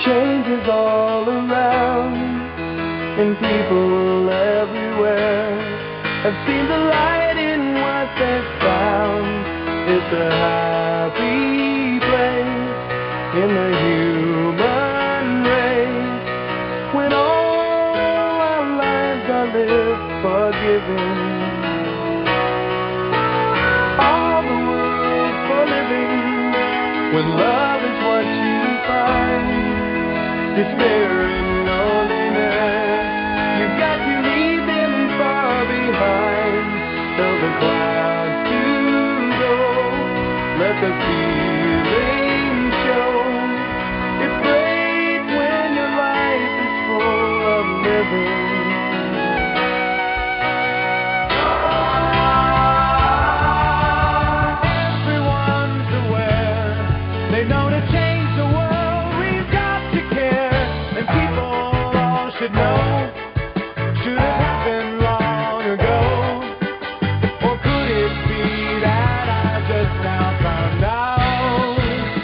Changes all around, and people everywhere have seen the light in what they've found. It's a happy place in the human race, when all our lives are lived forgiving. All the world for living, when love is what you find. Despair and loneliness, you've got to leave them far behind. Tell the clouds to go, let the feeling show. It's great when your life is full of living. Everyone's aware, they know to change the world, we've got to care. And people all should know, should have happened long ago. Or could it be that I just now found out?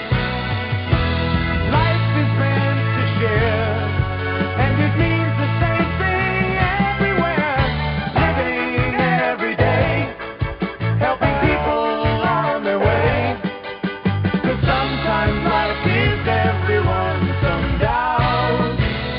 Life is meant to share, and it means the same thing everywhere. Living every day, helping people on their way. 'Cause sometimes life gives everyone some doubt.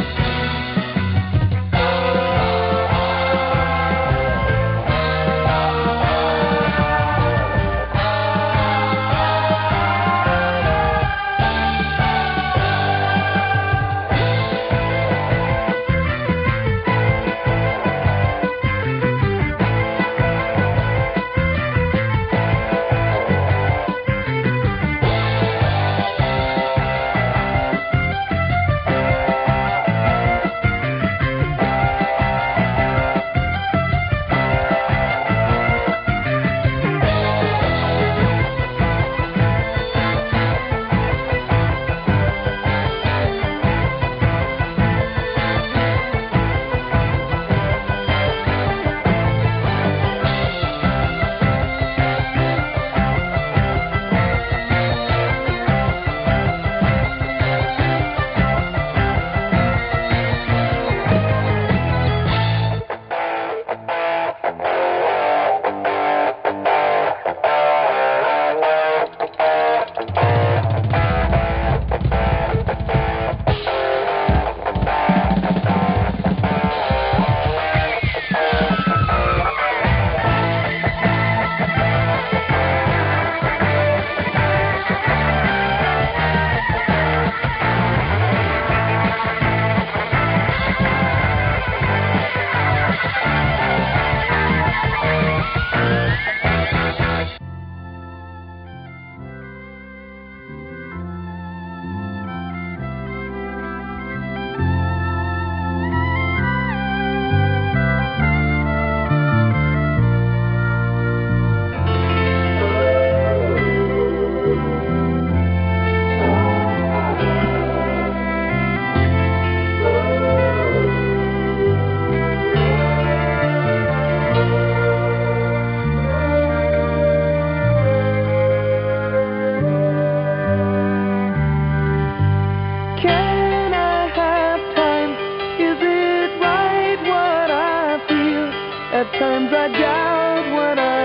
Can I have time? Is it right what I feel? At times I doubt what I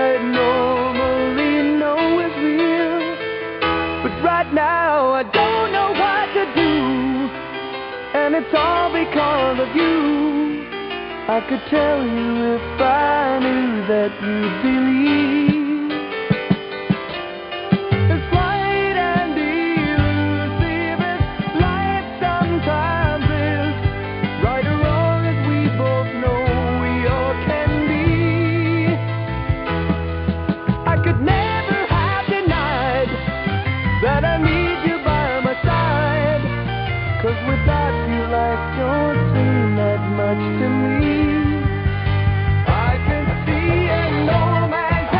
normally know is real. But right now I don't know what to do, and it's all because of you. I could tell you if I knew that you'd believe. It's light and elusive as life sometimes is. Right or wrong as we both know we all can be. I could never have denied that I need you by my side. 'Cause without you life don't seem that much to me. I can see an old man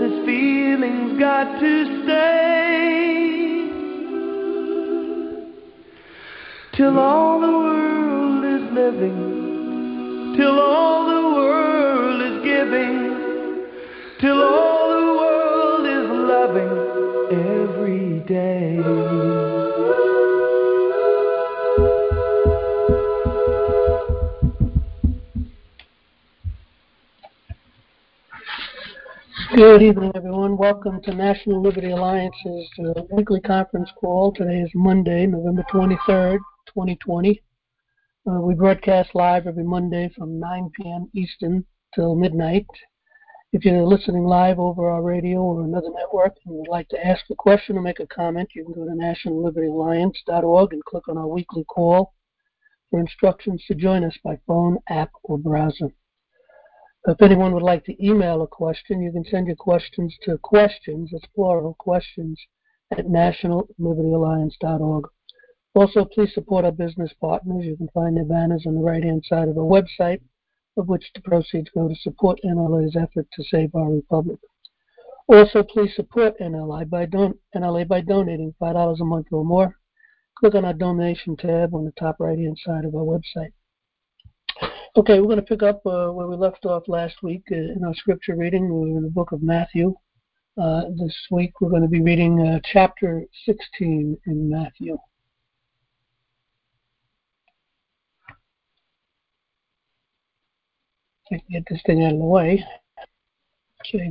this feeling's got to stay till all the world is living, till all the world is giving, till all the world is loving every day. Good evening, everyone. Welcome to National Liberty Alliance's weekly conference call. Today is Monday, November 23rd, 2020. We broadcast live every Monday from 9 p.m. Eastern till midnight. If you're listening live over our radio or another network and would like to ask a question or make a comment, you can go to nationallibertyalliance.org and click on our weekly call for instructions to join us by phone, app, or browser. If anyone would like to email a question, you can send your questions to questions, it's plural, questions, at nationallibertyalliance.org. Also, please support our business partners. You can find their banners on the right-hand side of our website, of which the proceeds go to support NLA's effort to save our republic. Also, please support NLA by donating $5 a month or more. Click on our donation tab on the top right-hand side of our website. Okay, we're going to pick up where we left off last week in our scripture reading. We're in the book of Matthew. This week we're going to be reading chapter 16 in Matthew. I can get this thing out of the way. Okay.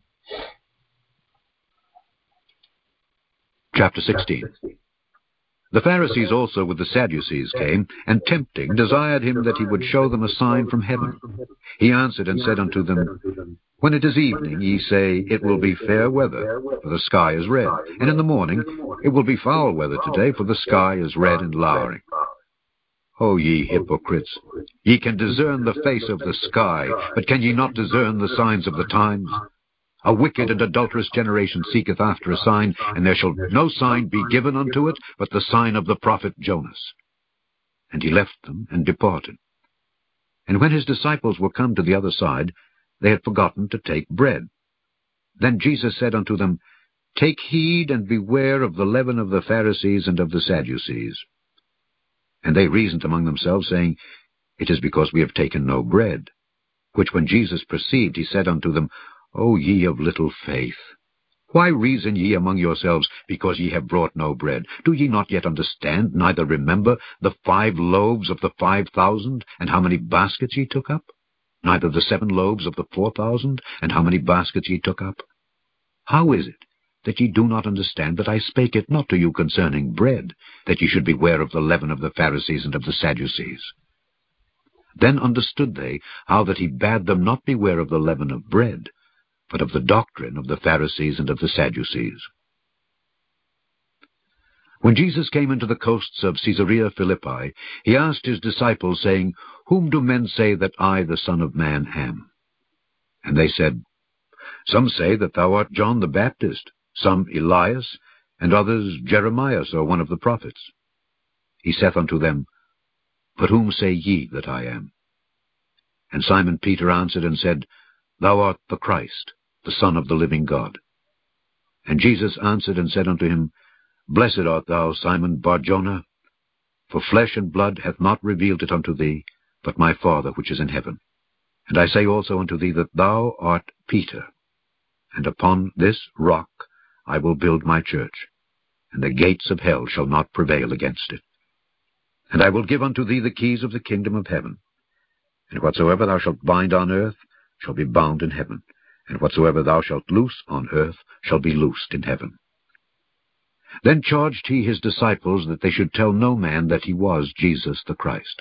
Chapter 16. The Pharisees also with the Sadducees came, and tempting desired him that he would show them a sign from heaven. He answered and said unto them, When it is evening, ye say, It will be fair weather, for the sky is red. And in the morning, It will be foul weather today, for the sky is red and lowering. O ye hypocrites, ye can discern the face of the sky, but can ye not discern the signs of the times? A wicked and adulterous generation seeketh after a sign, and there shall no sign be given unto it, but the sign of the prophet Jonas. And he left them, and departed. And when his disciples were come to the other side, they had forgotten to take bread. Then Jesus said unto them, Take heed, and beware of the leaven of the Pharisees and of the Sadducees. And they reasoned among themselves, saying, It is because we have taken no bread. Which when Jesus perceived, he said unto them, O ye of little faith, why reason ye among yourselves, because ye have brought no bread? Do ye not yet understand, neither remember the 5 loaves of the 5,000, and how many baskets ye took up? Neither the 7 loaves of the 4,000, and how many baskets ye took up? How is it that ye do not understand that I spake it not to you concerning bread, that ye should beware of the leaven of the Pharisees and of the Sadducees? Then understood they how that he bade them not beware of the leaven of bread, but of the doctrine of the Pharisees and of the Sadducees. When Jesus came into the coasts of Caesarea Philippi, he asked his disciples, saying, Whom do men say that I, the Son of Man, am? And they said, Some say that thou art John the Baptist, some Elias, and others Jeremias, or one of the prophets. He saith unto them, But whom say ye that I am? And Simon Peter answered and said, Thou art the Christ, the Son of the living God. And Jesus answered and said unto him, Blessed art thou, Simon Bar-Jonah, for flesh and blood hath not revealed it unto thee, but my Father which is in heaven. And I say also unto thee that thou art Peter, and upon this rock I will build my church, and the gates of hell shall not prevail against it. And I will give unto thee the keys of the kingdom of heaven. And whatsoever thou shalt bind on earth shall be bound in heaven, and whatsoever thou shalt loose on earth shall be loosed in heaven. Then charged he his disciples that they should tell no man that he was Jesus the Christ.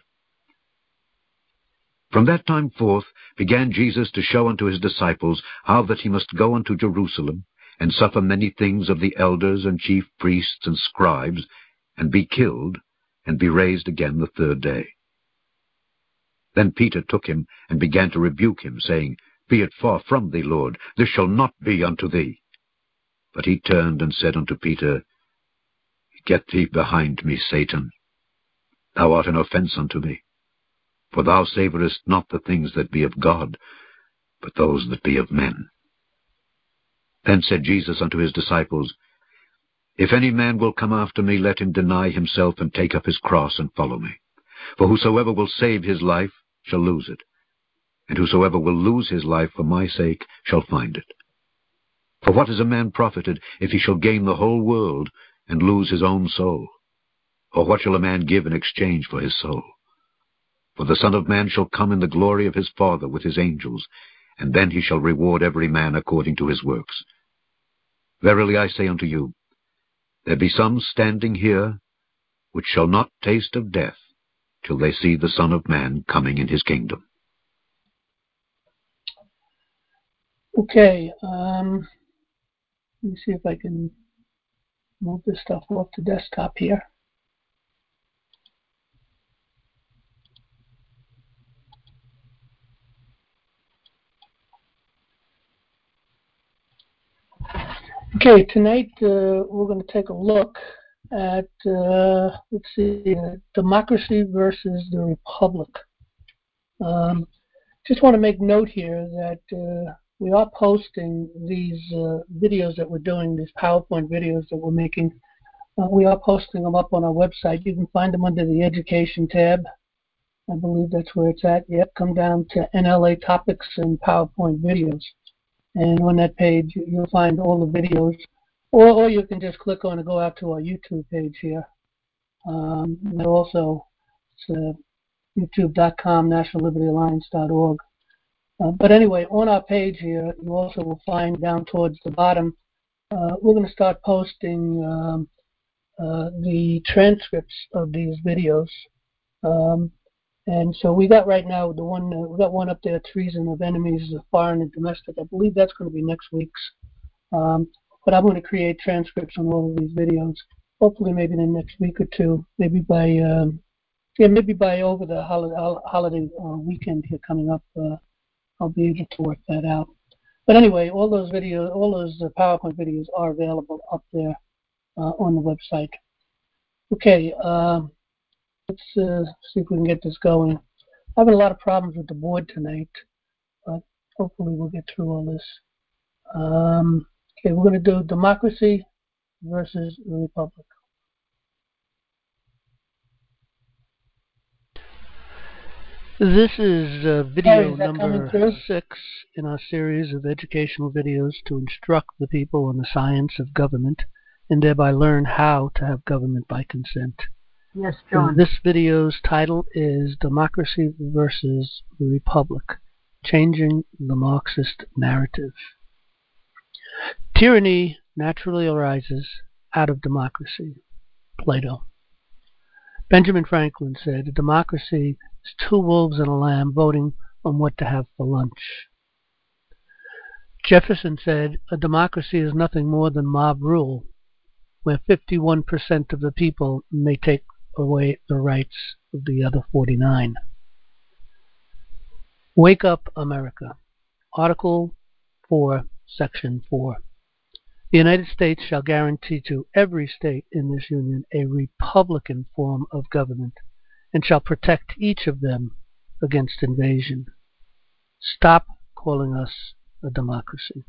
From that time forth began Jesus to show unto his disciples how that he must go unto Jerusalem, and suffer many things of the elders and chief priests and scribes, and be killed, and be raised again the 3rd day. Then Peter took him, and began to rebuke him, saying, Be it far from thee, Lord, this shall not be unto thee. But he turned and said unto Peter, Get thee behind me, Satan. Thou art an offense unto me. For thou savourest not the things that be of God, but those that be of men. Then said Jesus unto his disciples, If any man will come after me, let him deny himself, and take up his cross, and follow me. For whosoever will save his life shall lose it, and whosoever will lose his life for my sake shall find it. For what is a man profited, if he shall gain the whole world, and lose his own soul? Or what shall a man give in exchange for his soul? For the Son of Man shall come in the glory of his Father with his angels, and then he shall reward every man according to his works. Verily I say unto you, there be some standing here which shall not taste of death till they see the Son of Man coming in his kingdom. Okay, let me see if I can move this stuff off the desktop here. Okay, tonight we're going to take a look at, let's see, democracy versus the republic. Just want to make note here that we are posting these videos that we're doing, these PowerPoint videos that we're making. We are posting them up on our website. You can find them under the Education tab. I believe that's where it's at. Yep, come down to NLA Topics and PowerPoint Videos. And on that page, you'll find all the videos. Or you can just click on and go out to our YouTube page here. And also, it's youtube.com, nationalliberyalliance.org. But anyway, on our page here, you also will find down towards the bottom, we're going to start posting the transcripts of these videos. And so we got right now we got one up there, Treason of Enemies, Foreign and Domestic. I believe that's going to be next week's. But I'm going to create transcripts on all of these videos. Hopefully, maybe in the next week or two, maybe by over the holiday weekend here coming up, I'll be able to work that out. But anyway, all those videos, all those PowerPoint videos are available up there on the website. Okay. Let's see if we can get this going. I'm having a lot of problems with the board tonight, but hopefully we'll get through all this. Okay, we're going to do democracy versus the republic. This is video number 6 in our series of educational videos to instruct the people on the science of government and thereby learn how to have government by consent. Yes, John. This video's title is Democracy versus the Republic, Changing the Marxist Narrative. Tyranny naturally arises out of democracy. Plato. Benjamin Franklin said, a democracy is two wolves and a lamb voting on what to have for lunch. Jefferson said, a democracy is nothing more than mob rule, where 51% of the people may take away the rights of the other 49. Wake up, America. Article 4, Section 4. The United States shall guarantee to every state in this union a republican form of government, and shall protect each of them against invasion. Stop calling us a democracy.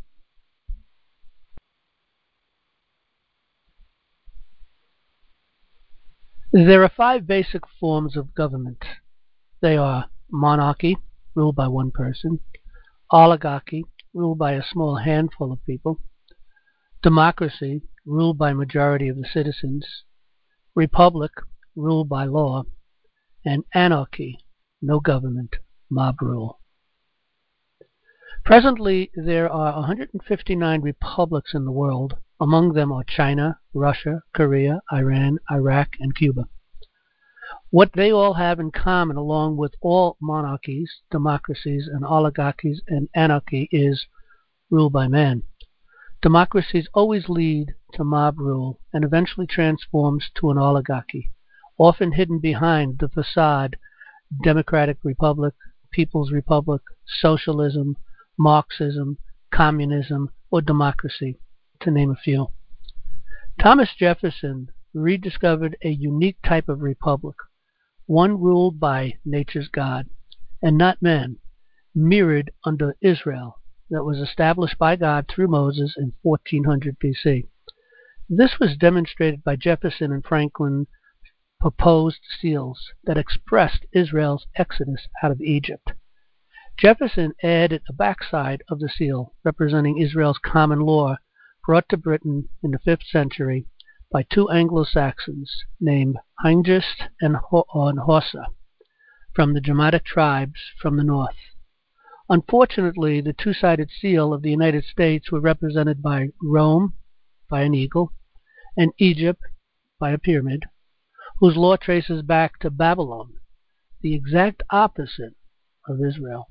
There are 5 basic forms of government. They are monarchy, ruled by one person; oligarchy, ruled by a small handful of people; democracy, ruled by a majority of the citizens; republic, ruled by law; and anarchy, no government, mob rule. Presently, there are 159 republics in the world. Among them are China, Russia, Korea, Iran, Iraq, and Cuba. What they all have in common, along with all monarchies, democracies, and oligarchies and anarchy, is rule by man. Democracies always lead to mob rule and eventually transforms to an oligarchy, often hidden behind the facade democratic republic, people's republic, socialism, Marxism, communism, or democracy, to name a few. Thomas Jefferson rediscovered a unique type of republic, one ruled by nature's God, and not men, mirrored under Israel, that was established by God through Moses in 1400 BC. This was demonstrated by Jefferson and Franklin's proposed seals that expressed Israel's exodus out of Egypt. Jefferson added a backside of the seal representing Israel's common law brought to Britain in the 5th century by two Anglo-Saxons named Hengist and Horsa from the Germanic tribes from the north. Unfortunately, the two-sided seal of the United States were represented by Rome, by an eagle, and Egypt, by a pyramid, whose law traces back to Babylon, the exact opposite of Israel.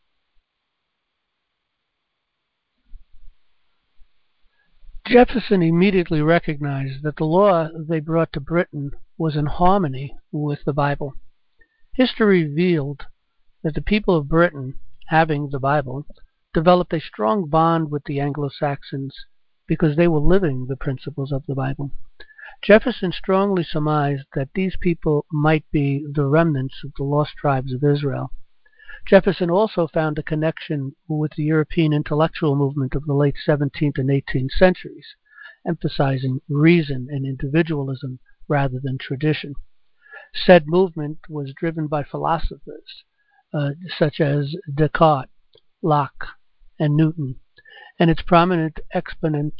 Jefferson immediately recognized that the law they brought to Britain was in harmony with the Bible. History revealed that the people of Britain, having the Bible, developed a strong bond with the Anglo-Saxons because they were living the principles of the Bible. Jefferson strongly surmised that these people might be the remnants of the lost tribes of Israel. Jefferson also found a connection with the European intellectual movement of the late 17th and 18th centuries, emphasizing reason and individualism rather than tradition. Said movement was driven by philosophers such as Descartes, Locke, and Newton, and its prominent exponents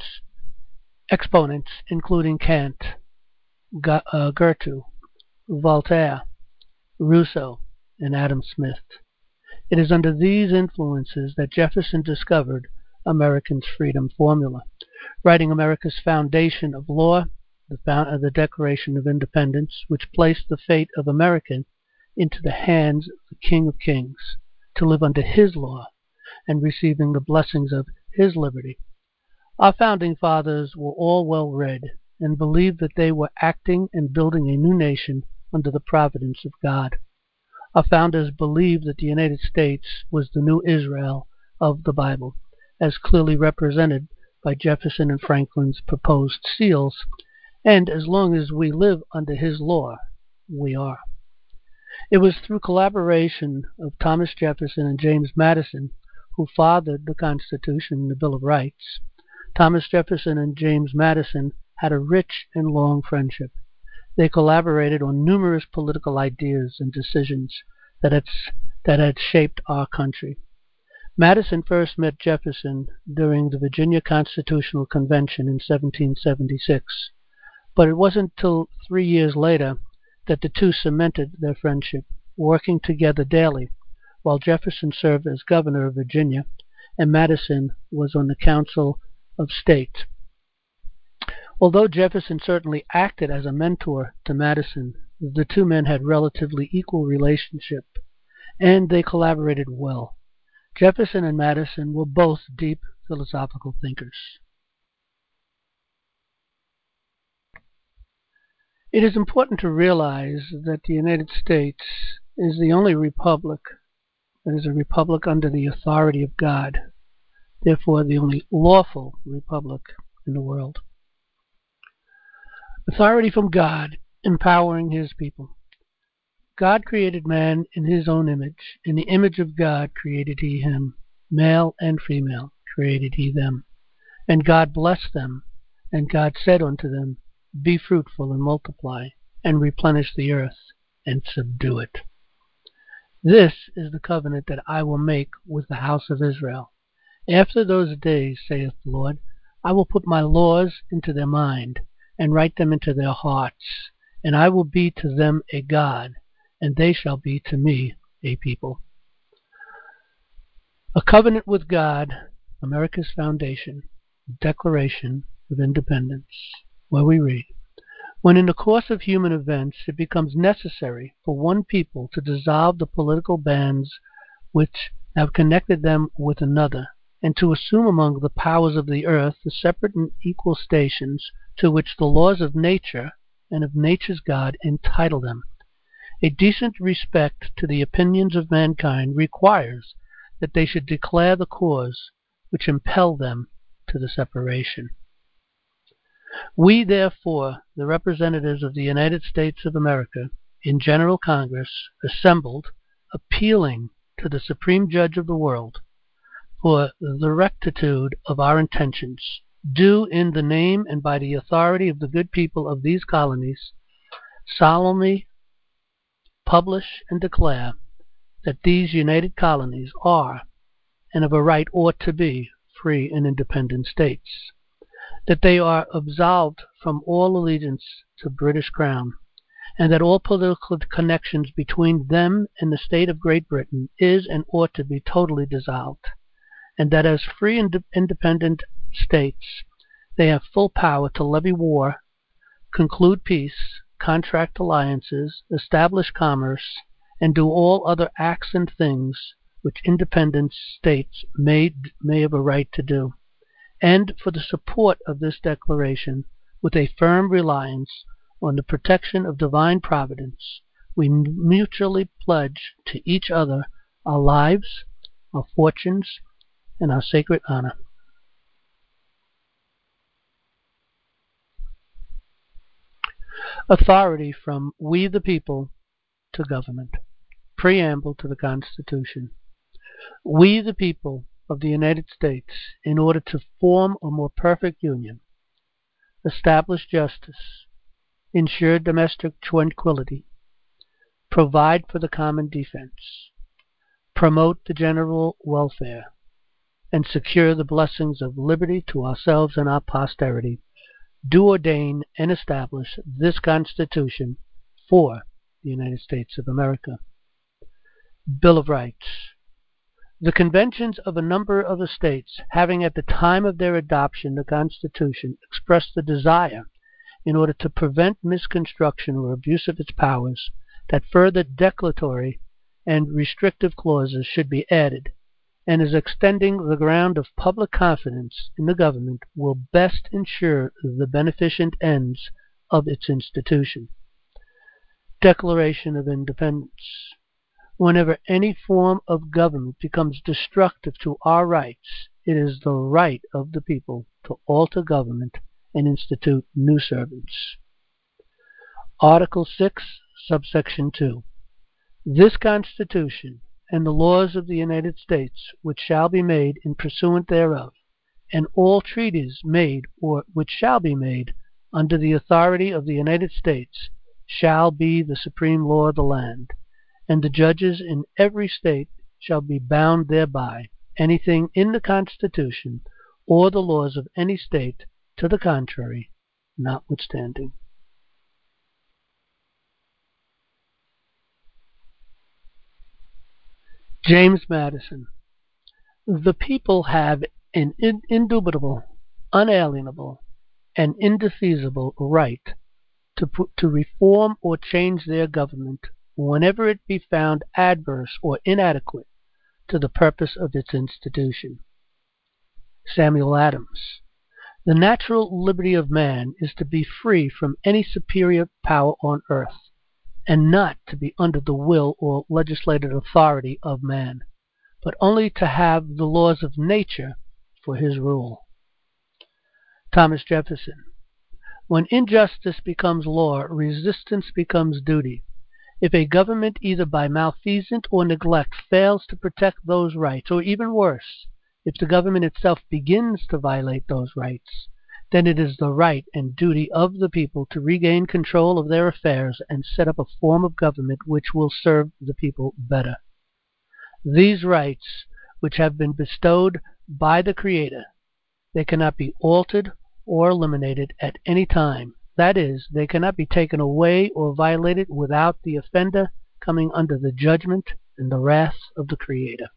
including Kant, Goethe, Voltaire, Rousseau, and Adam Smith. It is under these influences that Jefferson discovered Americans' freedom formula, writing America's foundation of law, the Declaration of Independence, which placed the fate of America into the hands of the King of Kings, to live under his law and receiving the blessings of his liberty. Our founding fathers were all well read and believed that they were acting and building a new nation under the providence of God. Our founders believed that the United States was the new Israel of the Bible, as clearly represented by Jefferson and Franklin's proposed seals, and as long as we live under his law, we are. It was through collaboration of Thomas Jefferson and James Madison who fathered the Constitution and the Bill of Rights. Thomas Jefferson and James Madison had a rich and long friendship. They collaborated on numerous political ideas and decisions that had shaped our country. Madison first met Jefferson during the Virginia Constitutional Convention in 1776, but it wasn't until 3 years later that the two cemented their friendship, working together daily, while Jefferson served as governor of Virginia and Madison was on the Council of State. Although Jefferson certainly acted as a mentor to Madison, the two men had relatively equal relationship, and they collaborated well. Jefferson and Madison were both deep philosophical thinkers. It is important to realize that the United States is the only republic that is a republic under the authority of God, therefore the only lawful republic in the world. Authority from God, empowering his people. God created man in his own image. In the image of God created he him. Male and female created he them. And God blessed them. And God said unto them, Be fruitful and multiply, and replenish the earth, and subdue it. This is the covenant that I will make with the house of Israel. After those days, saith the Lord, I will put my laws into their mind, and write them into their hearts, and I will be to them a God, and they shall be to me a people. A covenant with God, America's foundation, Declaration of Independence, where we read, When in the course of human events it becomes necessary for one people to dissolve the political bands which have connected them with another, and to assume among the powers of the earth the separate and equal stations to which the laws of nature and of nature's God entitle them, a decent respect to the opinions of mankind requires that they should declare the cause which impelled them to the separation. We, therefore, the representatives of the United States of America, in General Congress, assembled, appealing to the Supreme Judge of the world, for the rectitude of our intentions, do in the name and by the authority of the good people of these colonies solemnly publish and declare that these united colonies are, and of a right ought to be, free and independent states, that they are absolved from all allegiance to British Crown, and that all political connections between them and the state of Great Britain is and ought to be totally dissolved, and that as free and independent states they have full power to levy war, conclude peace, contract alliances, establish commerce, and do all other acts and things which independent states may have a right to do. And for the support of this declaration, with a firm reliance on the protection of divine providence, we mutually pledge to each other our lives, our fortunes, and our sacred honor. Authority from we the people to government. Preamble to the Constitution. We the people of the United States, in order to form a more perfect union, establish justice, ensure domestic tranquility, provide for the common defense, promote the general welfare, and secure the blessings of liberty to ourselves and our posterity, do ordain and establish this Constitution for the United States of America. Bill of Rights. The conventions of a number of the states, having at the time of their adoption the Constitution, expressed the desire, in order to prevent misconstruction or abuse of its powers, that further declaratory and restrictive clauses should be added, and as extending the ground of public confidence in the government will best ensure the beneficent ends of its institution. Declaration of Independence. Whenever any form of government becomes destructive to our rights, it is the right of the people to alter government and institute new servants. Article 6, subsection 2. This Constitution and the laws of the United States, which shall be made in pursuant thereof, and all treaties made or which shall be made under the authority of the United States, shall be the supreme law of the land, and the judges in every state shall be bound thereby, anything in the Constitution or the laws of any state to the contrary notwithstanding. James Madison. The people have an indubitable, unalienable, and indefeasible right to reform or change their government whenever it be found adverse or inadequate to the purpose of its institution. Samuel Adams. The natural liberty of man is to be free from any superior power on earth, and not to be under the will or legislative authority of man, but only to have the laws of nature for his rule. Thomas Jefferson. When injustice becomes law, resistance becomes duty. If a government, either by malfeasance or neglect, fails to protect those rights, or even worse, if the government itself begins to violate those rights, then it is the right and duty of the people to regain control of their affairs and set up a form of government which will serve the people better. These rights, which have been bestowed by the Creator, they cannot be altered or eliminated at any time. That is, they cannot be taken away or violated without the offender coming under the judgment and the wrath of the Creator.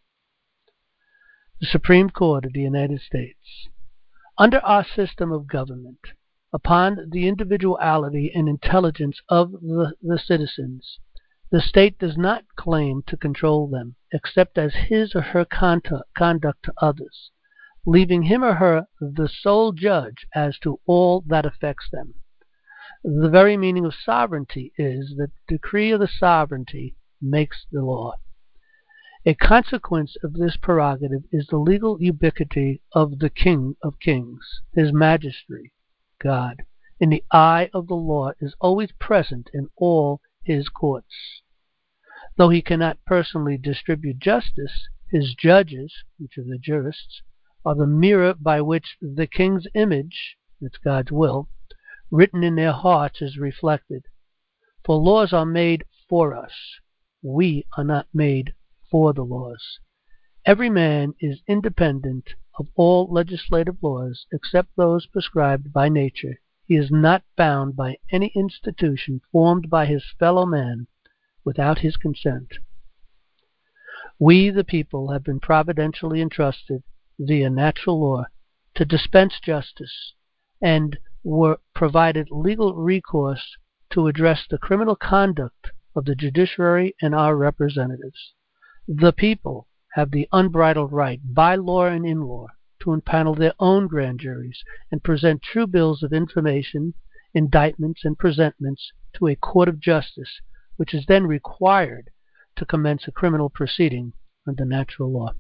The Supreme Court of the United States. Under our system of government, upon the individuality and intelligence of the citizens, the state does not claim to control them, except as his or her conduct to others, leaving him or her the sole judge as to all that affects them. The very meaning of sovereignty is that the decree of the sovereignty makes the law. A consequence of this prerogative is the legal ubiquity of the King of Kings. His Majesty, God, in the eye of the law, is always present in all his courts. Though he cannot personally distribute justice, His judges, which are the jurists, are the mirror by which the king's image, that's God's will, written in their hearts is reflected. For laws are made for us. We are not made for the laws. Every man is independent of all legislative laws except those prescribed by nature. He is not bound by any institution formed by his fellow man without his consent. We, the people, have been providentially entrusted via natural law to dispense justice and were provided legal recourse to address the criminal conduct of the judiciary and our representatives. The people have the unbridled right, by law and in law, to impanel their own grand juries and present true bills of information, indictments, and presentments to a court of justice, which is then required to commence a criminal proceeding under natural law.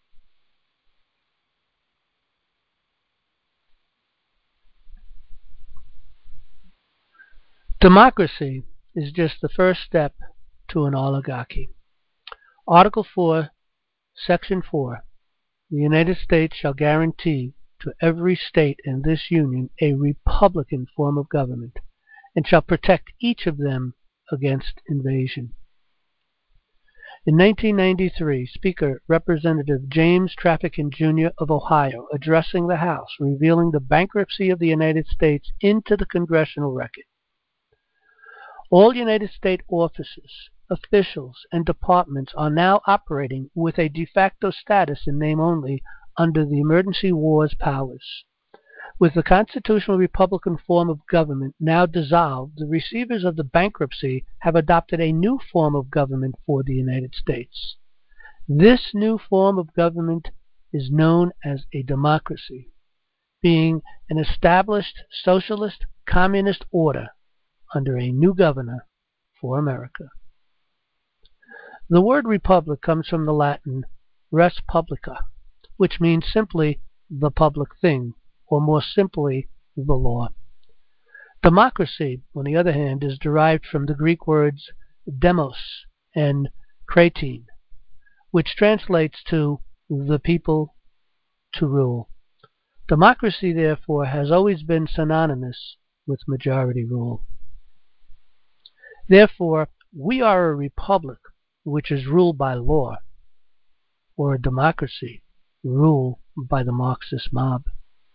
Democracy is just the first step to an oligarchy. Article 4, Section 4. The United States shall guarantee to every state in this Union a republican form of government, and shall protect each of them against invasion. In 1993, Speaker Representative James Traficant, Jr. of Ohio, addressing the House, revealing the bankruptcy of the United States into the congressional record. All United States offices, officials, and departments are now operating with a de facto status in name only under the emergency wars powers. With the constitutional republican form of government now dissolved, the receivers of the bankruptcy have adopted a new form of government for the United States. This new form of government is known as a democracy, being an established socialist communist order under a new governor for America. The word republic comes from the Latin res publica, which means simply the public thing, or more simply, the law. Democracy, on the other hand, is derived from the Greek words demos and kratein, which translates to the people to rule. Democracy, therefore, has always been synonymous with majority rule. Therefore, we are a republic which is ruled by law, or a democracy ruled by the Marxist mob.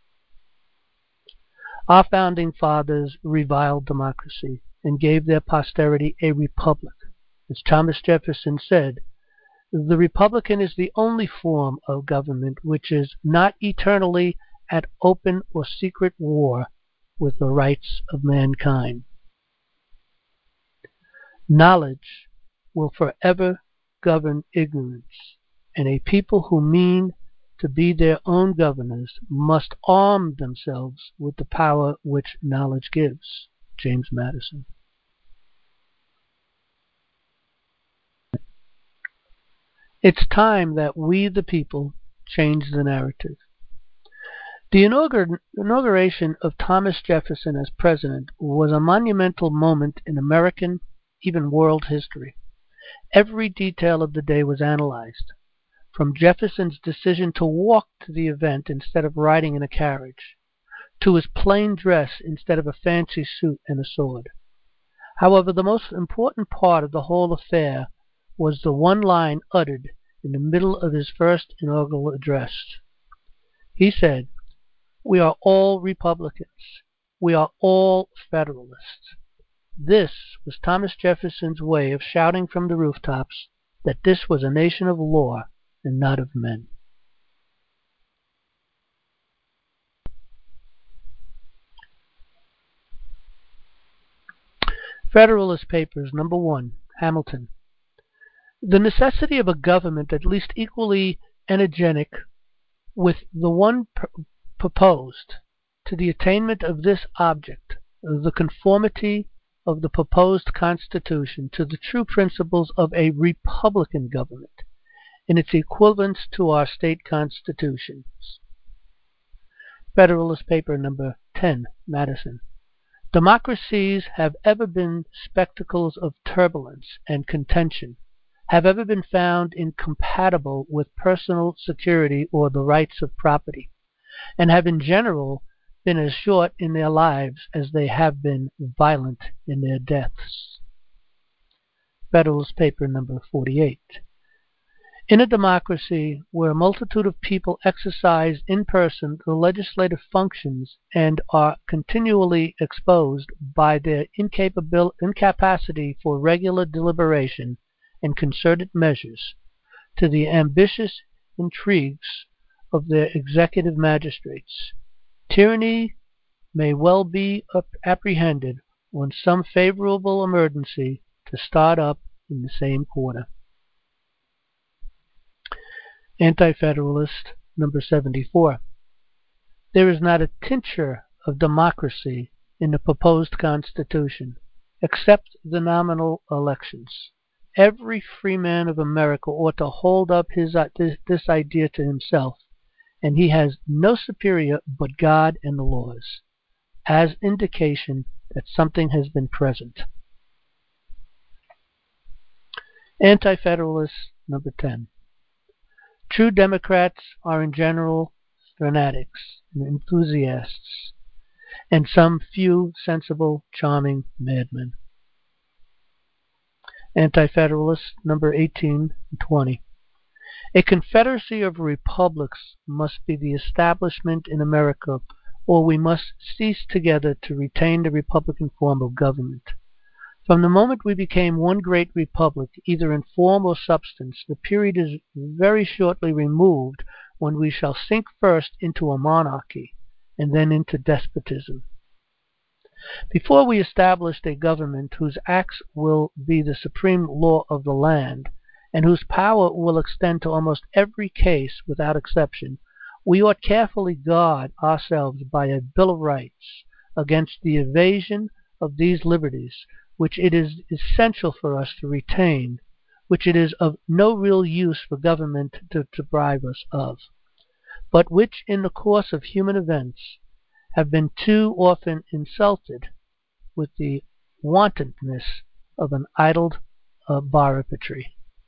Our founding fathers reviled democracy and gave their posterity a republic. As Thomas Jefferson said, the republican is the only form of government which is not eternally at open or secret war with the rights of mankind. Knowledge will forever govern ignorance, and a people who mean to be their own governors must arm themselves with the power which knowledge gives. James Madison. It's time that we, the people, change the narrative. The inauguration of Thomas Jefferson as president was a monumental moment in American, even world history. Every detail of the day was analyzed, from Jefferson's decision to walk to the event instead of riding in a carriage, to his plain dress instead of a fancy suit and a sword. However, the most important part of the whole affair was the one line uttered in the middle of his first inaugural address. He said, "We are all Republicans. We are all Federalists." This was Thomas Jefferson's way of shouting from the rooftops that this was a nation of law and not of men. Federalist Papers, number 1, Hamilton. The necessity of a government at least equally energetic with the one proposed to the attainment of this object, the conformity of the proposed Constitution to the true principles of a republican government in its equivalence to our state constitutions. Federalist Paper number 10, Madison. Democracies have ever been spectacles of turbulence and contention. have ever been found incompatible with personal security or the rights of property, and have in general been as short in their lives as they have been violent in their deaths. Federalist Paper number 48. In a democracy where a multitude of people exercise in person the legislative functions and are continually exposed by their incapacity for regular deliberation and concerted measures to the ambitious intrigues of their executive magistrates, tyranny may well be apprehended on some favorable emergency to start up in the same quarter. Anti-Federalist number 74. There is not a tincture of democracy in the proposed Constitution, except the nominal elections. Every free man of America ought to hold up this idea to himself, and he has no superior but God and the laws, as indication that something has been present. Anti-Federalist number 10. True Democrats are in general fanatics and enthusiasts, and some few sensible, charming madmen. Anti-Federalist number 18 and 20. A confederacy of republics must be the establishment in America, or we must cease together to retain the republican form of government. From the moment we became one great republic, either in form or substance, the period is very shortly removed when we shall sink first into a monarchy and then into despotism. Before we established a government whose acts will be the supreme law of the land, and whose power will extend to almost every case without exception, we ought carefully guard ourselves by a Bill of Rights against the evasion of these liberties, which it is essential for us to retain, which it is of no real use for government to deprive us of, but which in the course of human events have been too often insulted with the wantonness of an idle barbarity.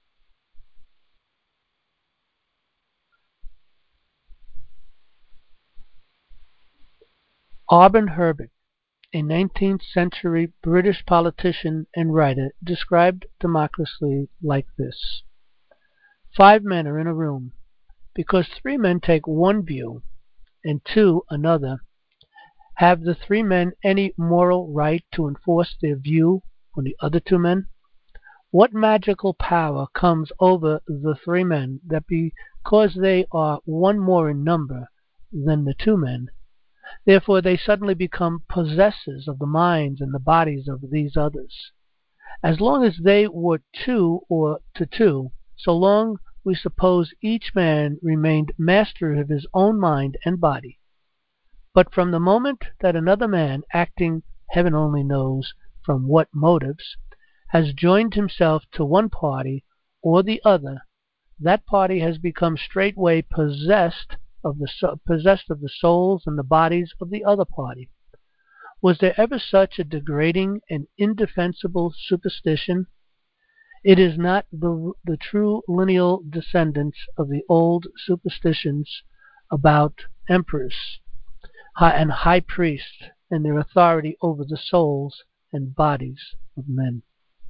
Auburn Herbert, a 19th century British politician and writer, described democracy like this. 5 men are in a room. Because 3 men take one view and 2 another, have the 3 men any moral right to enforce their view on the other 2 men? What magical power comes over the 3 men that because they are 1 more in number than the 2 men, therefore they suddenly become possessors of the minds and the bodies of these others? As long as they were 2 or to 2, so long we suppose each man remained master of his own mind and body. But from the moment that another man, acting heaven only knows from what motives, has joined himself to one party or the other, that party has become straightway possessed of the souls and the bodies of the other party. Was there ever such a degrading and indefensible superstition? It is not the true lineal descendants of the old superstitions about emperors and high priests and their authority over the souls and bodies of men.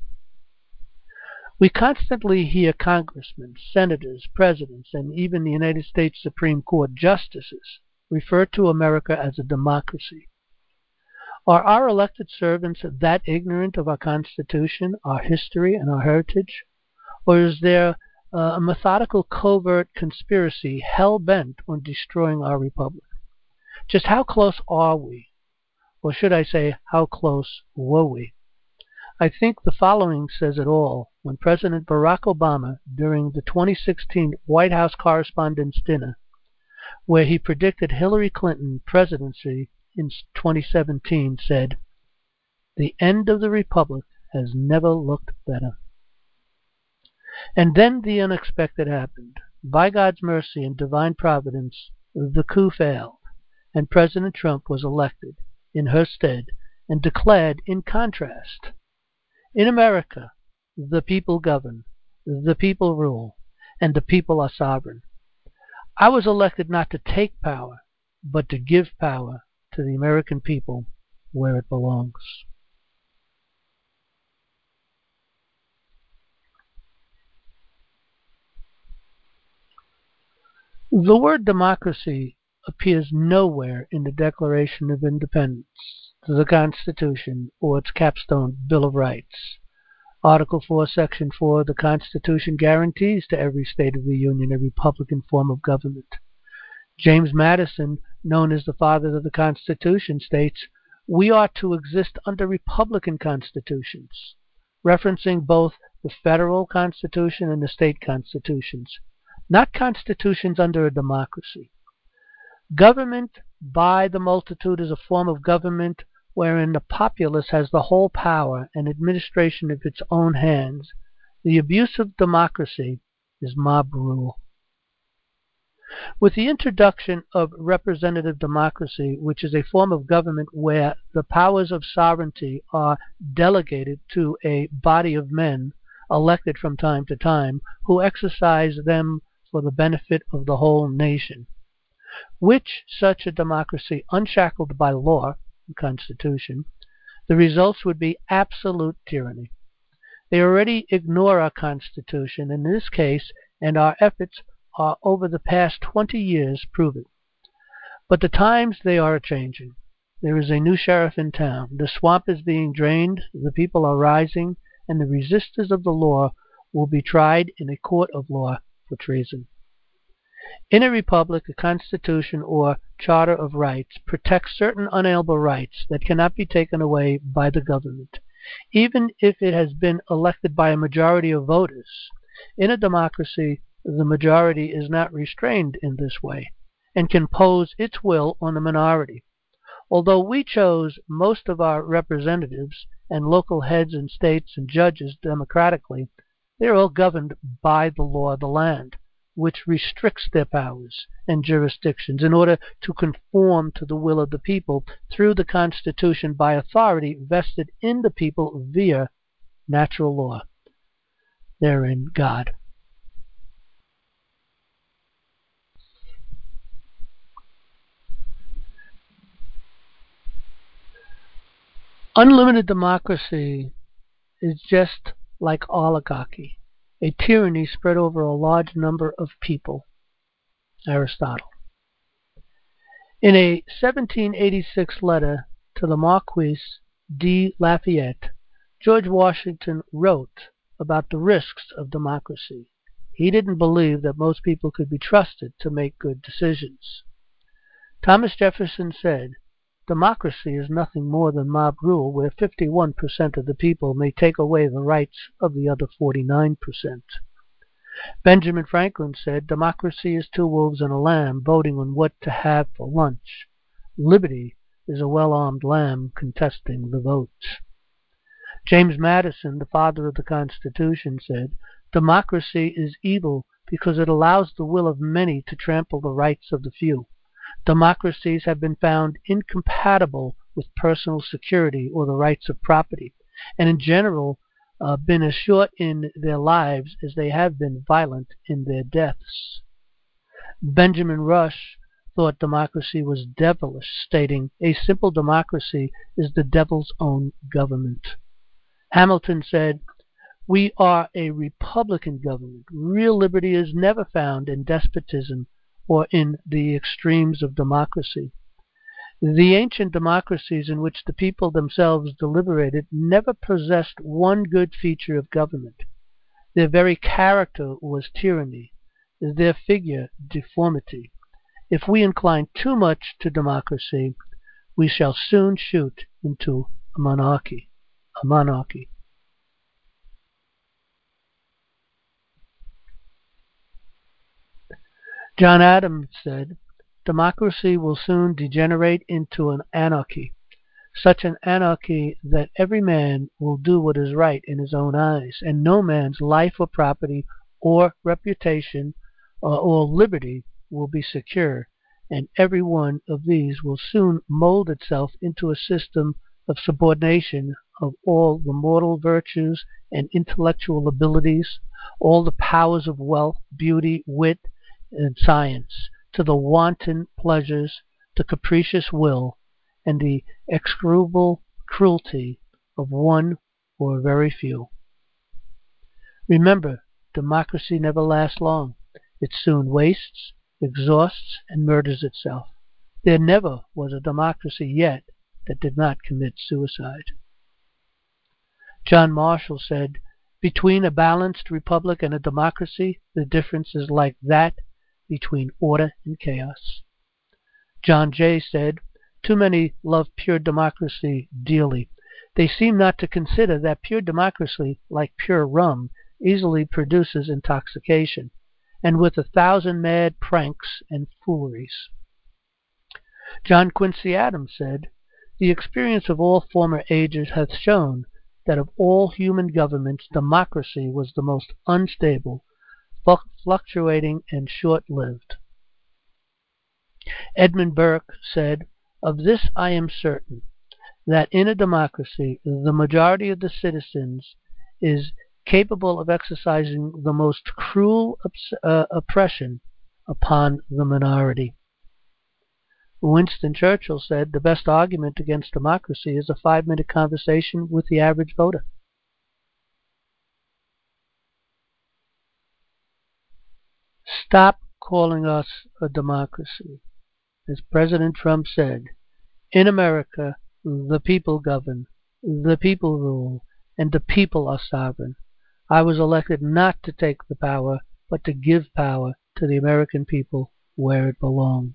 We constantly hear congressmen, senators, presidents, and even the United States Supreme Court justices refer to America as a democracy. Are our elected servants that ignorant of our Constitution, our history, and our heritage? Or is there a methodical covert conspiracy hell-bent on destroying our republic? Just how close are we? Or should I say, how close were we? I think the following says it all when President Barack Obama, during the 2016 White House Correspondents' Dinner, where he predicted Hillary Clinton presidency in 2017, said, "The end of the republic has never looked better." And then the unexpected happened. By God's mercy and divine providence, the coup failed, and President Trump was elected in her stead and declared in contrast, "In America, the people govern. the people rule, and the people are sovereign. I was elected not to take power, but to give power to the American people where it belongs. The word democracy appears nowhere in the Declaration of Independence, the Constitution, or its capstone Bill of Rights. Article 4, Section 4 of the Constitution guarantees to every state of the Union a republican form of government. James Madison, known as the father of the Constitution, states, "We are to exist under republican constitutions," referencing both the federal constitution and the state constitutions, not constitutions under a democracy. Government by the multitude is a form of government wherein the populace has the whole power and administration of its own hands. The abuse of democracy is mob rule. With the introduction of representative democracy, which is a form of government where the powers of sovereignty are delegated to a body of men elected from time to time who exercise them for the benefit of the whole nation, which such a democracy unshackled by law, the Constitution, the results would be absolute tyranny. They already ignore our Constitution in this case, and our efforts are over the past 20 years prove it. But the times they are changing. There is a new sheriff in town. The swamp is being drained, the people are rising, and the resistors of the law will be tried in a court of law for treason. In a republic, a constitution or charter of rights protects certain unalienable rights that cannot be taken away by the government, even if it has been elected by a majority of voters. In a democracy, the majority is not restrained in this way and can impose its will on the minority. Although we chose most of our representatives and local heads and states and judges democratically, they are all governed by the law of the land, which restricts their powers and jurisdictions in order to conform to the will of the people through the Constitution by authority vested in the people via natural law, therein God. Unlimited democracy is just like oligarchy, a tyranny spread over a large number of people. Aristotle. In a 1786 letter to the Marquis de Lafayette, George Washington wrote about the risks of democracy. He didn't believe that most people could be trusted to make good decisions. Thomas Jefferson said, "Democracy is nothing more than mob rule, where 51% of the people may take away the rights of the other 49%. Benjamin Franklin said, "Democracy is two wolves and a lamb voting on what to have for lunch. Liberty is a well-armed lamb contesting the votes." James Madison, the father of the Constitution, said, "Democracy is evil because it allows the will of many to trample the rights of the few. Democracies have been found incompatible with personal security or the rights of property, and in general been as short in their lives as they have been violent in their deaths." Benjamin Rush thought democracy was devilish, stating, "A simple democracy is the devil's own government." Hamilton said, "We are a republican government. Real liberty is never found in despotism or in the extremes of democracy. The ancient democracies in which the people themselves deliberated never possessed one good feature of government. Their very character was tyranny, their figure deformity. If we incline too much to democracy, we shall soon shoot into a monarchy. John Adams said, "Democracy will soon degenerate into an anarchy, such an anarchy that every man will do what is right in his own eyes, and no man's life or property or reputation or liberty will be secure, and every one of these will soon mold itself into a system of subordination of all the moral virtues and intellectual abilities all the powers of wealth, beauty, wit, and science, to the wanton pleasures, the capricious will, and the execrable cruelty of one or very few. Remember, democracy never lasts long. It soon wastes, exhausts, and murders itself. There never was a democracy yet that did not commit suicide. John Marshall said, "Between a balanced republic and a democracy, the difference is like that between order and chaos." John Jay said, "Too many love pure democracy dearly. They seem not to consider that pure democracy, like pure rum, easily produces intoxication, and with 1,000 mad pranks and fooleries." John Quincy Adams said, "The experience of all former ages hath shown that of all human governments democracy was the most unstable, fluctuating, and short-lived." Edmund Burke said, "Of this I am certain, that in a democracy the majority of the citizens is capable of exercising the most cruel oppression upon the minority." Winston Churchill said, "The best argument against democracy is a 5-minute conversation with the average voter." Stop calling us a democracy. As President Trump said, "In America, the people govern, the people rule, and the people are sovereign. I was elected not to take the power, but to give power to the American people where it belongs."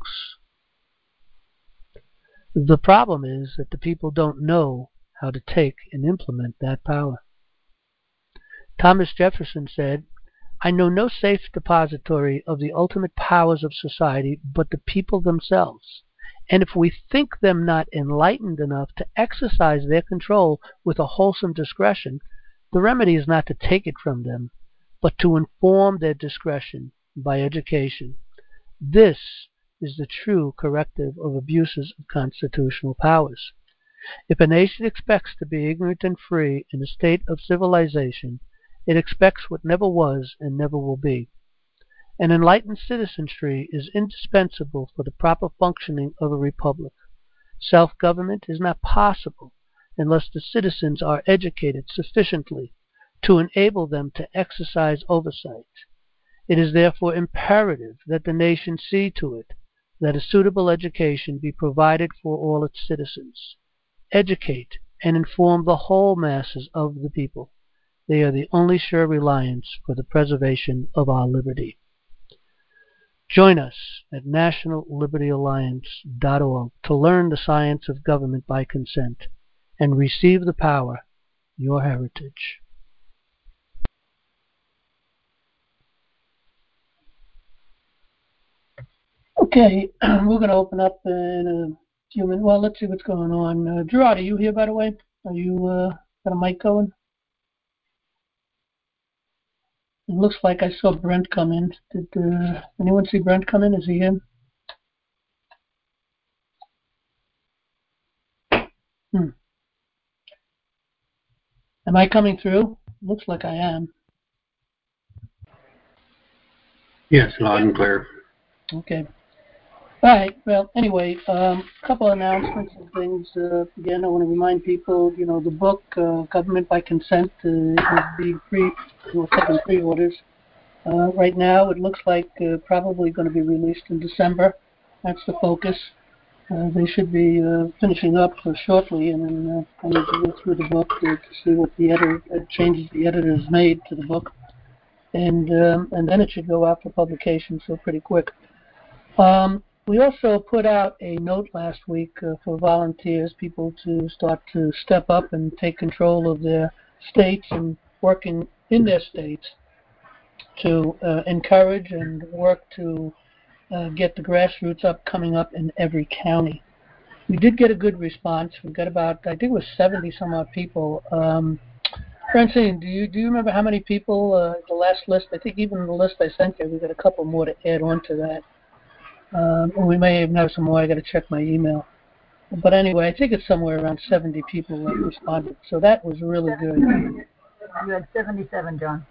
The problem is that the people don't know how to take and implement that power. Thomas Jefferson said, "I know no safe depository of the ultimate powers of society but the people themselves, and if we think them not enlightened enough to exercise their control with a wholesome discretion, the remedy is not to take it from them, but to inform their discretion by education. This is the true corrective of abuses of constitutional powers. If a nation expects to be ignorant and free in a state of civilization, it expects what never was and never will be. An enlightened citizenry is indispensable for the proper functioning of a republic. Self-government is not possible unless the citizens are educated sufficiently to enable them to exercise oversight. It is therefore imperative that the nation see to it that a suitable education be provided for all its citizens. Educate and inform the whole masses of the people. They are the only sure reliance for the preservation of our liberty." Join us at nationallibertyalliance.org to learn the science of government by consent and receive the power, your heritage. Okay, we're going to open up in a few minutes. Well, let's see what's going on. Gerard, are you here, by the way? Are you got a mic going? It looks like I saw Brent come in. Did anyone see Brent come in? Is he in? Am I coming through? Looks like I am. Yes, loud and clear. Okay. All right. Well, anyway, a couple of announcements and things. Again, I want to remind people, the book, Government by Consent, is being taking pre-orders. Right now, it looks like probably going to be released in December. That's the focus. They should be finishing up shortly, and then I need to go through the book to see what the changes the editor has made to the book, and then it should go out for publication so pretty quick. We also put out a note last week for volunteers, people to start to step up and take control of their states and working in their states to encourage and work to get the grassroots coming up in every county. We did get a good response. We got about, I think it was 70 some odd people. Francine, do you remember how many people, the last list? I think even the list I sent you, we got a couple more to add on to that. We may even have some more. I got to check my email. But anyway, I think it's somewhere around 70 people that responded. So that was really good. You had 77, John.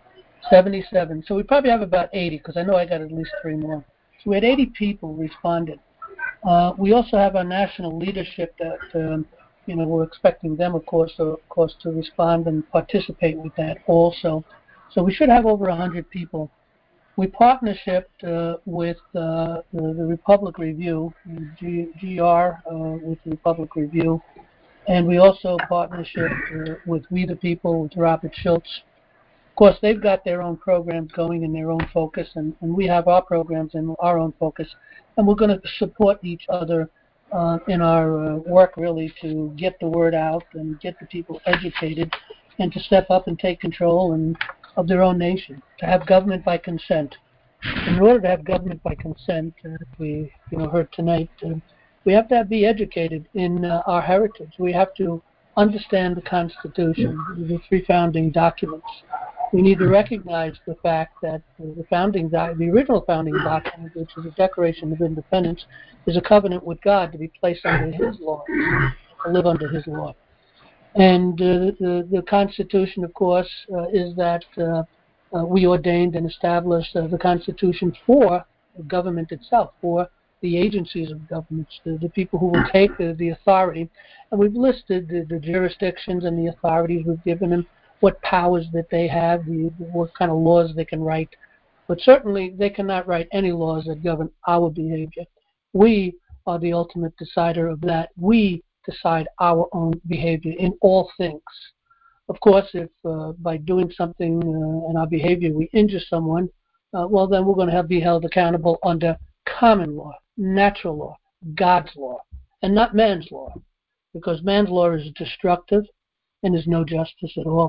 77. So we probably have about 80, because I know I got at least 3 more. So we had 80 people responded. We also have our national leadership that, we're expecting them, of course, to respond and participate with that also. So we should have over 100 people. We partnershiped with the Republic Review, GR with the Republic Review, and we also partnershiped with We the People, with Robert Schultz. Of course, they've got their own programs going in their own focus, and we have our programs in our own focus, and we're going to support each other in our work, really, to get the word out and get the people educated and to step up and take control of their own nation, to have government by consent. In order to have government by consent, we heard tonight, we have to be educated in our heritage. We have to understand the Constitution, the 3 founding documents. We need to recognize the fact that the original founding document, which is the Declaration of Independence, is a covenant with God to be placed under His law, to live under His law. And the Constitution, of course, is that we ordained and established the Constitution for the government itself, for the agencies of governments, the people who will take the authority. And we've listed the jurisdictions and the authorities. We've given them what powers that they have, what kind of laws they can write. But certainly they cannot write any laws that govern our behavior. We are the ultimate decider of that. We decide our own behavior in all things. Of course, if by doing something in our behavior we injure someone, well, then we're going to be held accountable under common law, natural law, God's law, and not man's law, because man's law is destructive and there's no justice at all.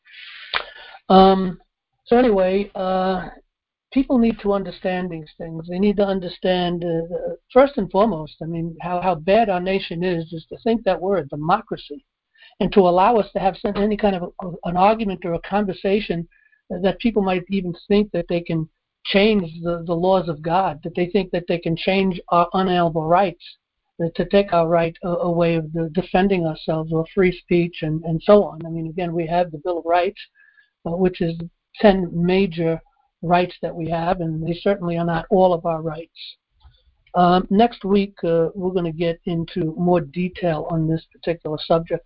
So anyway, people need to understand these things. They need to understand, first and foremost, how bad our nation is to think that word, democracy, and to allow us to have any kind of an argument or a conversation that people might even think that they can change the laws of God, that they think that they can change our unalienable rights, to take our right away of defending ourselves or free speech and so on. Again, we have the Bill of Rights, which is 10 major rights that we have, and they certainly are not all of our rights. Next week, we're going to get into more detail on this particular subject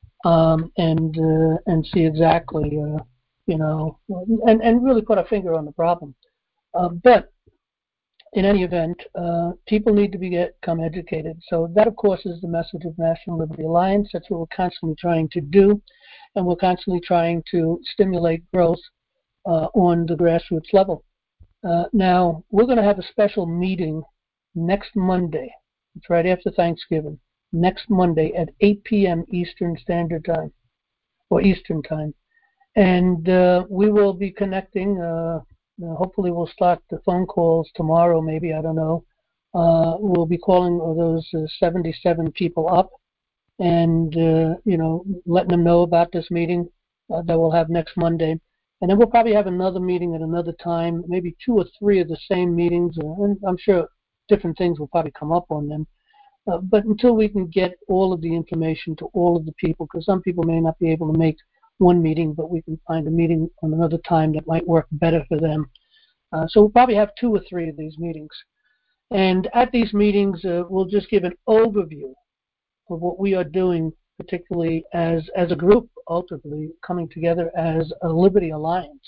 and see exactly, and really put a finger on the problem. But in any event, people need to become educated. So that, of course, is the message of National Liberty Alliance. That's what we're constantly trying to do, and we're constantly trying to stimulate growth on the grassroots level. Now, we're going to have a special meeting next Monday. It's right after Thanksgiving. Next Monday at 8 p.m. Eastern Standard Time, or Eastern Time. And we will be connecting. Hopefully we'll start the phone calls tomorrow, maybe, I don't know. We'll be calling those 77 people up and, letting them know about this meeting that we'll have next Monday. And then we'll probably have another meeting at another time, maybe 2 or 3 of the same meetings. And I'm sure different things will probably come up on them. But until we can get all of the information to all of the people, because some people may not be able to make one meeting, but we can find a meeting on another time that might work better for them. So we'll probably have 2 or 3 of these meetings. And at these meetings, we'll just give an overview of what we are doing, particularly as a group, ultimately coming together as a Liberty Alliance.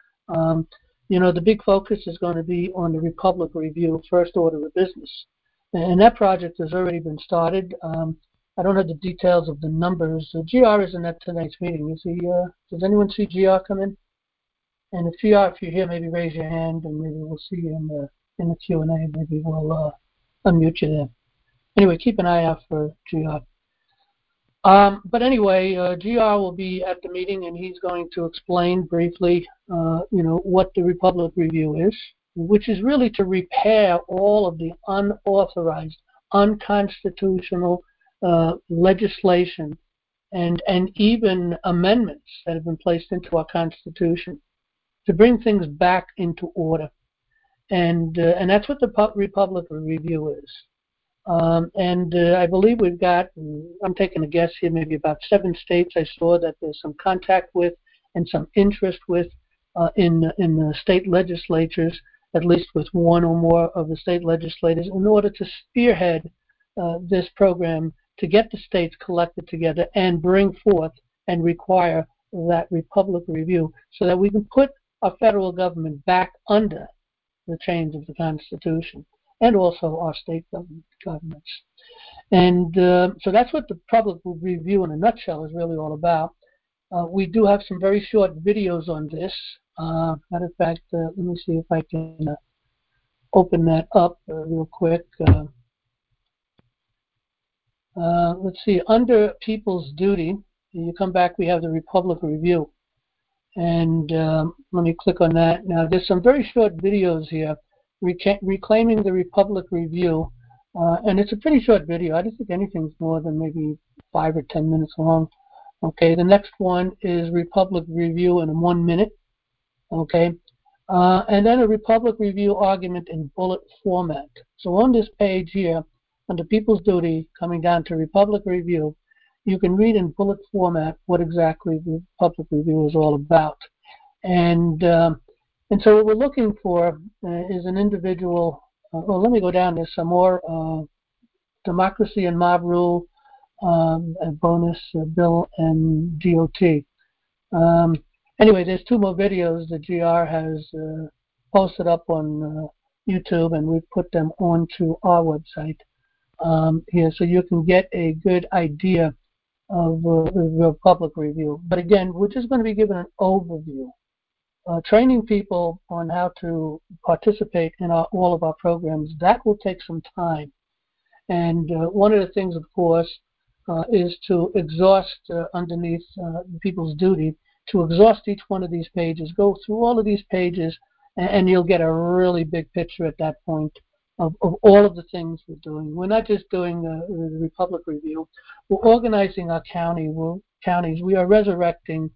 The big focus is going to be on the Republic Review, First Order of Business. And that project has already been started. I don't have the details of the numbers. GR isn't at tonight's meeting. Is he? Does anyone see GR come in? And if you're here, maybe raise your hand, and maybe we'll see you in the Q&A. Maybe we'll unmute you there. Anyway, keep an eye out for GR. But anyway, GR will be at the meeting, and he's going to explain briefly, what the Republic Review is, which is really to repair all of the unauthorized, unconstitutional legislation and even amendments that have been placed into our Constitution, to bring things back into order. And that's what the Republic Review is. I believe we've got, I'm taking a guess here, maybe about 7 states I saw that there's some contact with and some interest with in the state legislatures, at least with one or more of the state legislators, in order to spearhead this program to get the states collected together and bring forth and require that Republic review so that we can put our federal government back under the chains of the Constitution and also our state governments. And so that's what the public review in a nutshell is really all about. We do have some very short videos on this. Matter of fact, let me see if I can open that up real quick. Let's see, under People's Duty, you come back, we have the Republic Review. And let me click on that. Now, there's some very short videos here, Reclaiming the Republic Review. And it's a pretty short video. I don't think anything's more than maybe 5 or 10 minutes long. Okay, the next one is Republic Review in 1 minute. Okay, and then a Republic Review argument in bullet format. So on this page here, under People's Duty, coming down to Republic Review, you can read in bullet format what exactly the Republic Review is all about. And so what we're looking for is an individual. Well, let me go down. There's some more democracy and mob rule, a bonus bill, and DOT. Anyway, there's 2 more videos that GR has posted up on YouTube, and we've put them onto our website here, so you can get a good idea of the Republic Review. But again, we're just going to be giving an overview, training people on how to participate in all of our programs. That will take some time. And one of the things, of course, is to exhaust underneath People's Duty, to exhaust each one of these pages, go through all of these pages, and you'll get a really big picture at that point of all of the things we're doing. We're not just doing the Republic Review. We're organizing our counties. We are resurrecting,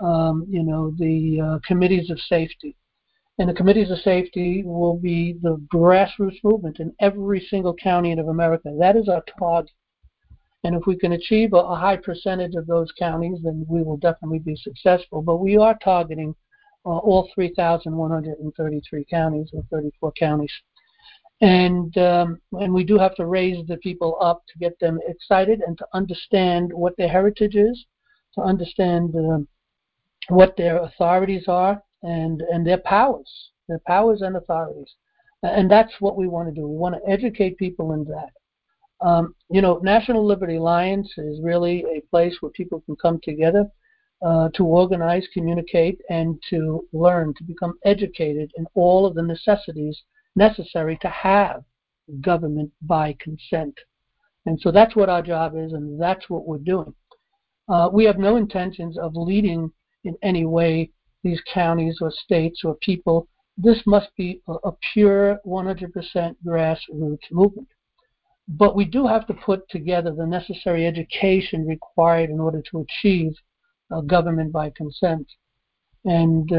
the committees of safety. And the committees of safety will be the grassroots movement in every single county of America. That is our target. And if we can achieve a high percentage of those counties, then we will definitely be successful. But we are targeting all 3,133 counties, or 34 counties. And we do have to raise the people up to get them excited and to understand what their heritage is, to understand what their authorities are and their powers and authorities. And that's what we want to do. We want to educate people in that. National Liberty Alliance is really a place where people can come together to organize, communicate, and to learn, to become educated in all of the necessities necessary to have government by consent. And so that's what our job is, and that's what we're doing. We have no intentions of leading in any way these counties or states or people. This must be a pure 100% grassroots movement. But we do have to put together the necessary education required in order to achieve government by consent. And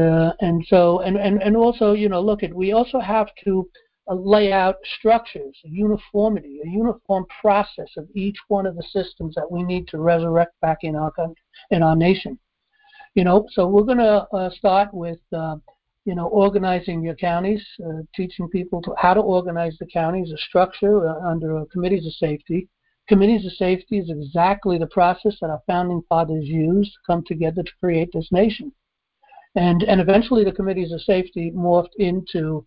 also, we also have to lay out structures, a uniform process of each one of the systems that we need to resurrect back in our country, in our nation. So we're going to start with, organizing your counties, teaching people how to organize the counties, a structure under committees of safety. Committees of safety is exactly the process that our founding fathers used to come together to create this nation. And eventually the committees of safety morphed into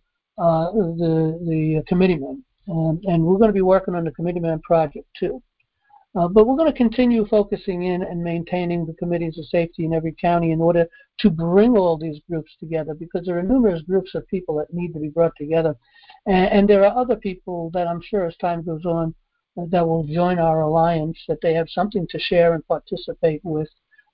the committeemen. And we're going to be working on the committeeman project too. But we're going to continue focusing in and maintaining the committees of safety in every county in order to bring all these groups together, because there are numerous groups of people that need to be brought together. And there are other people that I'm sure as time goes on that will join our alliance, that they have something to share and participate with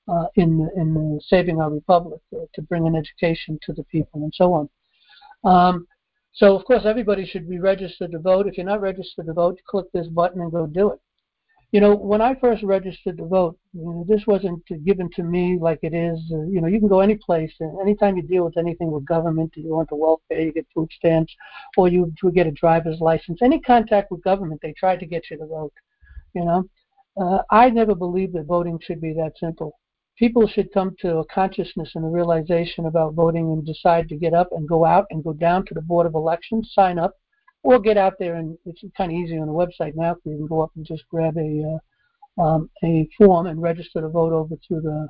in saving our republic, to bring an education to the people and so on. So, of course, everybody should be registered to vote. If you're not registered to vote, click this button and go do it. When I first registered to vote, this wasn't given to me like it is. You can go any place, and anytime you deal with anything with government, you want the welfare, you get food stamps, or you get a driver's license. Any contact with government, they try to get you to vote. I never believed that voting should be that simple. people should come to a consciousness and a realization about voting and decide to get up and go out and go down to the Board of Elections, sign up, or get out there, and it's kind of easy on the website now. You can go up and just grab a form and register to vote over through the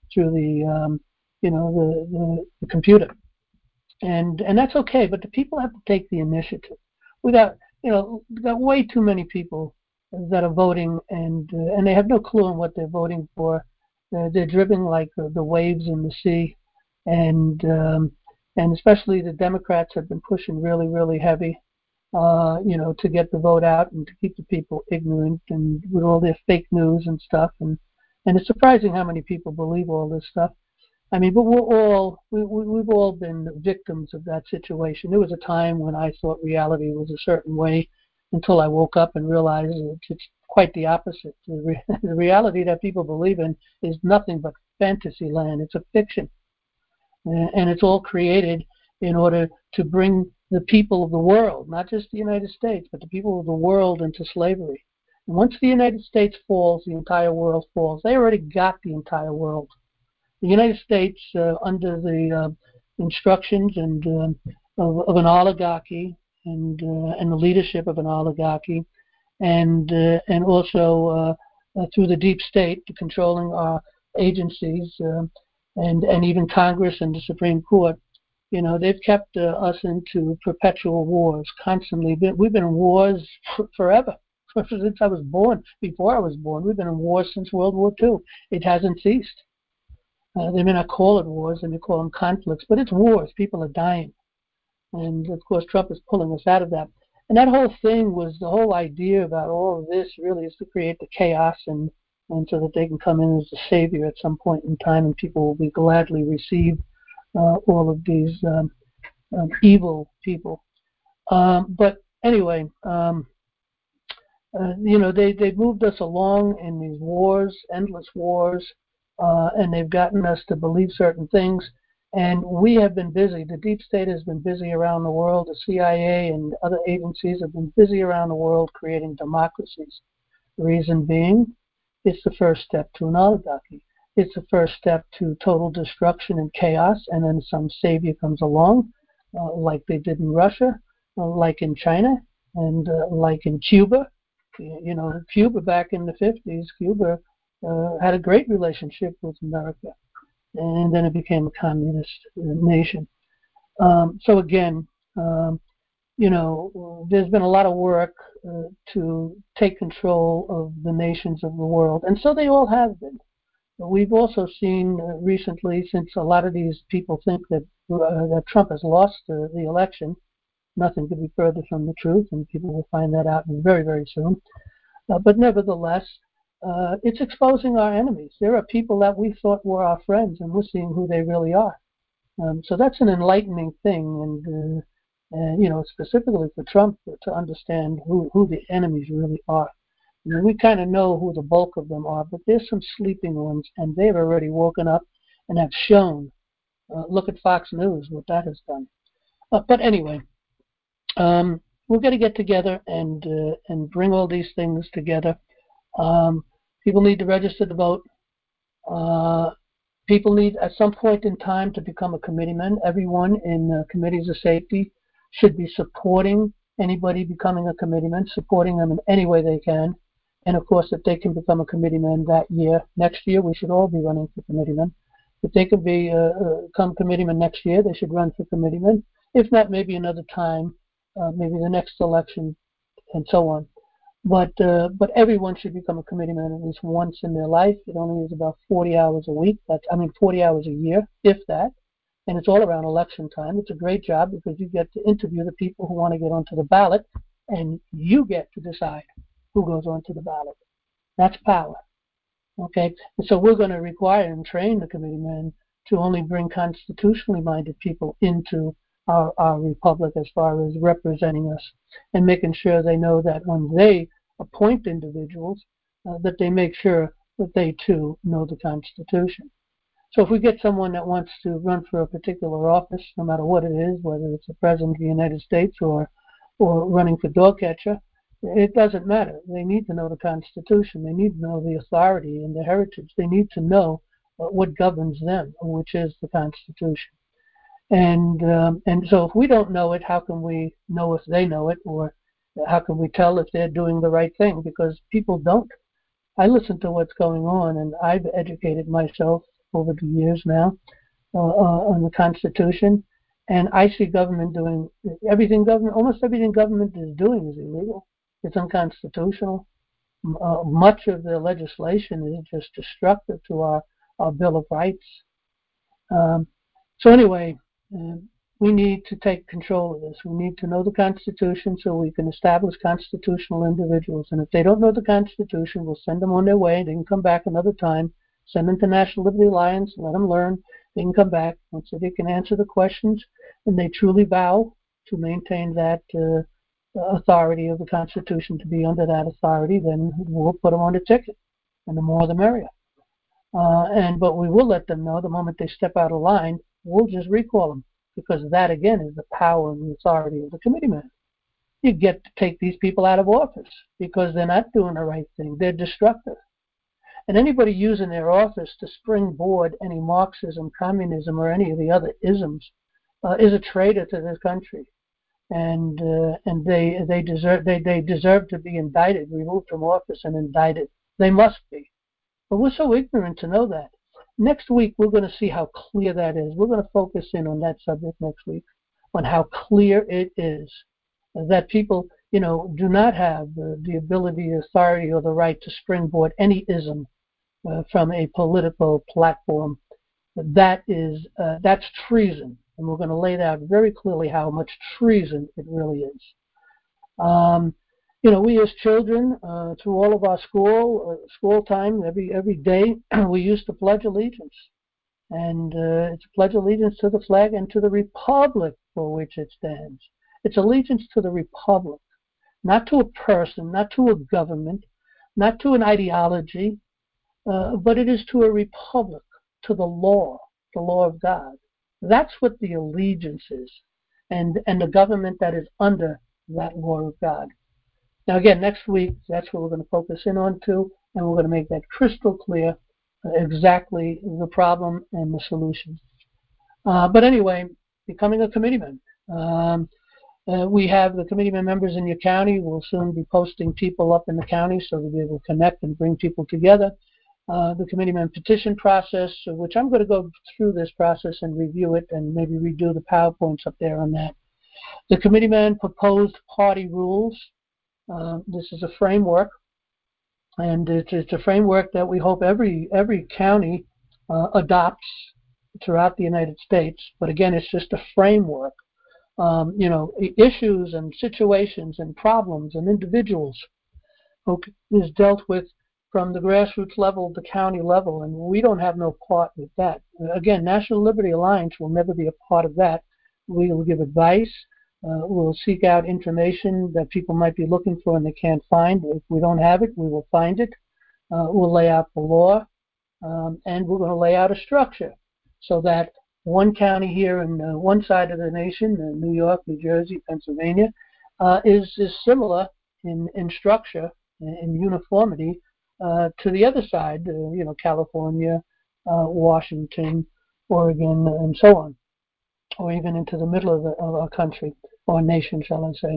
the computer, and that's okay. But the people have to take the initiative. We've got way too many people that are voting, and they have no clue on what they're voting for. They're driven like the waves in the sea, and especially the Democrats have been pushing really, really heavy, to get the vote out and to keep the people ignorant and with all their fake news and stuff. And it's surprising how many people believe all this stuff. I mean, but we've all been victims of that situation. There was a time when I thought reality was a certain way until I woke up and realized it's quite the opposite. The reality that people believe in is nothing but fantasy land. It's a fiction. And it's all created in order to bring the people of the world, not just the United States, but the people of the world into slavery. And once the United States falls, the entire world falls. They already got the entire world. The United States, under the instructions and of an oligarchy and the leadership of an oligarchy, and also through the deep state controlling our agencies and even Congress and the Supreme Court, they've kept us into perpetual wars constantly. We've been in wars forever. Since I was born, before I was born, we've been in wars since World War II. It hasn't ceased. They may not call it wars, and they call them conflicts, but it's wars. People are dying. And, of course, Trump is pulling us out of that. And that whole thing was the whole idea about all of this really is to create the chaos and so that they can come in as the savior at some point in time, and people will be gladly receive all of these evil people. But anyway, they've moved us along in these wars, endless wars, and they've gotten us to believe certain things. And we have been busy. The deep state has been busy around the world. The CIA and other agencies have been busy around the world creating democracies. The reason being, it's the first step to an oligarchy. It's the first step to total destruction and chaos, and then some savior comes along, like they did in Russia, like in China, and like in Cuba. Cuba back in the 50s, Cuba had a great relationship with America, and then it became a communist nation. So again, there's been a lot of work to take control of the nations of the world, and so they all have been. We've also seen recently, since a lot of these people think that Trump has lost the election, nothing could be further from the truth, and people will find that out very, very soon. But nevertheless, it's exposing our enemies. There are people that we thought were our friends, and we're seeing who they really are. So that's an enlightening thing, and specifically for Trump to understand who the enemies really are. We kind of know who the bulk of them are, but there's some sleeping ones, and they've already woken up and have shown. Look at Fox News, what that has done. But anyway, we're going to get together and bring all these things together. People need to register to vote. People need, at some point in time, to become a committeeman. Everyone in committees of safety should be supporting anybody becoming a committeeman, supporting them in any way they can. And, of course, if they can become a committeeman that year, next year, we should all be running for committeeman. If they can become committeeman next year, they should run for committeeman. If not, maybe another time, maybe the next election, and so on. But everyone should become a committeeman at least once in their life. It only is about 40 hours a week. 40 hours a year, if that. And it's all around election time. It's a great job because you get to interview the people who want to get onto the ballot, and you get to decide who goes onto the ballot. That's power. Okay? And so we're going to require and train the committeemen to only bring constitutionally minded people into our republic as far as representing us, and making sure they know that when they appoint individuals, that they make sure that they too know the Constitution. So if we get someone that wants to run for a particular office, no matter what it is, whether it's the President of the United States or running for dog catcher, it doesn't matter. They need to know the Constitution. They need to know the authority and the heritage. They need to know what governs them, which is the Constitution. And so if we don't know it, how can we know if they know it, or how can we tell if they're doing the right thing? Because people don't. I listen to what's going on, and I've educated myself over the years now on the Constitution, and I see government doing almost everything government is doing is illegal. It's unconstitutional. Much of the legislation is just destructive to our Bill of Rights. So anyway, we need to take control of this. We need to know the Constitution so we can establish constitutional individuals. And if they don't know the Constitution, we'll send them on their way. They can come back another time. Send them to National Liberty Alliance. Let them learn. They can come back. Once they can answer the questions and they truly vow to maintain that authority of the Constitution, to be under that authority, then we'll put them on the ticket. And the more the merrier. But we will let them know the moment they step out of line, we'll just recall them, because that, again, is the power and the authority of the committeeman. You get to take these people out of office because they're not doing the right thing. They're destructive. And anybody using their office to springboard any Marxism, communism, or any of the other isms is a traitor to this country. And they deserve to be indicted, removed from office and indicted. They must be. But we're so ignorant to know that. Next week, we're going to see how clear that is. We're going to focus in on that subject next week, on how clear it is that people, do not have the ability, authority, or the right to springboard any ism from a political platform. That's treason. And we're going to lay out very clearly how much treason it really is. We as children, through all of our school time, every day, we used to pledge allegiance. And it's a pledge allegiance to the flag and to the republic for which it stands. It's allegiance to the republic, not to a person, not to a government, not to an ideology, but it is to a republic, to the law of God. That's what the allegiance is, and the government that is under that law of God. Now, again, next week, that's what we're going to focus in on too, and we're going to make that crystal clear, exactly the problem and the solution. But anyway, becoming a committeeman. We have the committeeman members in your county. We'll soon be posting people up in the county so that we will connect and bring people together. The committeeman petition process, which I'm going to go through this process and review it and maybe redo the PowerPoints up there on that. The committeeman proposed party rules. This is a framework, and it's a framework that we hope every county adopts throughout the United States. But again, it's just a framework. Issues and situations and problems and individuals is dealt with from the grassroots level to county level, and we don't have no part with that. Again, National Liberty Alliance will never be a part of that. We will give advice. We'll seek out information that people might be looking for and they can't find. If we don't have it, we will find it. We'll lay out the law, and we're going to lay out a structure so that one county here in one side of the nation, New York, New Jersey, Pennsylvania, is similar in structure, in uniformity, to the other side, California, Washington, Oregon, and so on, or even into the middle of our country, or nation, shall I say.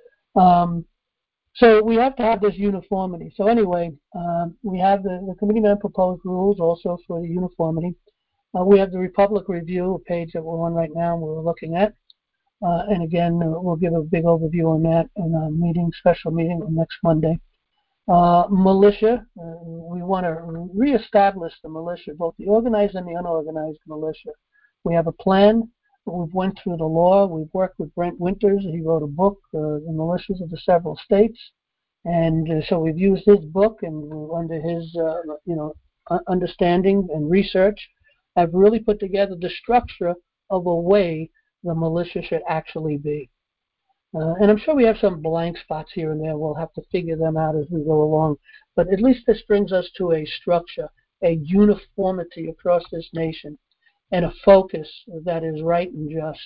So we have to have this uniformity. So anyway, we have the committeeman proposed rules also for the uniformity. We have the Republic Review, a page that we're on right now and we're looking at. And again, we'll give a big overview on that in a special meeting on next Monday. Militia, we want to reestablish the militia, both the organized and the unorganized militia. We have a plan. We've went through the law. We've worked with Brent Winters. He wrote a book, The Militias of the Several States. And so we've used his book, and under his understanding and research, have really put together the structure of a way the militia should actually be. And I'm sure we have some blank spots here and there. We'll have to figure them out as we go along. But at least this brings us to a structure, a uniformity across this nation, and a focus that is right and just.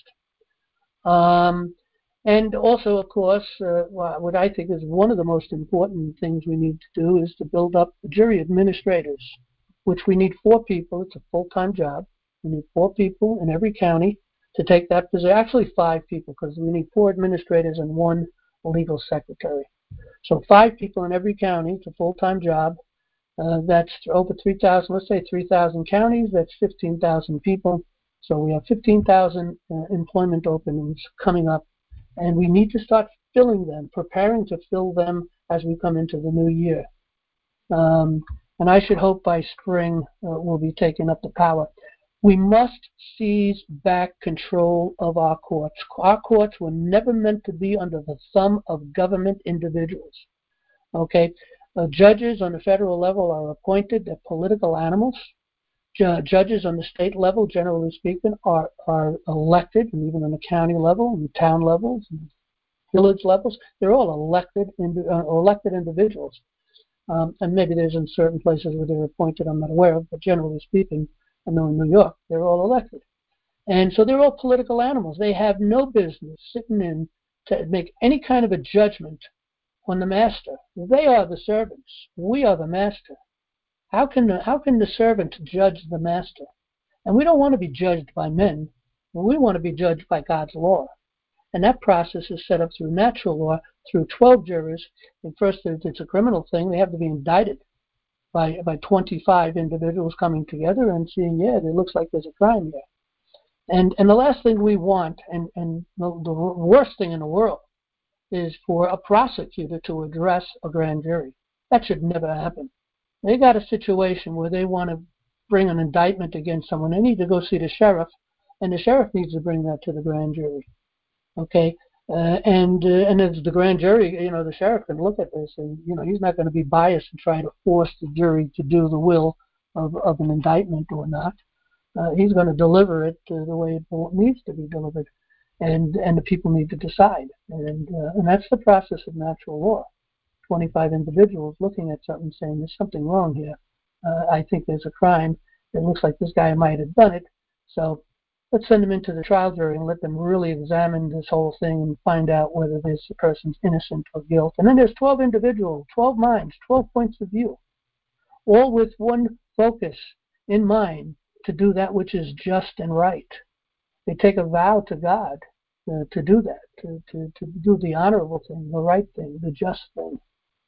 And also, of course, what I think is one of the most important things we need to do is to build up jury administrators. which we need 4 people. It's a full-time job. We need 4 people in every county to take that position. Actually 5 people, because we need 4 administrators and 1 legal secretary. So 5 people in every county. It's a full-time job. That's over 3,000, let's say 3,000 counties. That's 15,000 people. So we have 15,000 employment openings coming up, and we need to start filling them, preparing to fill them as we come into the new year. And I should hope by spring we'll be taking up the power. We must seize back control of our courts. Our courts were never meant to be under the thumb of government individuals. Okay, judges on the federal level are appointed. They're political animals. Judges on the state level, generally speaking, are elected, and even on the county level, and town levels, and village levels, they're all elected individuals. And maybe there's in certain places where they're appointed, I'm not aware of, but generally speaking, I know in New York, they're all elected. And so they're all political animals. They have no business sitting in to make any kind of a judgment on the master. They are the servants. We are the master. How can the servant judge the master? And we don't want to be judged by men. We want to be judged by God's law. And that process is set up through natural law, through 12 jurors. And first, it's a criminal thing. They have to be indicted by 25 individuals coming together and seeing, yeah, it looks like there's a crime here. And the last thing we want, and the worst thing in the world, is for a prosecutor to address a grand jury. That should never happen. They got a situation where they want to bring an indictment against someone. They need to go see the sheriff, and the sheriff needs to bring that to the grand jury. Okay, and as the grand jury, the sheriff can look at this, and he's not going to be biased and try to force the jury to do the will of an indictment or not. He's going to deliver it the way it needs to be delivered, and the people need to decide, and that's the process of natural law. 25 individuals looking at something saying there's something wrong here. I think there's a crime. It looks like this guy might have done it. So let's send them into the trial jury and let them really examine this whole thing and find out whether this person's innocent or guilt. And then there's 12 individuals, 12 minds, 12 points of view, all with one focus in mind to do that which is just and right. They take a vow to God to do that, to do the honorable thing, the right thing, the just thing.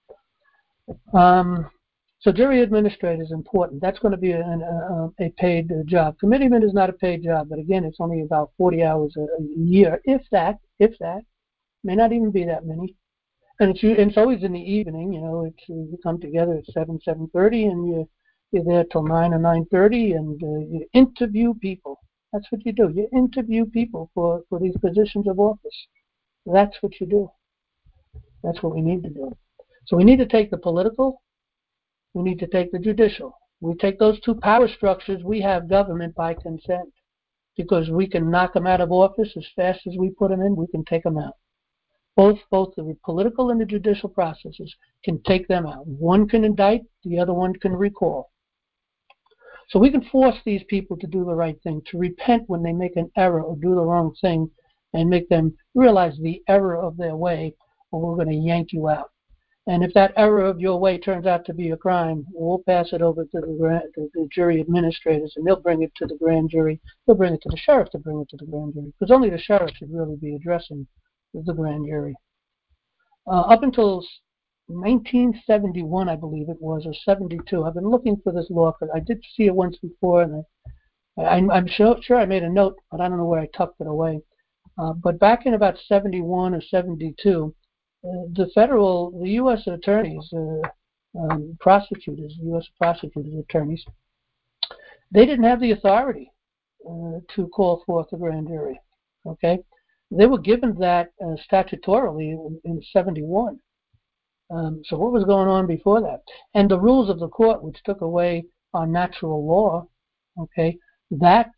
So jury administrator is important. That's going to be a paid job. Committeeman is not a paid job, but again, it's only about 40 hours a year, if that. May not even be that many. And it's always in the evening. You come together at 7:30, and you're there till 9 or 9:30, and you interview people. That's what you do. You interview people for these positions of office. That's what you do. That's what we need to do. So we need to take the political, we need to take the judicial. We take those 2 power structures, we have government by consent, because we can knock them out of office as fast as we put them in, we can take them out. Both the political and the judicial processes can take them out. One can indict, the other one can recall. So we can force these people to do the right thing, to repent when they make an error or do the wrong thing, and make them realize the error of their way, or we're going to yank you out. And if that error of your way turns out to be a crime, we'll pass it over to the jury administrators, and they'll bring it to the grand jury. They'll bring it to the sheriff to bring it to the grand jury, because only the sheriff should really be addressing the grand jury. Up until 1971, I believe it was, or 72, I've been looking for this law, because I did see it once before, and I'm sure I made a note, but I don't know where I tucked it away. But back in about 71 or 72, the U.S. attorneys, prosecutors, U.S. prosecutors, attorneys, they didn't have the authority to call forth a grand jury. Okay, they were given that statutorily in 71. So what was going on before that? And the rules of the court, which took away our natural law, okay, that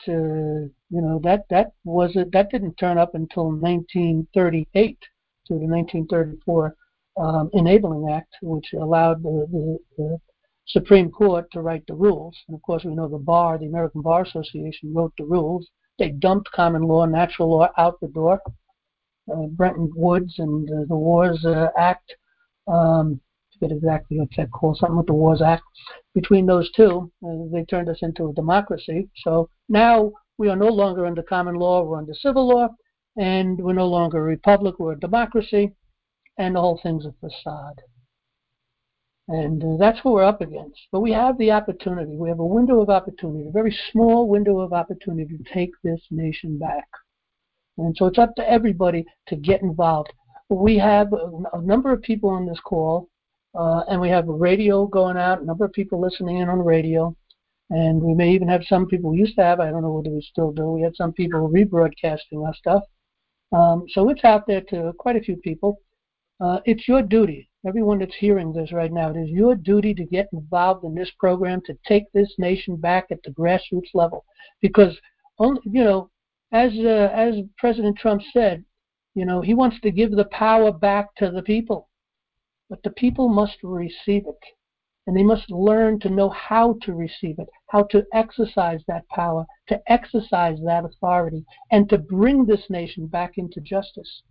that didn't turn up until 1938. To the 1934 Enabling Act, which allowed the Supreme Court to write the rules. And of course, we know the American Bar Association, wrote the rules. They dumped common law, natural law out the door. Bretton Woods and the Wars Act forget exactly what's that called, something with the Wars Act. Between those two, they turned us into a democracy. So now we are no longer under common law, we're under civil law, and we're no longer a republic, we're a democracy, and the whole thing's a facade. And that's what we're up against. But we have the opportunity. We have a window of opportunity, a very small window of opportunity to take this nation back. And so it's up to everybody to get involved. We have a number of people on this call, and we have a radio going out, a number of people listening in on the radio. And we may even have some people, we used to have, I don't know whether we still do, we had some people rebroadcasting our stuff. So it's out there to quite a few people. It's your duty. Everyone that's hearing this right now, it is your duty to get involved in this program, to take this nation back at the grassroots level. Because, as President Trump said, he wants to give the power back to the people. But the people must receive it. And they must learn to know how to receive it, how to exercise that power, to exercise that authority, and to bring this nation back into justice.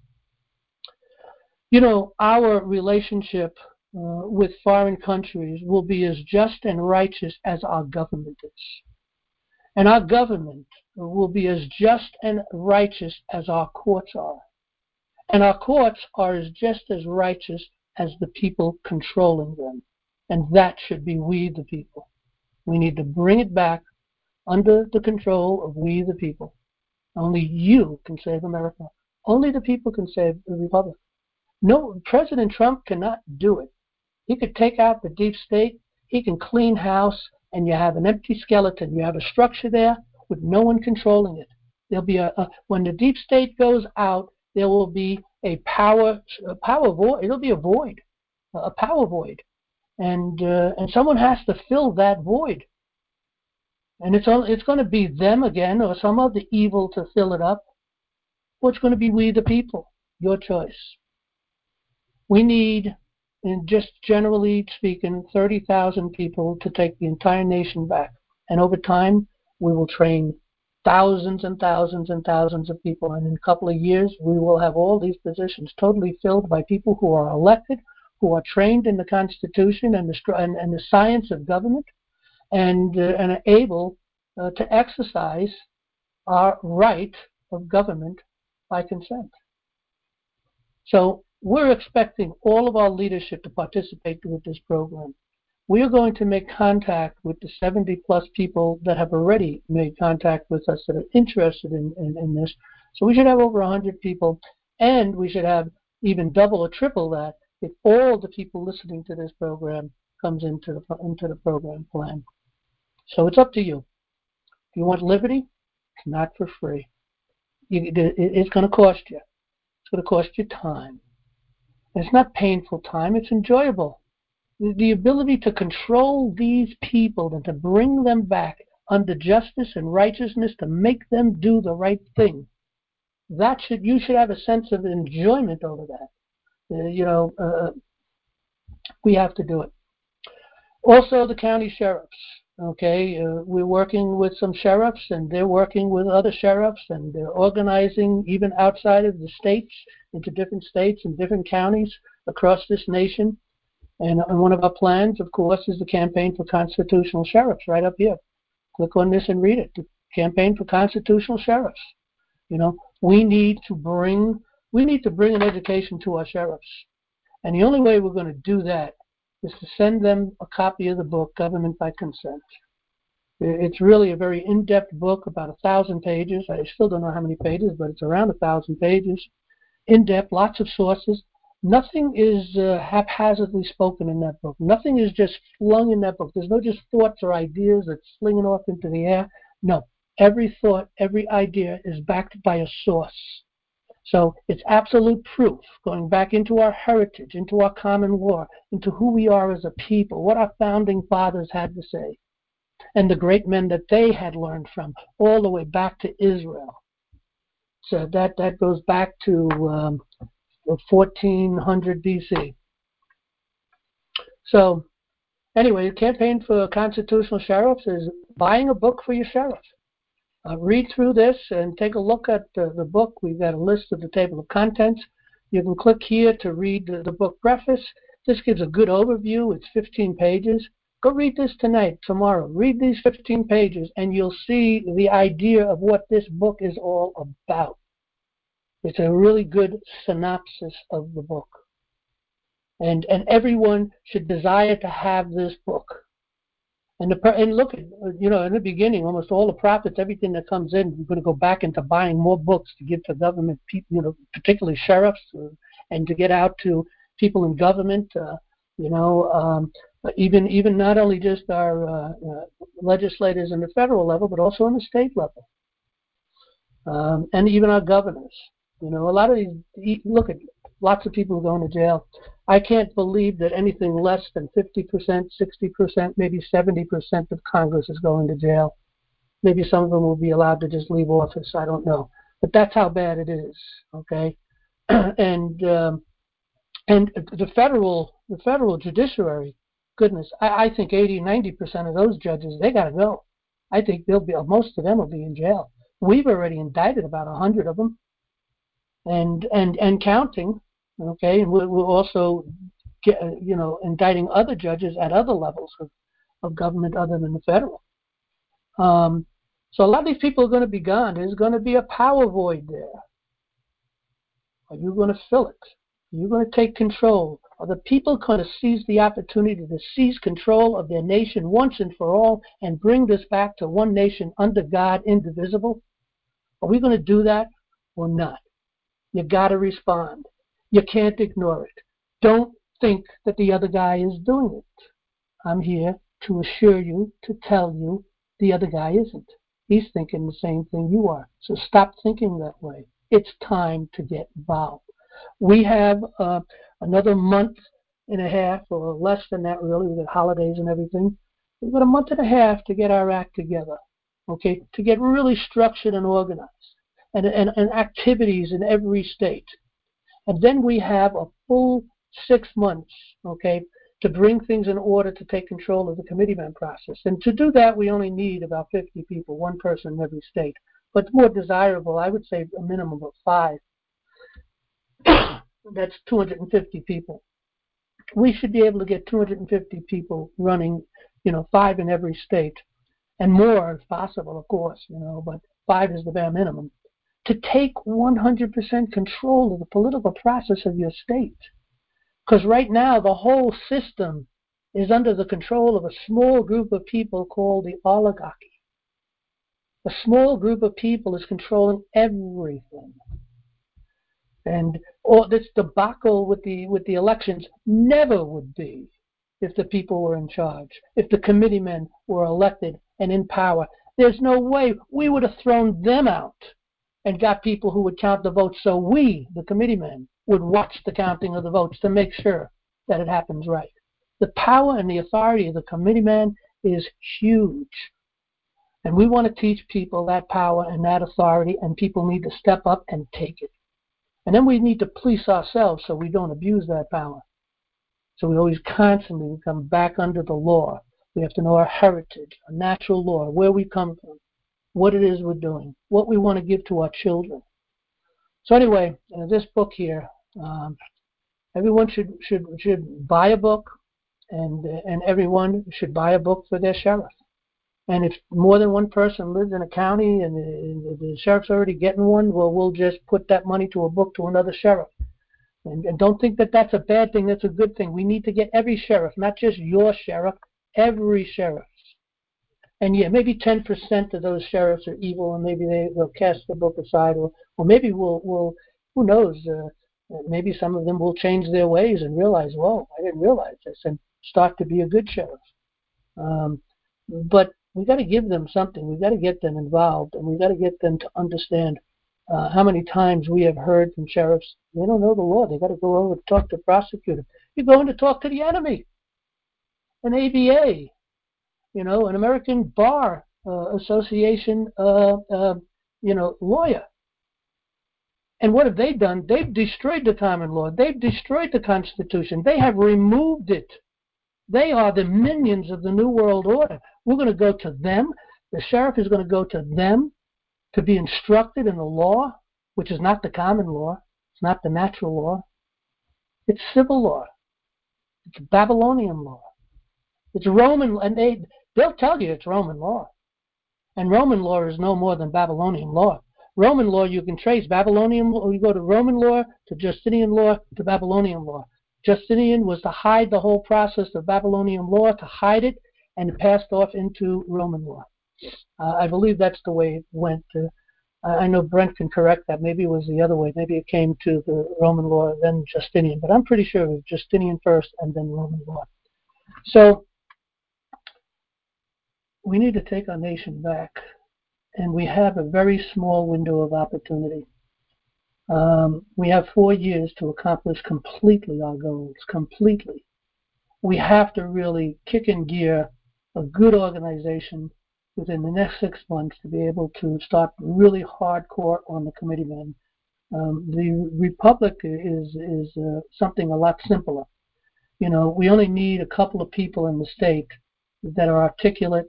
Our relationship with foreign countries will be as just and righteous as our government is. And our government will be as just and righteous as our courts are. And our courts are as just as righteous as the people controlling them. And that should be we, the people. We need to bring it back under the control of we, the people. Only you can save America. Only the people can save the republic. No, President Trump cannot do it. He could take out the deep state, he can clean house, and you have an empty skeleton. You have a structure there with no one controlling it. There'll be when the deep state goes out, there will be a power void. It'll be a void, a power void, and someone has to fill that void. And it's going to be them again, or some other evil to fill it up, or it's going to be we, the people. Your choice. We need, and just generally speaking, 30,000 people to take the entire nation back. And over time, we will train thousands and thousands and thousands of people. And in a couple of years, we will have all these positions totally filled by people who are elected, who are trained in the Constitution and the science of government, and are able to exercise our right of government by consent. So we're expecting all of our leadership to participate with this program. We are going to make contact with the 70-plus people that have already made contact with us that are interested in this. So we should have over 100 people, and we should have even double or triple that if all the people listening to this program comes into the program plan. So it's up to you. If you want liberty, it's not for free. It's going to cost you. It's going to cost you time. It's not painful time, it's enjoyable. The ability to control these people and to bring them back under justice and righteousness, to make them do the right thing. You should have a sense of enjoyment over that. We have to do it. Also, the county sheriffs. Okay, we're working with some sheriffs, and they're working with other sheriffs, and they're organizing even outside of the states, into different states and different counties across this nation. And one of our plans, of course, is the Campaign for Constitutional Sheriffs, right up here. Click on this and read it. The Campaign for Constitutional Sheriffs. We need to bring an education to our sheriffs. And the only way we're going to do that is to send them a copy of the book, Government by Consent. It's really a very in-depth book, about 1,000 pages. I still don't know how many pages, but it's around 1,000 pages. In-depth, lots of sources. Nothing is haphazardly spoken in that book. Nothing is just flung in that book. There's no just thoughts or ideas that's slinging off into the air. No. Every thought, every idea is backed by a source. So it's absolute proof, going back into our heritage, into our common law, into who we are as a people, what our founding fathers had to say, and the great men that they had learned from, all the way back to Israel. So that goes back to 1400 BC. So anyway, the Campaign for Constitutional Sheriffs is buying a book for your sheriff. Read through this and take a look at the book. We've got a list of the table of contents. You can click here to read the book preface. This gives a good overview. It's 15 pages. Go read this tonight, tomorrow. Read these 15 pages, and you'll see the idea of what this book is all about. It's a really good synopsis of the book. And everyone should desire to have this book. And look at, in the beginning, almost all the profits, everything that comes in, we're going to go back into buying more books to give to government people, particularly sheriffs, and to get out to people in government, even not only just our legislators in the federal level, but also on the state level, and even our governors. A lot of these, look at lots of people going to jail. I can't believe that anything less than 50%, 60%, maybe 70% of Congress is going to jail. Maybe some of them will be allowed to just leave office. I don't know, but that's how bad it is. Okay, and the federal judiciary, goodness, I think 80-90% of those judges, they got to go. I think most of them will be in jail. We've already indicted about 100 of them, and counting. Okay, and we're also indicting other judges at other levels of government other than the federal. So a lot of these people are going to be gone. There's going to be a power void there. Are you going to fill it? Are you going to take control? Are the people going to seize the opportunity to seize control of their nation once and for all and bring this back to one nation under God, indivisible? Are we going to do that or not? You got to respond. You can't ignore it. Don't think that the other guy is doing it. I'm here to assure you, to tell you, the other guy isn't. He's thinking the same thing you are. So stop thinking that way. It's time to get involved. We have another month and a half, or less than that really, with the holidays and everything. We've got a month and a half to get our act together, okay, to get really structured and organized, and activities in every state. And then we have a full 6 months, okay, to bring things in order to take control of the committeeman process. And to do that, we only need about 50 people, one person in every state. But it's more desirable, I would say a minimum of 5. That's 250 people. We should be able to get 250 people running, 5 in every state, and more if possible, of course, but 5 is the bare minimum, to take 100% control of the political process of your state. Because right now, the whole system is under the control of a small group of people called the oligarchy. A small group of people is controlling everything. And this debacle with the elections never would be if the people were in charge, if the committeemen were elected and in power. There's no way we would have thrown them out and got people who would count the votes, so we, the committeemen, would watch the counting of the votes to make sure that it happens right. The power and the authority of the committeeman is huge. And we want to teach people that power and that authority, and people need to step up and take it. And then we need to police ourselves so we don't abuse that power. So we always constantly come back under the law. We have to know our heritage, our natural law, where we come from, what it is we're doing, what we want to give to our children. So anyway, this book here, everyone should buy a book, and everyone should buy a book for their sheriff. And if more than one person lives in a county and the sheriff's already getting one, well, we'll just put that money to a book to another sheriff. And don't think that that's a bad thing. That's a good thing. We need to get every sheriff, not just your sheriff, every sheriff. And yeah, maybe 10% of those sheriffs are evil, and maybe they'll cast the book aside, or maybe we'll who knows, maybe some of them will change their ways and realize, whoa, I didn't realize this, and start to be a good sheriff. But we got to give them something. We got to get them involved, and we got to get them to understand how many times we have heard from sheriffs, they don't know the law. They got to go over and talk to the prosecutor. You're going to talk to the enemy, an ABA, an American Bar Association, lawyer. And what have they done? They've destroyed the common law. They've destroyed the Constitution. They have removed it. They are the minions of the New World Order. We're going to go to them. The sheriff is going to go to them to be instructed in the law, which is not the common law. It's not the natural law. It's civil law. It's Babylonian law. It's Roman, and they'll tell you it's Roman law. And Roman law is no more than Babylonian law. Roman law, you can trace Babylonian law. You go to Roman law, to Justinian law, to Babylonian law. Justinian was to hide the whole process of Babylonian law, to hide it, and it passed off into Roman law. I believe that's the way it went. I know Brent can correct that. Maybe it was the other way. Maybe it came to the Roman law, then Justinian. But I'm pretty sure it was Justinian first and then Roman law. So we need to take our nation back. And we have a very small window of opportunity. We have 4 years to accomplish completely our goals, completely. We have to really kick in gear a good organization within the next 6 months to be able to start really hardcore on the committeemen. The Republic is something a lot simpler. You know, we only need a couple of people in the state that are articulate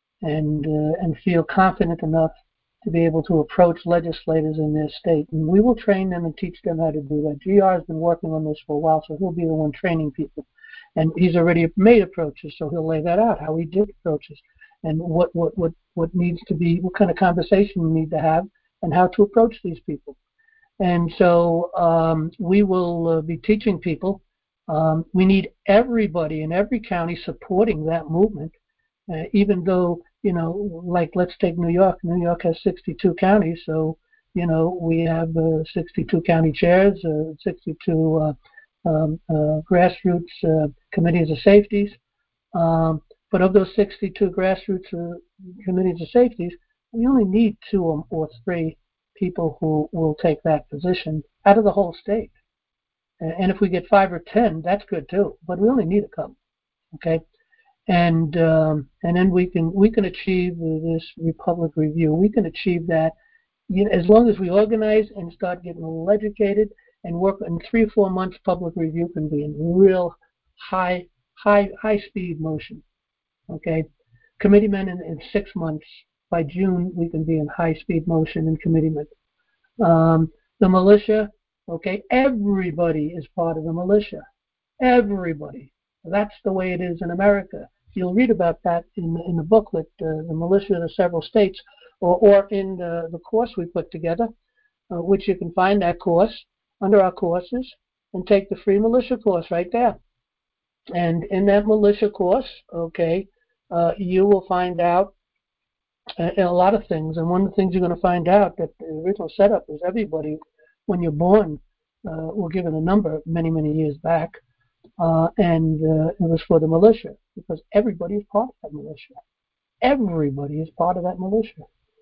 and feel confident enough to be able to approach legislators in their state. And we will train them and teach them how to do that. GR has been working on this for a while, so he'll be the one training people. And he's already made approaches, so he'll lay that out, how he did approaches, and what needs to be, what kind of conversation we need to have, and how to approach these people. And so we will be teaching people. We need everybody in every county supporting that movement. Even though, you know, like let's take New York. New York has 62 counties, so, you know, we have 62 county chairs, 62 grassroots committees of safeties. But of those 62 grassroots committees of safeties, we only need 2 or 3 people who will take that position out of the whole state. And if we get 5 or 10, that's good too. But we only need a couple. Okay. And then we can achieve this Republic review. We can achieve that, you know, as long as we organize and start getting a little educated and work in 3 or 4 months. Public review can be in real high speed motion. Okay, committeemen in 6 months. By June we can be in high speed motion in committeemen. The militia. Okay, everybody is part of the militia. Everybody. That's the way it is in America. You'll read about that in the booklet, the militia of several states, or in the course we put together, which you can find that course under our courses and take the free militia course right there. And in that militia course, okay, you will find out a lot of things. And one of the things you're going to find out that the original setup is everybody, when you're born, we're given a number many, many years back. And it was for the militia, because everybody is part of that militia. Everybody is part of that militia.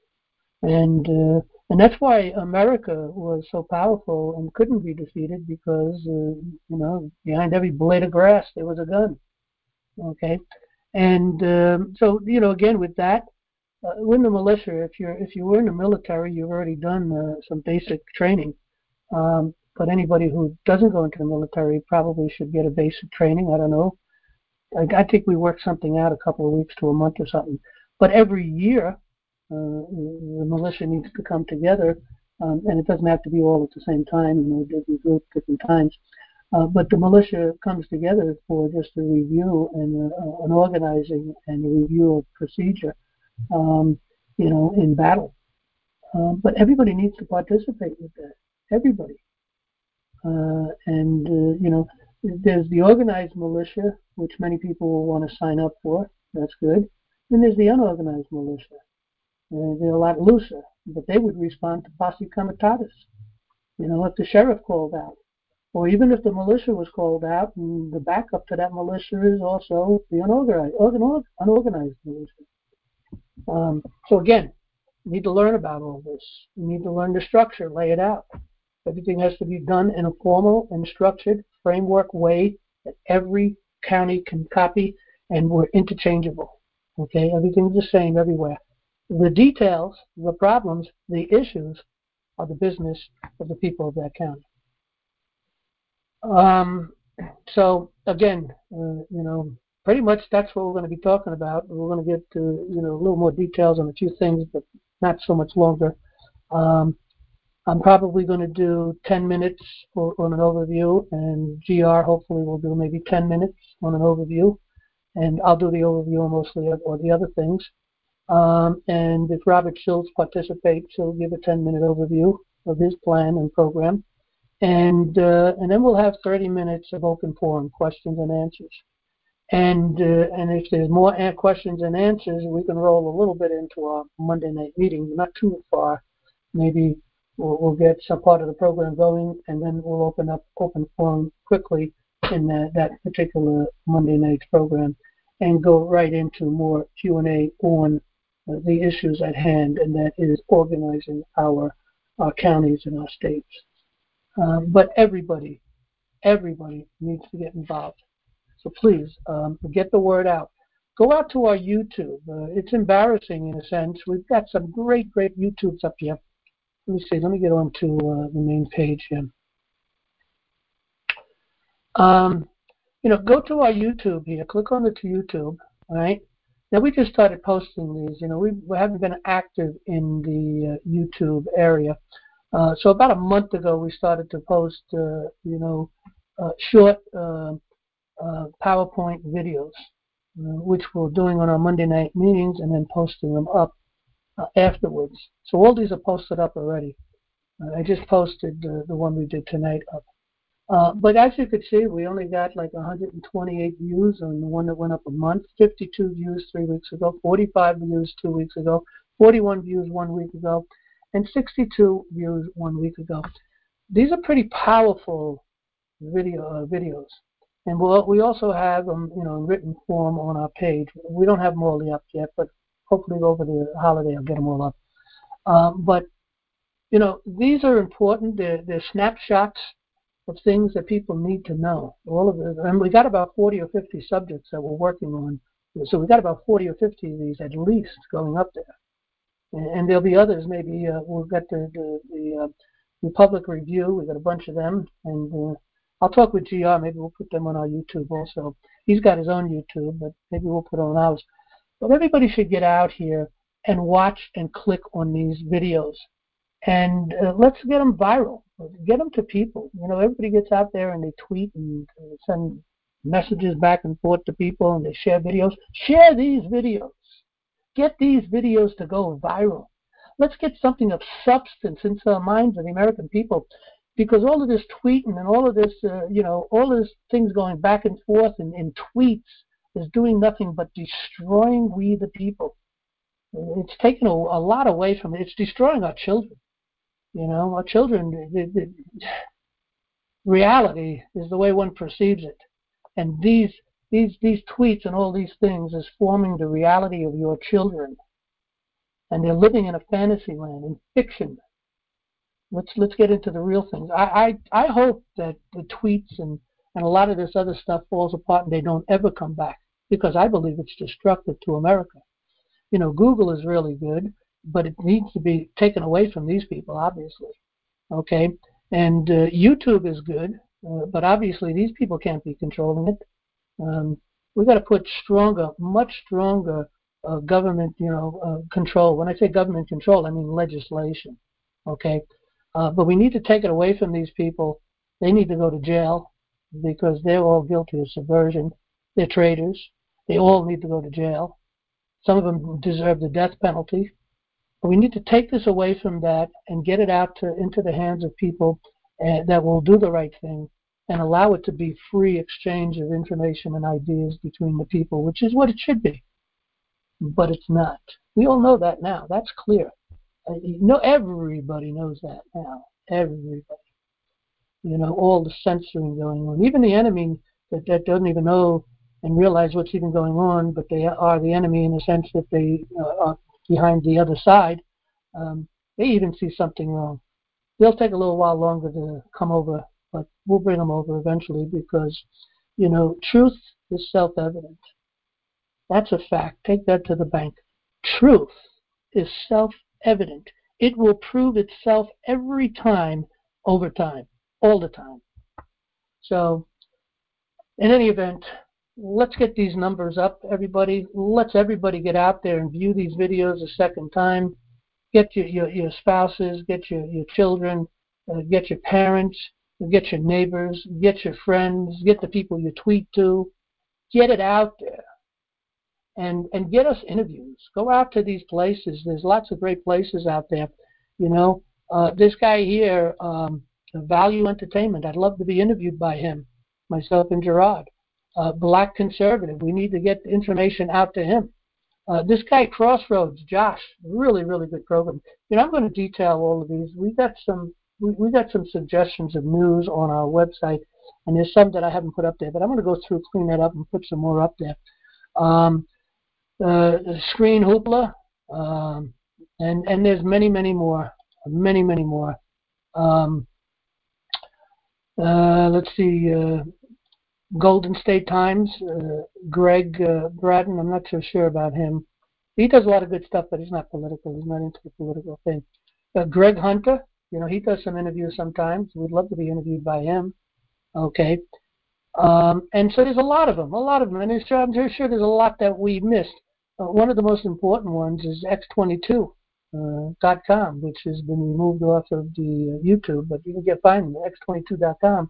And that's why America was so powerful and couldn't be defeated, because, you know, behind every blade of grass there was a gun. Okay? And so, you know, again, with that, in the militia, if you were in the military, you've already done some basic training. But anybody who doesn't go into the military probably should get a basic training. I don't know. I think we worked something out a couple of weeks to a month or something. But every year, the militia needs to come together, and it doesn't have to be all at the same time, you know, different groups, different times. But the militia comes together for just a review and an organizing and a review of procedure, you know, in battle. But everybody needs to participate with that. Everybody. You know, there's the organized militia, which many people will want to sign up for. That's good. And there's the unorganized militia. They're a lot looser, but they would respond to posse comitatus. You know, if the sheriff called out, or even if the militia was called out, and the backup to that militia is also the unorganized militia. So again, you need to learn about all this. You need to learn the structure, lay it out. Everything has to be done in a formal and structured framework way that every county can copy, and we're interchangeable. Okay, everything's the same everywhere. The details, the problems, the issues are the business of the people of that county. So again, you know, pretty much that's what we're going to be talking about. We're going to get to, you know, a little more details on a few things, but not so much longer. I'm probably going to do 10 minutes on an overview, and GR hopefully will do maybe 10 minutes on an overview, and I'll do the overview mostly or the other things. And if Robert Schultz participates, he'll give a 10-minute overview of his plan and program. And then we'll have 30 minutes of open forum, questions and answers. And if there's more questions and answers, we can roll a little bit into our Monday night meeting, not too far. Maybe we'll get some part of the program going, and then we'll open up open forum quickly in that particular Monday night's program, and go right into more Q&A on the issues at hand, and that is organizing our counties and our states. But everybody needs to get involved. So please, get the word out. Go out to our YouTube. It's embarrassing in a sense. We've got some great YouTubes up here. Let me see. Let me get on to the main page here. Go to our YouTube here. Click on it to YouTube. All right. Now we just started posting these. We haven't been active in the YouTube area. So about a month ago, we started to post, short PowerPoint videos, which we're doing on our Monday night meetings and then posting them up afterwards. So all these are posted up already. I just posted the one we did tonight up. But as you could see, we only got like 128 views on the one that went up a month, 52 views 3 weeks ago, 45 views 2 weeks ago, 41 views 1 week ago, and 62 views 1 week ago. These are pretty powerful videos. And we also have them, in written form on our page. We don't have them all up yet, but hopefully over the holiday I'll get them all up. But these are important. They're snapshots of things that people need to know. All of it, and we got about 40 or 50 subjects that we're working on. So we got about 40 or 50 of these at least going up there. And there'll be others. Maybe we've got the public review. We've got a bunch of them, and I'll talk with GR. Maybe we'll put them on our YouTube also. He's got his own YouTube, but maybe we'll put it on ours. But everybody should get out here and watch and click on these videos, and let's get them viral. Get them to people. Everybody gets out there and they tweet and send messages back and forth to people, and they share videos. Share these videos. Get these videos to go viral. Let's get something of substance into the minds of the American people, because all of this tweeting and all of this, all these things going back and forth in tweets is doing nothing but destroying we the people. It's taken a lot away from it. It's destroying our children. Our children, reality is the way one perceives it. And these tweets and all these things is forming the reality of your children. And they're living in a fantasy land, in fiction. Let's get into the real things. I hope that the tweets and a lot of this other stuff falls apart and they don't ever come back, because I believe it's destructive to America. Google is really good, but it needs to be taken away from these people, obviously. Okay? And YouTube is good, but obviously these people can't be controlling it. We've got to put much stronger government, control. When I say government control, I mean legislation. Okay? But we need to take it away from these people. They need to go to jail because they're all guilty of subversion. They're traitors. They all need to go to jail. Some of them deserve the death penalty. But we need to take this away from that and get it out into the hands of people that will do the right thing and allow it to be free exchange of information and ideas between the people, which is what it should be. But it's not. We all know that now. That's clear. Everybody knows that now. Everybody. All the censoring going on. Even the enemy that doesn't even know and realize what's even going on, but they are the enemy in the sense that they are behind the other side. They even see something wrong. They'll take a little while longer to come over, but we'll bring them over eventually because, truth is self-evident. That's a fact. Take that to the bank. Truth is self-evident. It will prove itself every time, over time, all the time. So, in any event, let's get these numbers up, everybody. Let's everybody get out there and view these videos a second time. Get your spouses, get your children, get your parents, get your neighbors, get your friends, get the people you tweet to. Get it out there. And get us interviews. Go out to these places. There's lots of great places out there. You know, this guy here, Value Entertainment, I'd love to be interviewed by him, myself and Gerard. Black Conservative, we need to get information out to him. This guy, Crossroads, Josh, really, really good program. You know, I'm going to detail all of these. We got some suggestions of news on our website, and there's some that I haven't put up there, but I'm going to go through, clean that up, and put some more up there. Screen Hoopla, and there's many more. Let's see, Golden State Times, Greg Braden, I'm not so sure about him. He does a lot of good stuff, but he's not political. He's not into the political thing. Greg Hunter, you know, he does some interviews sometimes. We'd love to be interviewed by him. Okay. And so there's a lot of them, and I'm sure there's a lot that we missed. One of the most important ones is X22.com, which has been removed off of the YouTube, but you can find him at X22.com.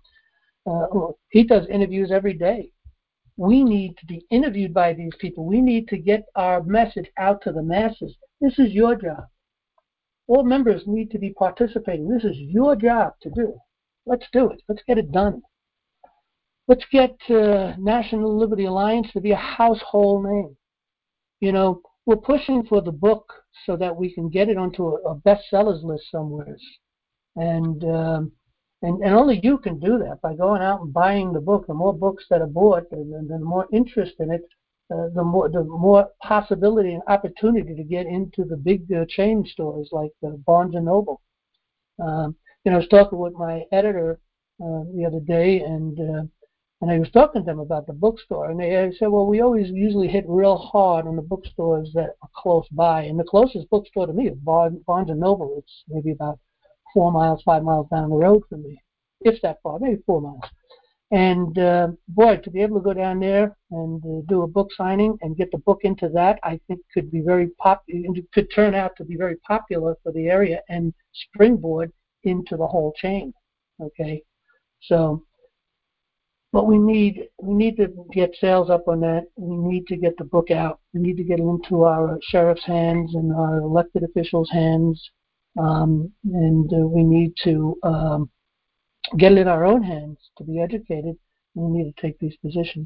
He does interviews every day. We need to be interviewed by these people. We need to get our message out to the masses. This is your job. All members need to be participating. This is your job to do. Let's do it. Let's get it done. Let's get National Liberty Alliance to be a household name. You know, we're pushing for the book so that we can get it onto a bestsellers list somewhere. And only you can do that by going out and buying the book. The more books that are bought, the more interest in it, the more possibility and opportunity to get into the big chain stores like Barnes and Noble. You know, I was talking with my editor the other day, and I was talking to them about the bookstore, and they said, well, we always usually hit real hard on the bookstores that are close by, and the closest bookstore to me is Barnes and Noble. It's maybe about 4 miles, 5 miles down the road from me, if that far, maybe 4 miles. And boy, to be able to go down there and do a book signing and get the book into that, I think could be could turn out to be very popular for the area and springboard into the whole chain. Okay, so. But we need to get sales up on that. We need to get the book out. We need to get it into our sheriff's hands and our elected officials' hands, and we need to get it in our own hands to be educated. We need to take these positions.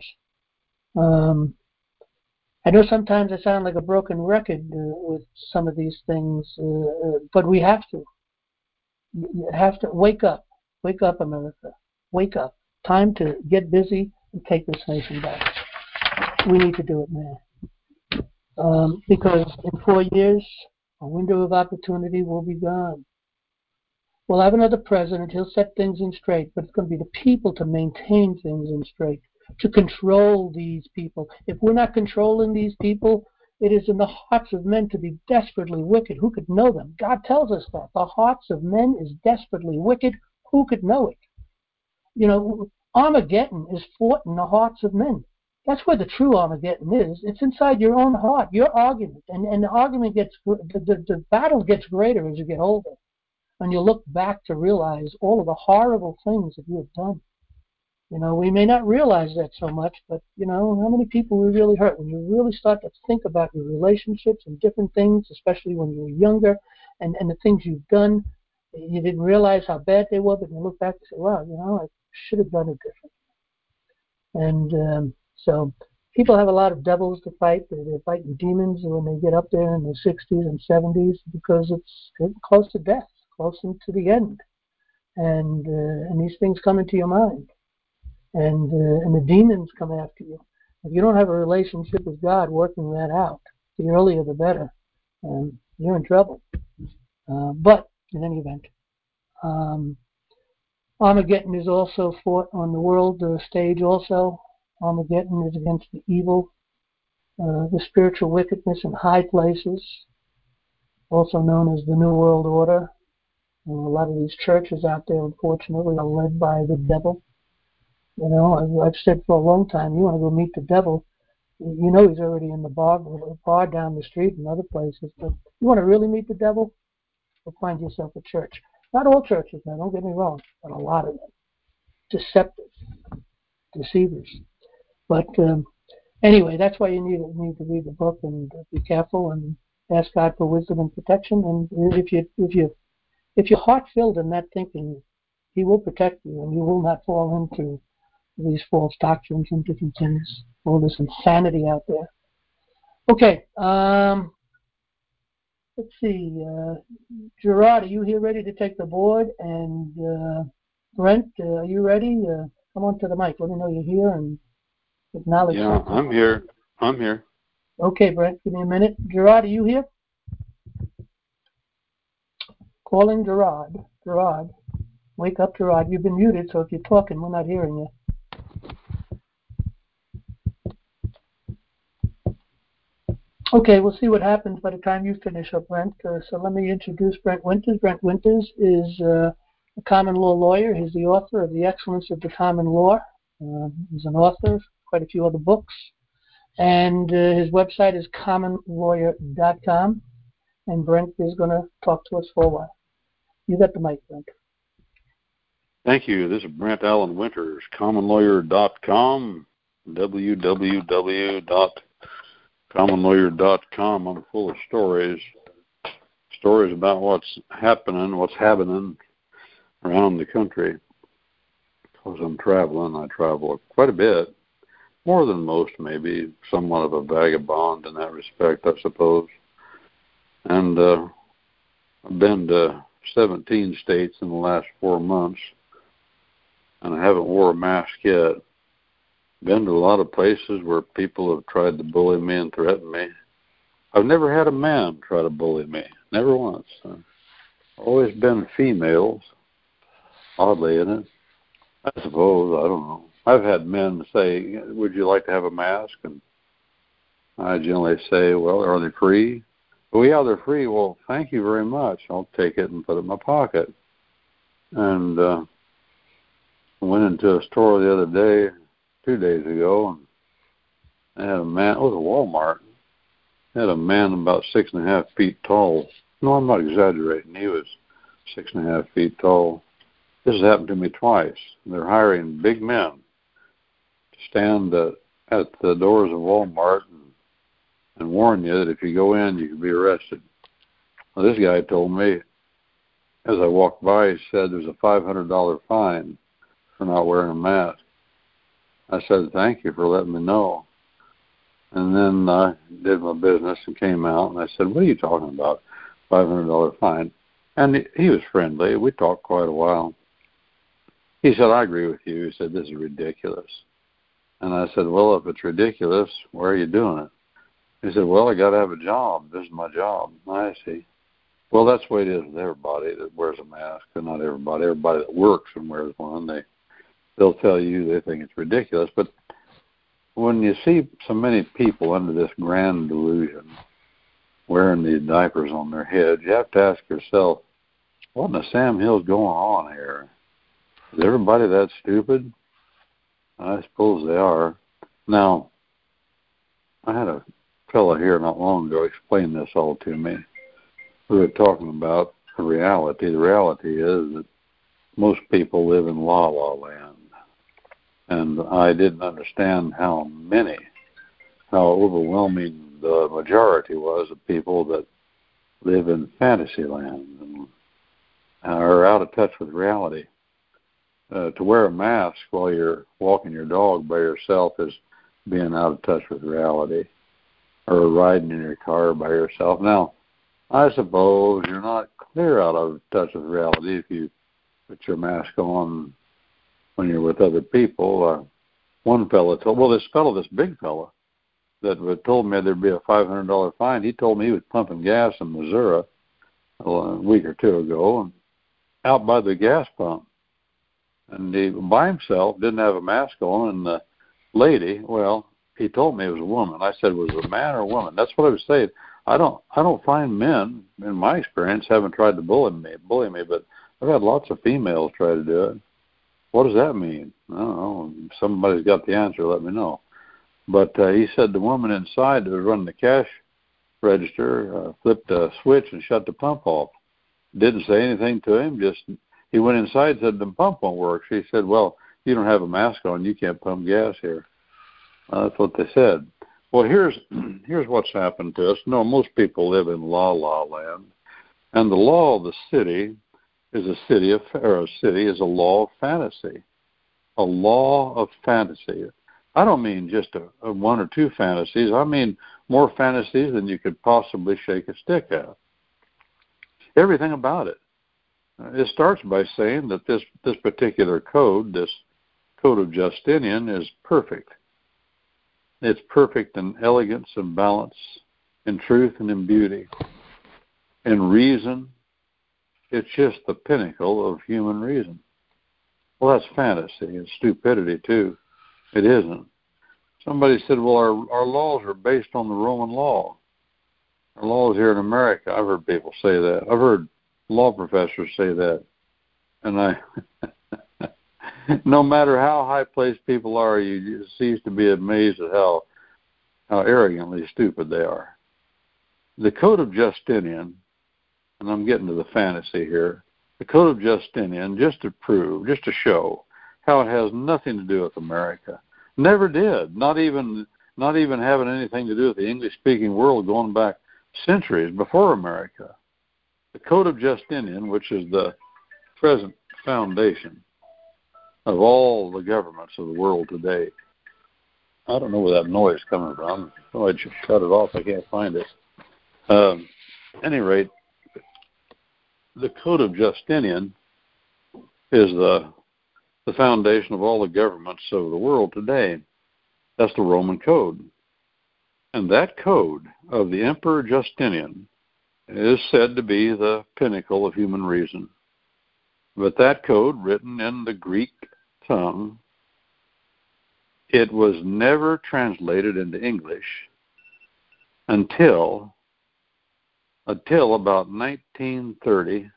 I know sometimes I sound like a broken record with some of these things, but we have to. You have to wake up. Wake up, America. Wake up. Time to get busy and take this nation back. We need to do it now. Because in 4 years, a window of opportunity will be gone. We'll have another president. He'll set things in straight, but it's going to be the people to maintain things in straight, to control these people. If we're not controlling these people, it is in the hearts of men to be desperately wicked. Who could know them? God tells us that. The hearts of men is desperately wicked. Who could know it? You know, Armageddon is fought in the hearts of men. That's where the true Armageddon is. It's inside your own heart, your argument. And the argument the battle gets greater as you get older. And you look back to realize all of the horrible things that you have done. You know, we may not realize that so much, but, you know, how many people we really hurt? When you really start to think about your relationships and different things, especially when you were younger, and the things you've done, you didn't realize how bad they were, but you look back and say, wow, you know, I should have done it different. And so people have a lot of devils to fight. They're fighting demons when they get up there in the 60s and 70s because it's getting close to death, close to the end. And these things come into your mind. And the demons come after you. If you don't have a relationship with God working that out, the earlier the better, you're in trouble. But in any event, Armageddon is also fought on the world stage also. Armageddon is against the evil, the spiritual wickedness in high places, also known as the New World Order. A lot of these churches out there, unfortunately, are led by the devil. You know, I've said for a long time, you want to go meet the devil, you know he's already in the bar down the street and other places. But you want to really meet the devil? you'll find yourself a church. Not all churches, now, don't get me wrong, but a lot of them. Deceptive, deceivers. But anyway, that's why you need to read the book and be careful and ask God for wisdom and protection. And if you're heart-filled in that thinking, He will protect you, and you will not fall into these false doctrines and different things, all this insanity out there. Okay, let's see. Gerard, are you here ready to take the board? And Brent, are you ready? Come on to the mic. Let me know you're here and acknowledge something. I'm here. Okay, Brent, give me a minute. Gerard, are you here? Calling Gerard. Gerard. Wake up, Gerard. You've been muted, so if you're talking, we're not hearing you. Okay, we'll see what happens by the time you finish up, Brent. So let me introduce Brent Winters. Brent Winters is a common law lawyer. He's the author of The Excellence of the Common Law. He's an author of quite a few other books. And his website is commonlawyer.com. And Brent is going to talk to us for a while. You got the mic, Brent. Thank you. This is Brent Allen Winters, commonlawyer.com, www.commonlawyer.com. I'm full of stories about what's happening around the country. Because I'm traveling, I travel quite a bit, more than most, maybe somewhat of a vagabond in that respect, I suppose. And I've been to 17 states in the last 4 months, and I haven't wore a mask yet. Been to a lot of places where people have tried to bully me and threaten me. I've never had a man try to bully me, never once. Always been females, oddly, isn't it? I suppose, I don't know. I've had men say, would you like to have a mask? And I generally say, well, are they free? Oh, yeah, they're free. Well, thank you very much. I'll take it and put it in my pocket. And I went into a store the other day, 2 days ago, and I had a man, it was a Walmart, I had a man about 6.5 feet tall. No, I'm not exaggerating. He was 6.5 feet tall. This has happened to me twice. They're hiring big men to stand at the doors of Walmart and warn you that if you go in, you can be arrested. Well, this guy told me, as I walked by, he said there's a $500 fine for not wearing a mask. I said, thank you for letting me know. And then I did my business and came out, and I said, what are you talking about, $500 fine? And he was friendly. We talked quite a while. He said, I agree with you. He said, this is ridiculous. And I said, well, if it's ridiculous, why are you doing it? He said, well, I got to have a job. This is my job. I see. Well, that's the way it is with everybody that wears a mask, and not everybody. Everybody that works and wears one, they'll tell you they think it's ridiculous. But when you see so many people under this grand delusion wearing these diapers on their head, you have to ask yourself, what in the Sam Hill's going on here? Is everybody that stupid? I suppose they are. Now, I had a fellow here not long ago explain this all to me. We were talking about the reality. The reality is that most people live in la-la land. And I didn't understand how overwhelming the majority was of people that live in fantasy land and are out of touch with reality. To wear a mask while you're walking your dog by yourself is being out of touch with reality, or riding in your car by yourself. Now, I suppose you're not clear out of touch with reality if you put your mask on when you're with other people. One fellow this big fellow, that told me there'd be a $500 fine, he told me he was pumping gas in Missouri a week or two ago, and out by the gas pump. And he, by himself, didn't have a mask on, and the lady, well, he told me it was a woman. I said, was it a man or a woman? That's what I was saying. I don't find men, in my experience, haven't tried to bully me, but I've had lots of females try to do it. What does that mean? I don't know. If somebody's got the answer, let me know. But he said the woman inside that was running the cash register flipped a switch and shut the pump off. didn't say anything to him. Just he went inside and said, the pump won't work. She said, well, you don't have a mask on. You can't pump gas here. That's what they said. Well, here's what's happened to us. No, most people live in la-la land. And the law of the city is a law of fantasy. A law of fantasy. I don't mean just a one or two fantasies. I mean more fantasies than you could possibly shake a stick at. Everything about it. It starts by saying that this particular code, this code of Justinian, is perfect. It's perfect in elegance and balance, in truth and in beauty, in reason. It's just the pinnacle of human reason. Well, that's fantasy and stupidity, too. It isn't. Somebody said, well, our laws are based on the Roman law. Our laws here in America, I've heard people say that. I've heard law professors say that. And no matter how high-placed people are, you cease to be amazed at how arrogantly stupid they are. The Code of Justinian, and I'm getting to the fantasy here, the Code of Justinian, just to show how it has nothing to do with America. Never did. Not even having anything to do with the English-speaking world going back centuries before America. The Code of Justinian, which is the present foundation of all the governments of the world today. I don't know where that noise is coming from. Oh, I just cut it off. I can't find it. At any rate, the Code of Justinian is the foundation of all the governments of the world today. That's the Roman Code. And that code of the Emperor Justinian is said to be the pinnacle of human reason. But that code, written in the Greek tongue, it was never translated into English until about 1930,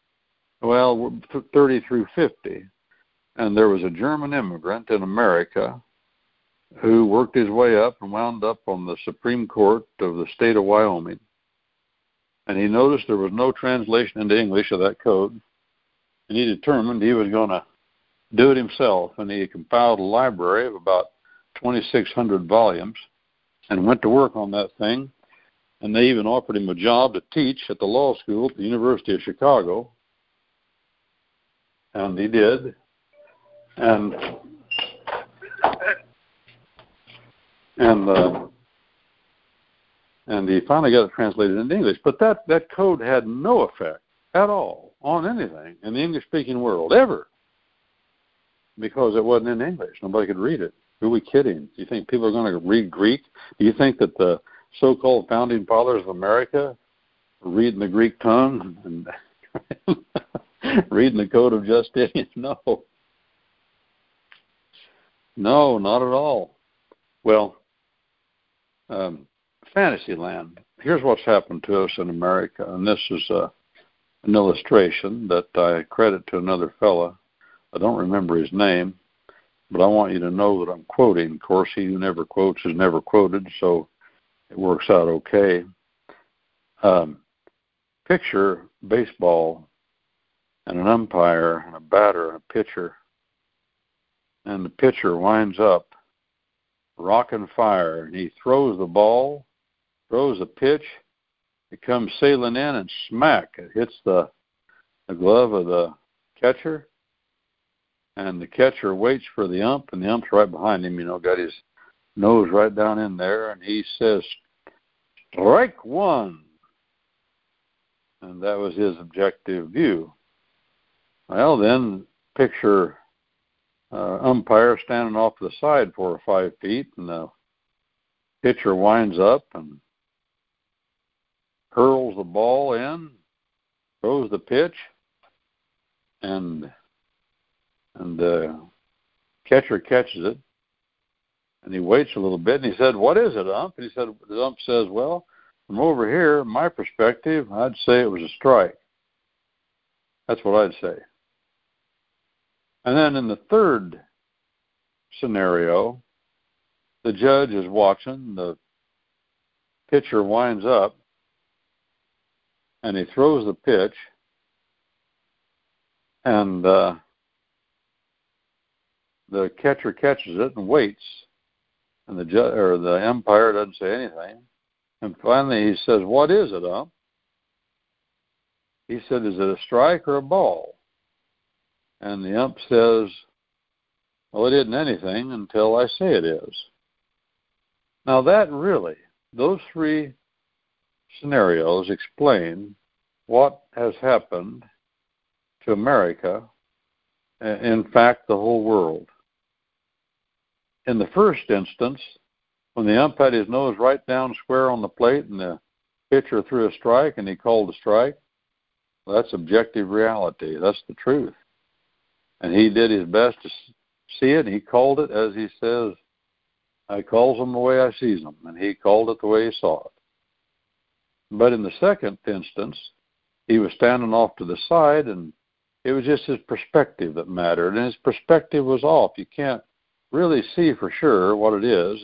30 through 50. And there was a German immigrant in America who worked his way up and wound up on the Supreme Court of the state of Wyoming. And he noticed there was no translation into English of that code. And he determined he was going to do it himself. And he compiled a library of about 2,600 volumes and went to work on that thing. And they even offered him a job to teach at the law school at the University of Chicago. And he did. And he finally got it translated into English. But that code had no effect at all on anything in the English-speaking world, ever. Because it wasn't in English. Nobody could read it. Who are we kidding? Do you think people are going to read Greek? Do you think that the so-called founding fathers of America were reading the Greek tongue and reading the Code of Justinian? No. No, not at all. Well, Fantasyland. Here's what's happened to us in America, and this is an illustration that I credit to another fella. I don't remember his name, but I want you to know that I'm quoting. Of course, he who never quotes is never quoted, so it works out okay. Picture baseball and an umpire and a batter and a pitcher, and the pitcher winds up rocking fire, and he throws the ball, throws the pitch, it comes sailing in, and smack, it hits the glove of the catcher, and the catcher waits for the ump, and the ump's right behind him, got his nose right down in there, and he says, "Strike one." And that was his objective view. Well, then picture umpire standing off to the side 4 or 5 feet, and the pitcher winds up and hurls the ball in, throws the pitch, and the catcher catches it, and he waits a little bit, and he said, "What is it, ump?" And the ump says, "Well, from over here, my perspective, I'd say it was a strike." That's what I'd say. And then in the third scenario, the judge is watching, the pitcher winds up, and he throws the pitch, And the catcher catches it and waits, and the umpire doesn't say anything. And finally he says, "What is it, ump?" He said, "Is it a strike or a ball?" And the ump says, "Well, it isn't anything until I say it is." Now those three scenarios explain what has happened to America, in fact, the whole world. In the first instance, when the ump had his nose right down square on the plate and the pitcher threw a strike and he called a strike, well, that's objective reality. That's the truth. And he did his best to see it, and he called it, as he says, "I calls them the way I sees them," and he called it the way he saw it. But in the second instance, he was standing off to the side, and it was just his perspective that mattered, and his perspective was off. You can't really see for sure what it is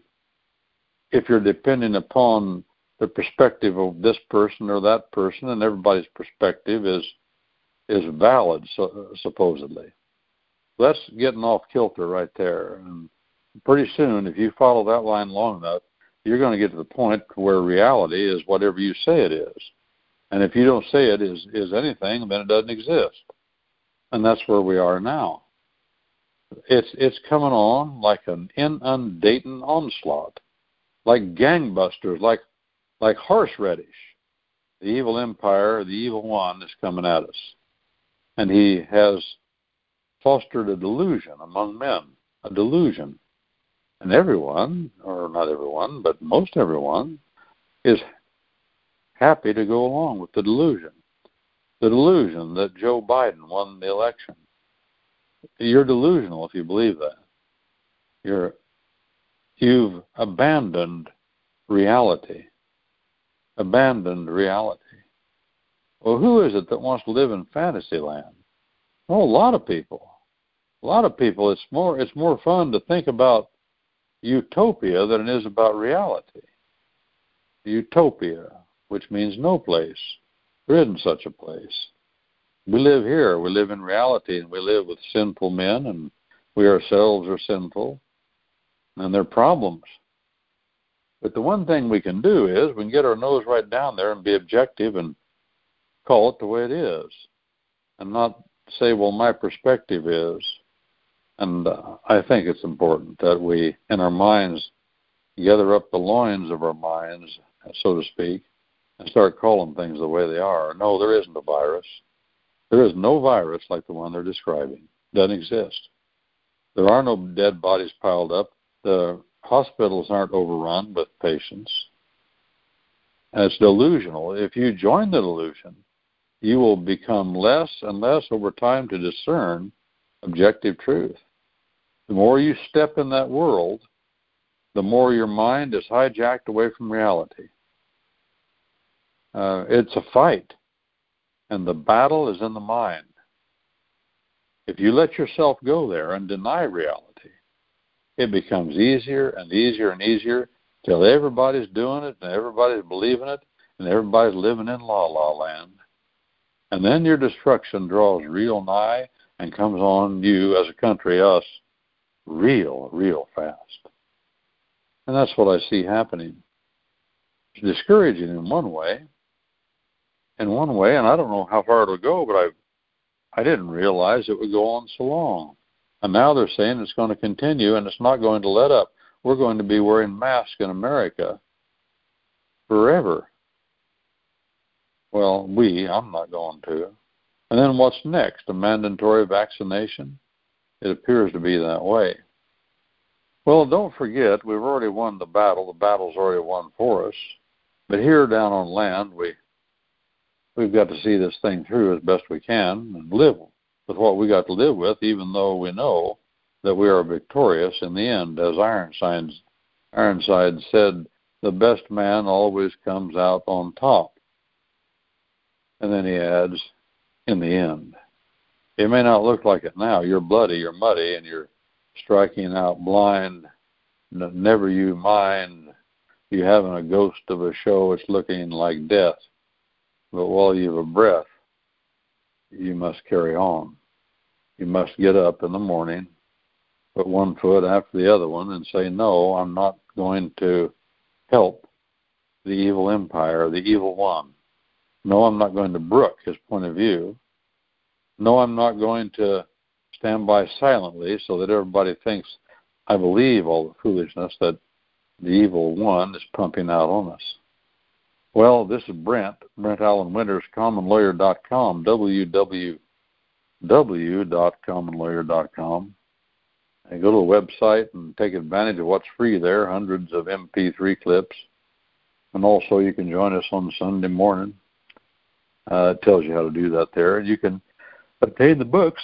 if you're depending upon the perspective of this person or that person, and everybody's perspective is valid, supposedly. That's getting off kilter right there. And pretty soon, if you follow that line long enough, you're going to get to the point where reality is whatever you say it is. And if you don't say it is anything, then it doesn't exist. And that's where we are now. It's coming on like an inundating onslaught, like gangbusters, like horseradish. The evil empire, the evil one, is coming at us. And he has fostered a delusion among men, a delusion. And everyone, or not everyone, but most everyone, is happy to go along with the delusion. The delusion that Joe Biden won the election. You're delusional if you believe that. You've abandoned reality. Abandoned reality. Well, who is it that wants to live in fantasy land? Well, a lot of people. A lot of people. It's more fun to think about utopia than it is about reality. Utopia, which means no place. There isn't such a place. We live here. We live in reality, and we live with sinful men, and we ourselves are sinful, and there are problems. But the one thing we can do is we can get our nose right down there and be objective and call it the way it is, and not say, well, my perspective is. And I think it's important that we, in our minds, gather up the loins of our minds, so to speak, and start calling things the way they are. No, there isn't a virus. There is no virus like the one they're describing. Doesn't exist. There are no dead bodies piled up. The hospitals aren't overrun with patients. And it's delusional. If you join the delusion, you will become less and less over time to discern objective truth. The more you step in that world, the more your mind is hijacked away from reality. It's a fight, and the battle is in the mind. If you let yourself go there and deny reality, it becomes easier and easier and easier till everybody's doing it and everybody's believing it and everybody's living in la-la land. And then your destruction draws real nigh and comes on you as a country, us, real fast. And that's what I see happening. It's discouraging in one way, and I don't know how far it'll go, but I didn't realize it would go on so long. And now they're saying it's going to continue and it's not going to let up. We're going to be wearing masks in America forever. Well, I'm not going to. And then what's next? A mandatory vaccination? It appears to be that way. Well, don't forget, we've already won the battle. The battle's already won for us. But here down on land, we've got to see this thing through as best we can and live with what we got to live with, even though we know that we are victorious in the end. As Ironside said, the best man always comes out on top. And then he adds, in the end. It may not look like it now. You're bloody, you're muddy, and you're striking out blind. Never you mind. You having a ghost of a show. It's looking like death. But while you've a breath, you must carry on. You must get up in the morning, put one foot after the other one, and say, no, I'm not going to help the evil empire, the evil one. No, I'm not going to brook his point of view. No, I'm not going to stand by silently so that everybody thinks I believe all the foolishness that the evil one is pumping out on us. Well, this is Brent Allen Winters, commonlawyer.com, www.commonlawyer.com. And go to the website and take advantage of what's free there, hundreds of MP3 clips. And also you can join us on Sunday morning. It tells you how to do that there. And you can obtain the books.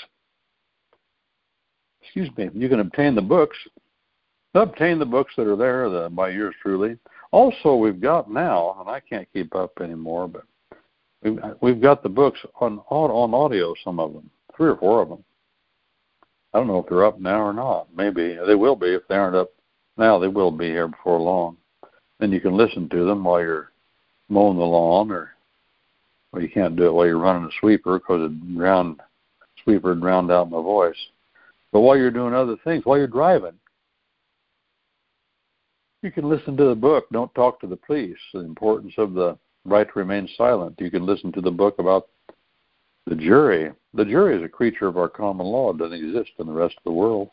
You can obtain the books. Obtain the books that are there by yours truly. Also, we've got now, and I can't keep up anymore, but we've got the books on audio, some of them, 3 or 4 of them. I don't know if they're up now or not. Maybe they will be. If they aren't up now, they will be here before long. Then you can listen to them while you're mowing the lawn, or well, you can't do it while you're running a sweeper because sweeper drowned out my voice. But while you're doing other things, while you're driving, you can listen to the book, Don't Talk to the Police, the importance of the right to remain silent. You can listen to the book about the jury. The jury is a creature of our common law. It doesn't exist in the rest of the world.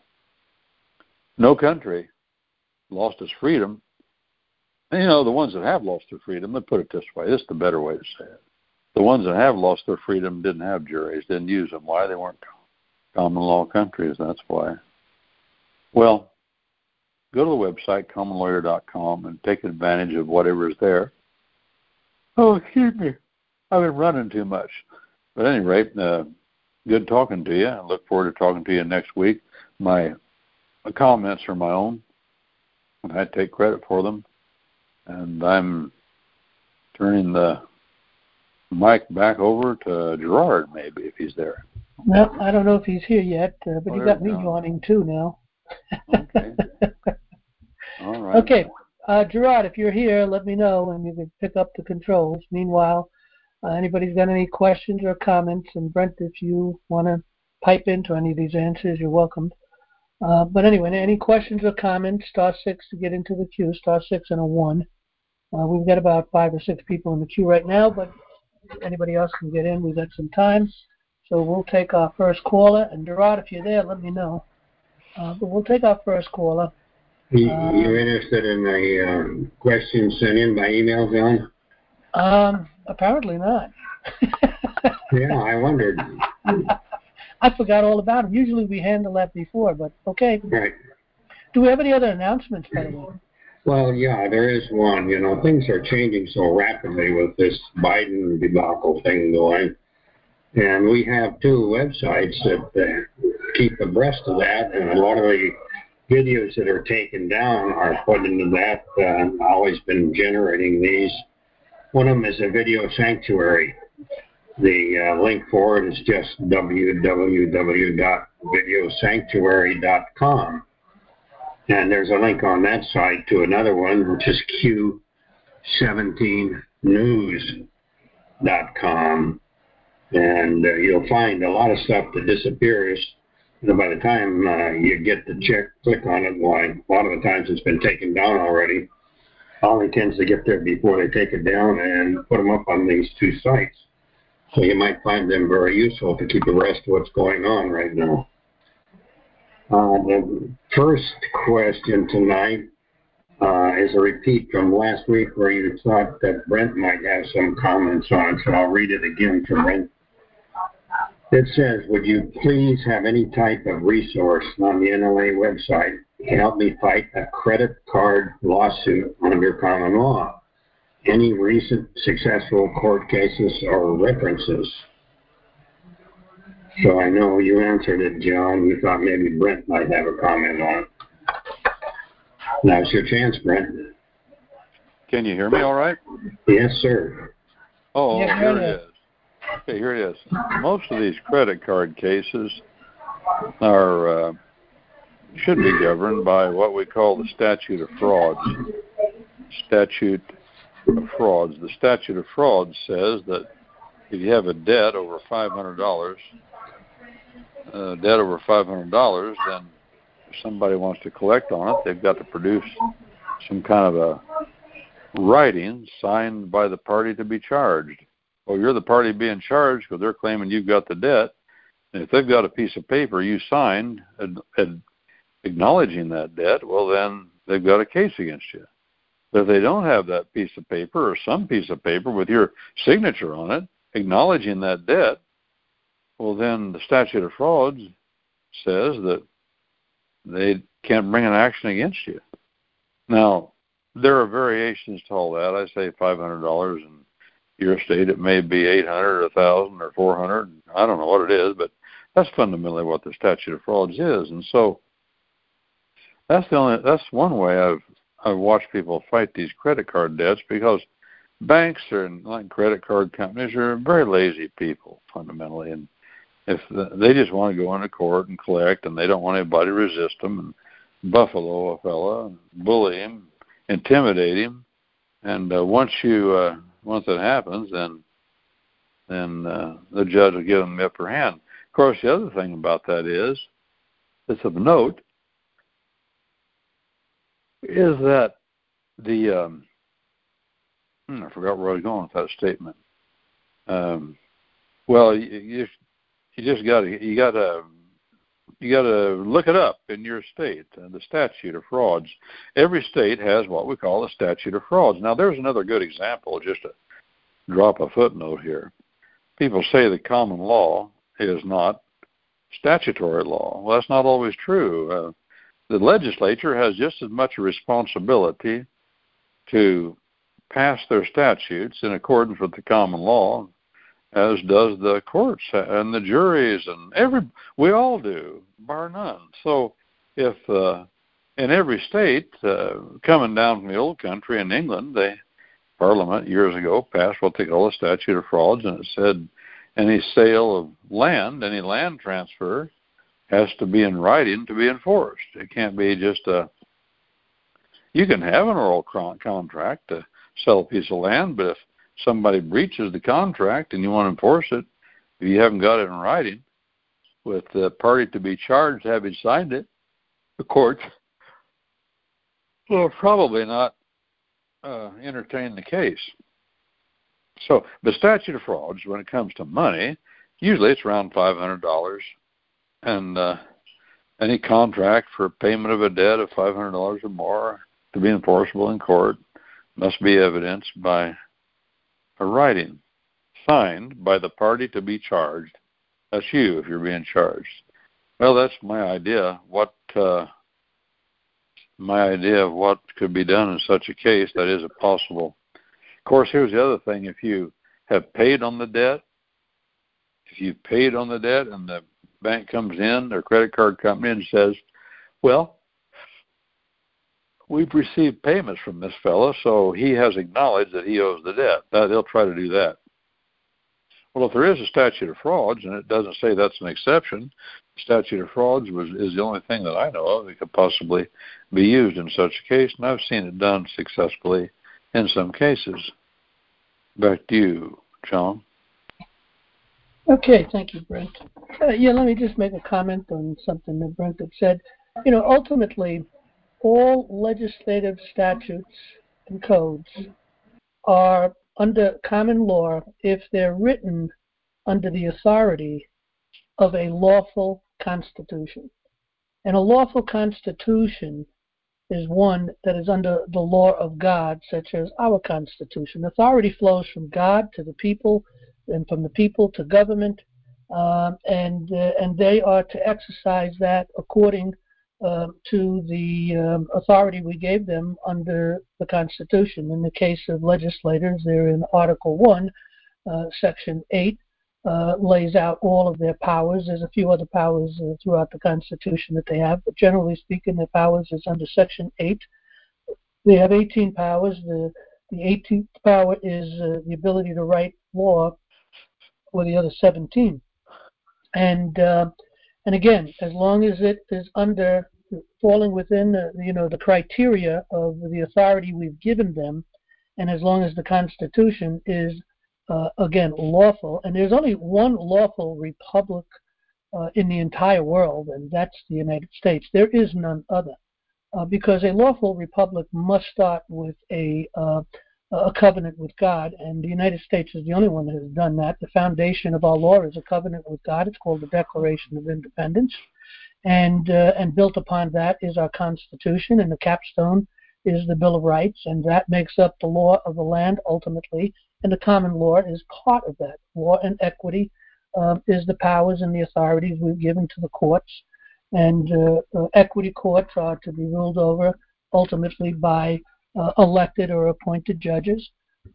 No country lost its freedom. And, the ones that have lost their freedom, let's put it this way. This is the better way to say it. The ones that have lost their freedom didn't have juries, didn't use them. Why? They weren't common law countries, that's why. Well, go to the website, commonlawyer.com, and take advantage of whatever is there. Oh, excuse me. I've been running too much. But at any rate, good talking to you. I look forward to talking to you next week. My comments are my own, and I take credit for them. And I'm turning the mic back over to Gerard, maybe, if he's there. Well, I don't know if he's here yet, but you got me joining too now. Okay. All right. Okay. Gerard, if you're here, let me know and you can pick up the controls. Meanwhile, anybody's got any questions or comments, and Brent, if you want to pipe into any of these answers, you're welcome. But anyway, any questions or comments, *6 to get into the queue, *6 and a 1. We've got about 5 or 6 people in the queue right now, but if anybody else can get in, we've got some time. So we'll take our first caller. And Gerard, if you're there, let me know. But we'll take our first caller. You're interested in a question sent in by email, John? Apparently not. Yeah, I wondered. I forgot all about it. Usually we handle that before, but okay. Right. Do we have any other announcements, by the way? Well, yeah, there is one. Things are changing so rapidly with this Biden debacle thing going. And we have 2 websites that keep abreast of that, and a lot of the videos that are taken down are put into that. I've always been generating these. One of them is a video sanctuary. The link for it is just www.videosanctuary.com. And there's a link on that site to another one, which is q17news.com. And you'll find a lot of stuff that disappears. And by the time you get the click on it, well, a lot of the times it's been taken down already. Only tends to get there before they take it down and put them up on these 2 sites. So you might find them very useful to keep abreast of what's going on right now. The first question tonight is a repeat from last week where you thought that Brent might have some comments on, so I'll read it again for Brent. It says, would you please have any type of resource on the NLA website to help me fight a credit card lawsuit under common law? Any recent successful court cases or references? So I know you answered it, John. You thought maybe Brent might have a comment on it. Now's your chance, Brent. Can you hear me all right? Yes, sir. Oh, Yeah, here it is. Okay, here it is. Most of these credit card cases should be governed by what we call the statute of frauds. The statute of frauds says that if you have a debt over $500, then if somebody wants to collect on it, they've got to produce some kind of a writing signed by the party to be charged. Well, you're the party being charged because they're claiming you've got the debt. And if they've got a piece of paper you signed acknowledging that debt, well, then they've got a case against you. But if they don't have that piece of paper or some piece of paper with your signature on it acknowledging that debt, well, then the statute of frauds says that they can't bring an action against you. Now, there are variations to all that. I say $500 in your state. It may be $800 or $1,000 or $400. I don't know what it is, but that's fundamentally what the statute of frauds is. And so that's one way I've watched people fight these credit card debts, because banks and like credit card companies are very lazy people fundamentally, and if they just want to go into court and collect, and they don't want anybody to resist them and buffalo a fella, and bully him, intimidate him, and once that happens, then the judge will give them the upper hand. Of course, the other thing about that is, it's of note, is that the I forgot where I was going with that statement. Well, you just got to look it up in your state, the statute of frauds. Every state has what we call a statute of frauds. Now, there's another good example, just to drop a footnote here. People say the common law is not statutory law. Well, that's not always true. The legislature has just as much a responsibility to pass their statutes in accordance with the common law as does the courts and the juries, and we all do, bar none. So if in every state, coming down from the old country in England, the Parliament years ago passed what they call a statute of frauds, and it said any sale of land, any land transfer, has to be in writing to be enforced. It can't be just you can have an oral contract to sell a piece of land, but if somebody breaches the contract and you want to enforce it, if you haven't got it in writing with the party to be charged having signed it, the court will probably not entertain the case. So the statute of frauds, when it comes to money, usually it's around $500, and any contract for payment of a debt of $500 or more to be enforceable in court must be evidenced by a writing signed by the party to be charged. That's you if you're being charged. Well, that's my idea. My idea of what could be done in such a case that is possible. Of course, here's the other thing. If you have paid on the debt, and the bank comes in, their credit card company, and says, well, we've received payments from this fellow, so he has acknowledged that he owes the debt. They'll try to do that. Well, if there is a statute of frauds, and it doesn't say that's an exception, the statute of frauds is the only thing that I know of that could possibly be used in such a case, and I've seen it done successfully in some cases. Back to you, John. Okay, thank you, Brent. Let me just make a comment on something that Brent had said. Ultimately, all legislative statutes and codes are under common law if they're written under the authority of a lawful constitution. And a lawful constitution is one that is under the law of God, such as our Constitution. Authority flows from God to the people, and from the people to government, and they are to exercise that according to the authority we gave them under the Constitution. In the case of legislators, they're in Article 1, Section 8, lays out all of their powers. There's a few other powers throughout the Constitution that they have, but generally speaking, their powers is under Section 8. They have 18 powers. The 18th power is the ability to write law for the other 17. And again, as long as it is falling within the criteria of the authority we've given them, and as long as the Constitution is again, lawful. And there's only one lawful republic in the entire world, and that's the United States. There is none other. Because a lawful republic must start with a covenant with God, and the United States is the only one that has done that. The foundation of our law is a covenant with God. It's called the Declaration of Independence, and built upon that is our Constitution, and the capstone is the Bill of Rights, and that makes up the law of the land ultimately, and the common law is part of that. Law and equity is the powers and the authorities we've given to the courts. And equity courts are to be ruled over ultimately by elected or appointed judges.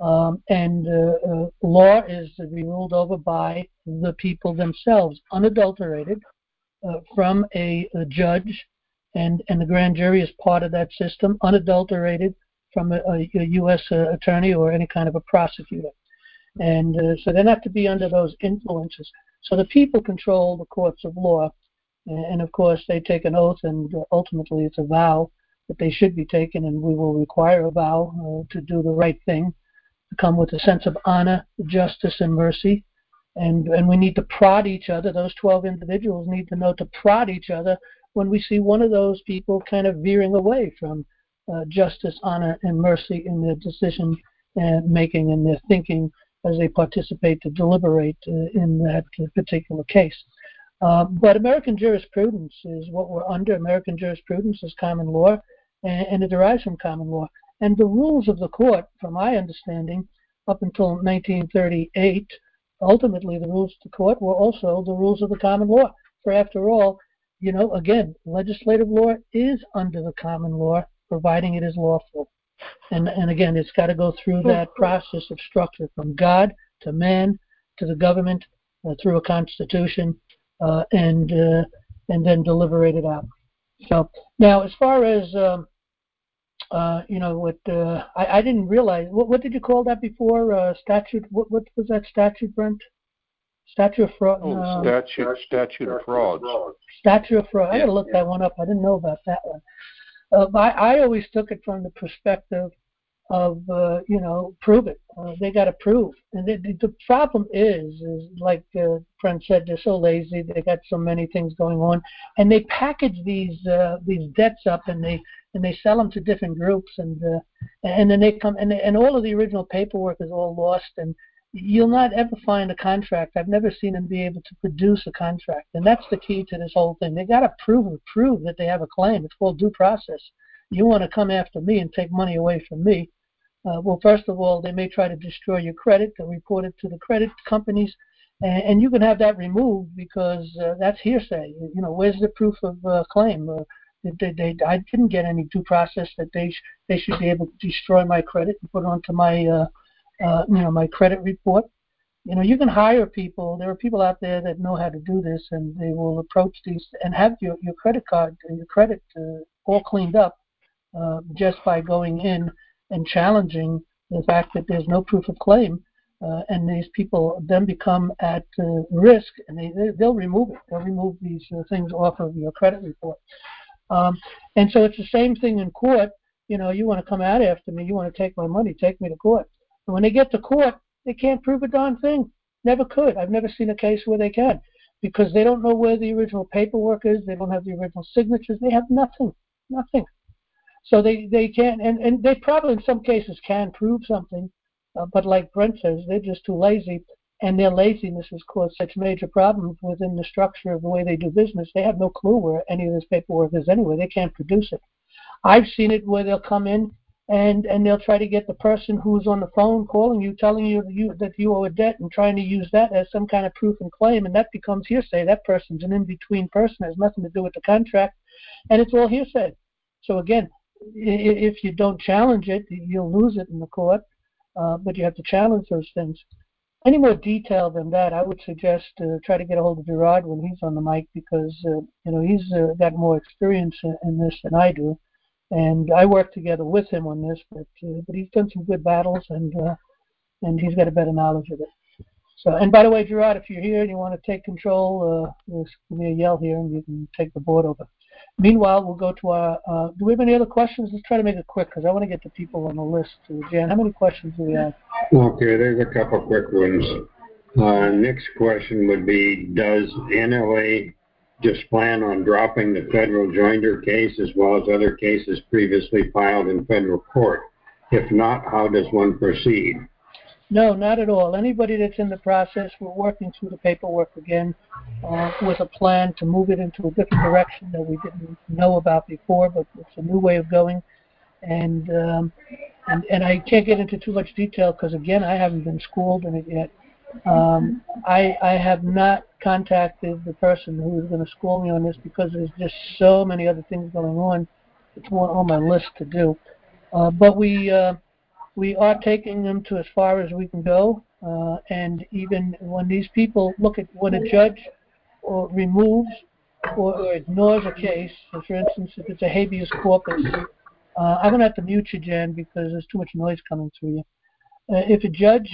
And law is to be ruled over by the people themselves, unadulterated from a judge, and the grand jury is part of that system, unadulterated from a U.S. attorney or any kind of a prosecutor. And so they're not to be under those influences. So the people control the courts of law. And of course, they take an oath, and ultimately it's a vow that they should be taken, and we will require a vow to do the right thing, to come with a sense of honor, justice, and mercy. And we need to prod each other. Those 12 individuals need to know to prod each other when we see one of those people kind of veering away from justice, honor, and mercy in their decision making and their thinking as they participate to deliberate in that particular case. But American jurisprudence is what we're under. American jurisprudence is common law, and it derives from common law. And the rules of the court, from my understanding, up until 1938, ultimately the rules of the court were also the rules of the common law. For after all, again, legislative law is under the common law, providing it is lawful. And again, it's got to go through that process of structure from God to man to the government through a constitution. And then deliberate it out. So now, as far as I didn't realize what did you call that before? Statute? What was that statute, Brent? Statute of fraud. Statute of frauds. Statute of fraud. I got to look that one up. I didn't know about that one. I always took it from the perspective of prove it. They got to prove, and the problem is like friend said, they're so lazy. They got so many things going on, and they package these debts up, and they sell them to different groups, and then they come and all of the original paperwork is all lost, and you'll not ever find a contract. I've never seen them be able to produce a contract, and that's the key to this whole thing. They got to prove that they have a claim. It's called due process. You want to come after me and take money away from me? Well, first of all, they may try to destroy your credit. They'll report it to the credit companies, and you can have that removed because that's hearsay. Where's the proof of claim? I didn't get any due process that they should be able to destroy my credit and put it onto my my credit report. You can hire people. There are people out there that know how to do this, and they will approach these and have your credit card and your credit all cleaned up just by going in and challenging the fact that there's no proof of claim, and these people then become at risk, and they'll remove it. They'll remove these things off of your credit report. And so it's the same thing in court. You want to come out after me. You want to take my money. Take me to court. And when they get to court, they can't prove a darn thing. Never could. I've never seen a case where they can, because they don't know where the original paperwork is. They don't have the original signatures. They have nothing. So they can't, and they probably in some cases can prove something, but like Brent says, they're just too lazy, and their laziness has caused such major problems within the structure of the way they do business. They have no clue where any of this paperwork is anyway. They can't produce it. I've seen it where they'll come in and they'll try to get the person who's on the phone calling you, telling you that you owe a debt, and trying to use that as some kind of proof and claim, and that becomes hearsay. That person's an in-between person, has nothing to do with the contract, and it's all hearsay. So again, if you don't challenge it, you'll lose it in the court, but you have to challenge those things. Any more detail than that, I would suggest try to get a hold of Gerard when he's on the mic, because he's got more experience in this than I do, and I work together with him on this. But he's done some good battles, and he's got a better knowledge of it. So, and by the way, Gerard, if you're here and you want to take control, just give me a yell here, and you can take the board over. Meanwhile, we'll go to our, do we have any other questions? Let's try to make it quick because I want to get the people on the list. Jan, how many questions do we have? Okay, there's a couple quick ones. Next question would be, does NLA just plan on dropping the federal joinder case as well as other cases previously filed in federal court? If not, how does one proceed? No, not at all. Anybody that's in the process, we're working through the paperwork again with a plan to move it into a different direction that we didn't know about before, but it's a new way of going. And I can't get into too much detail because, again, I haven't been schooled in it yet. I have not contacted the person who is going to school me on this because there's just so many other things going on. It's on my list to do. But we are taking them to as far as we can go. And even when these people look at when a judge removes or ignores a case, so for instance, if it's a habeas corpus, I'm going to have to mute you, Jan, because there's too much noise coming through you. If a judge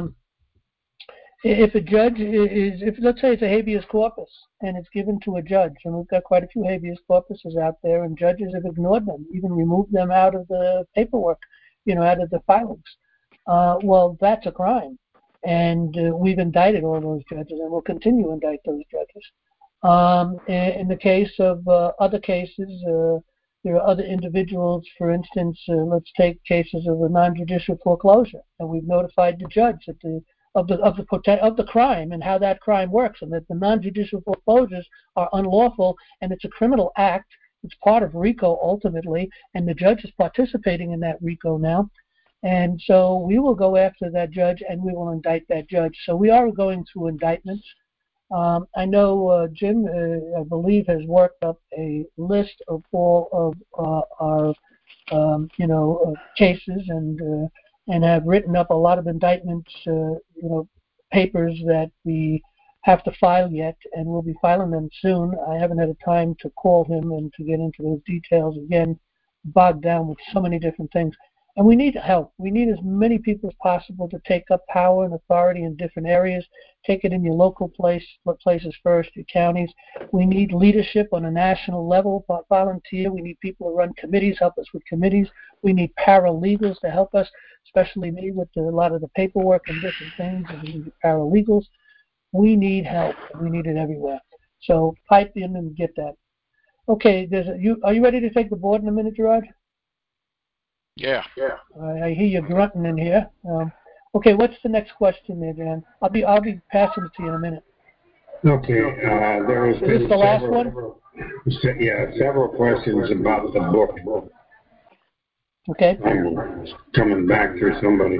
if let's say it's a habeas corpus and it's given to a judge, and we've got quite a few habeas corpuses out there, and judges have ignored them, even removed them out of the paperwork, out of the filings. Well, that's a crime, and we've indicted all those judges, and we'll continue to indict those judges. In the case of other cases, there are other individuals. For instance, let's take cases of a non-judicial foreclosure, and we've notified the judge that of the crime and how that crime works, and that the non-judicial foreclosures are unlawful, and it's a criminal act. It's part of RICO ultimately, and the judge is participating in that RICO now. And so we will go after that judge, and we will indict that judge. So we are going through indictments. I know Jim, I believe, has worked up a list of all of our, cases and have written up a lot of indictments, papers that we have to file yet, and we'll be filing them soon. I haven't had a time to call him and to get into those details again, bogged down with so many different things. And we need help. We need as many people as possible to take up power and authority in different areas. Take it in your local places first, your counties. We need leadership on a national level, volunteer. We need people to run committees, help us with committees. We need paralegals to help us, especially me with a lot of the paperwork and different things. And we need paralegals. We need help, and we need it everywhere. So pipe in and get that. Okay, are you ready to take the board in a minute, Gerard? Yeah. I hear you grunting in here. Okay, what's the next question there, Jan? I'll be passing it to you in a minute. Okay, there has been Is this the last one? Yeah, several questions about the book. Okay. I'm coming back through somebody.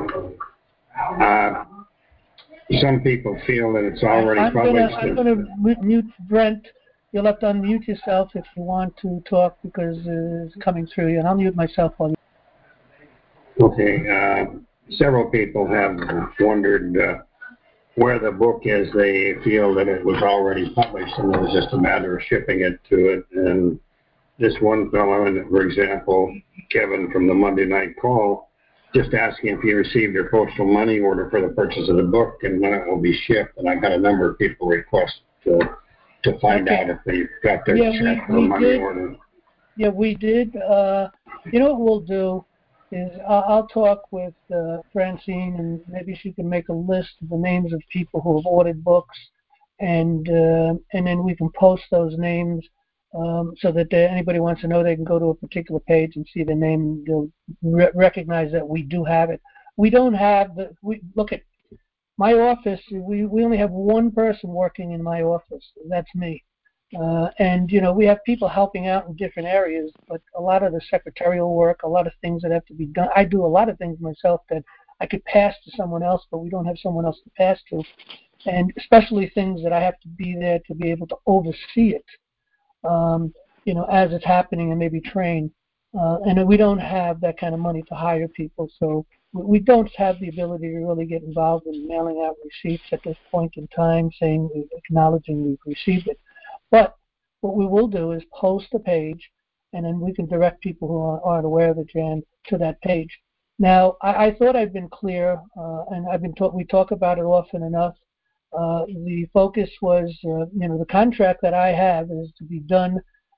Some people feel that it's already published. I'm going to mute Brent. You'll have to unmute yourself if you want to talk because it's coming through you, and I'll mute myself while you. Okay, several people have wondered where the book is. They feel that it was already published and it was just a matter of shipping it to it. And this one fellow, for example, Kevin from the Monday Night Call, just asking if he received your postal money order for the purchase of the book and when it will be shipped. And I got a number of people request to find out if they got their check or money order. Yeah, we did. You know what we'll do is I'll talk with Francine, and maybe she can make a list of the names of people who have ordered books, and then we can post those names so that anybody wants to know, they can go to a particular page and see the name. They'll recognize that we do have it. We don't have look at my office. We only have one person working in my office. That's me. And we have people helping out in different areas, but a lot of the secretarial work, a lot of things that have to be done. I do a lot of things myself that I could pass to someone else, but we don't have someone else to pass to. And especially things that I have to be there to be able to oversee it, as it's happening, and maybe train. And we don't have that kind of money to hire people, so we don't have the ability to really get involved in mailing out receipts at this point in time, acknowledging we've received it. But what we will do is post a page, and then we can direct people who aren't aware of it, Jan, to that page. Now, I thought I've been clear, and we talk about it often enough. The focus was, the contract that I have is to be done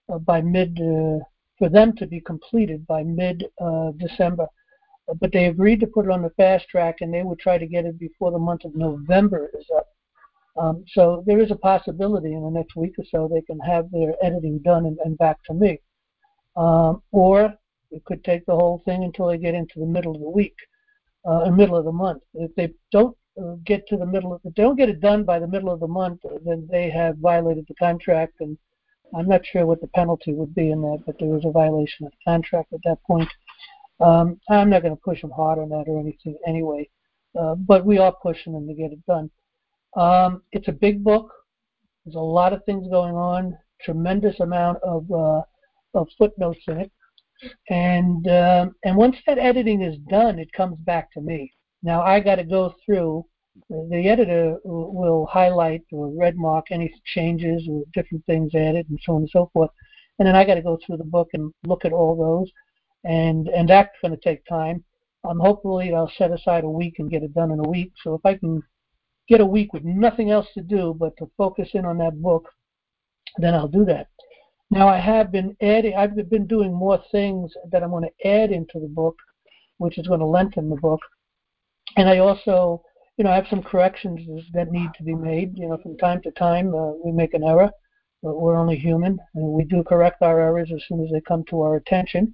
by for them to be completed by mid-December. But they agreed to put it on the fast track, and they would try to get it before the month of November is up. So there is a possibility in the next week or so they can have their editing done and back to me. Or it could take the whole thing until they get into the middle of the week, middle of the month. If they don't if they don't get it done by the middle of the month, then they have violated the contract, and I'm not sure what the penalty would be in that, but there was a violation of the contract at that point. I'm not going to push them hard on that or anything anyway, but we are pushing them to get it done. It's a big book. There's a lot of things going on, tremendous amount of footnotes in it. And once that editing is done, it comes back to me. Now I got to go through. The editor will highlight or red mark any changes or different things added and so on and so forth. And then I got to go through the book and look at all those. And that's going to take time. Hopefully I'll set aside a week and get it done in a week. So if I can get a week with nothing else to do but to focus in on that book, then I'll do that. Now I've been doing more things that I'm going to add into the book, which is going to lengthen the book. And I also, I have some corrections that need to be made. From time to time we make an error. We're only human, and we do correct our errors as soon as they come to our attention.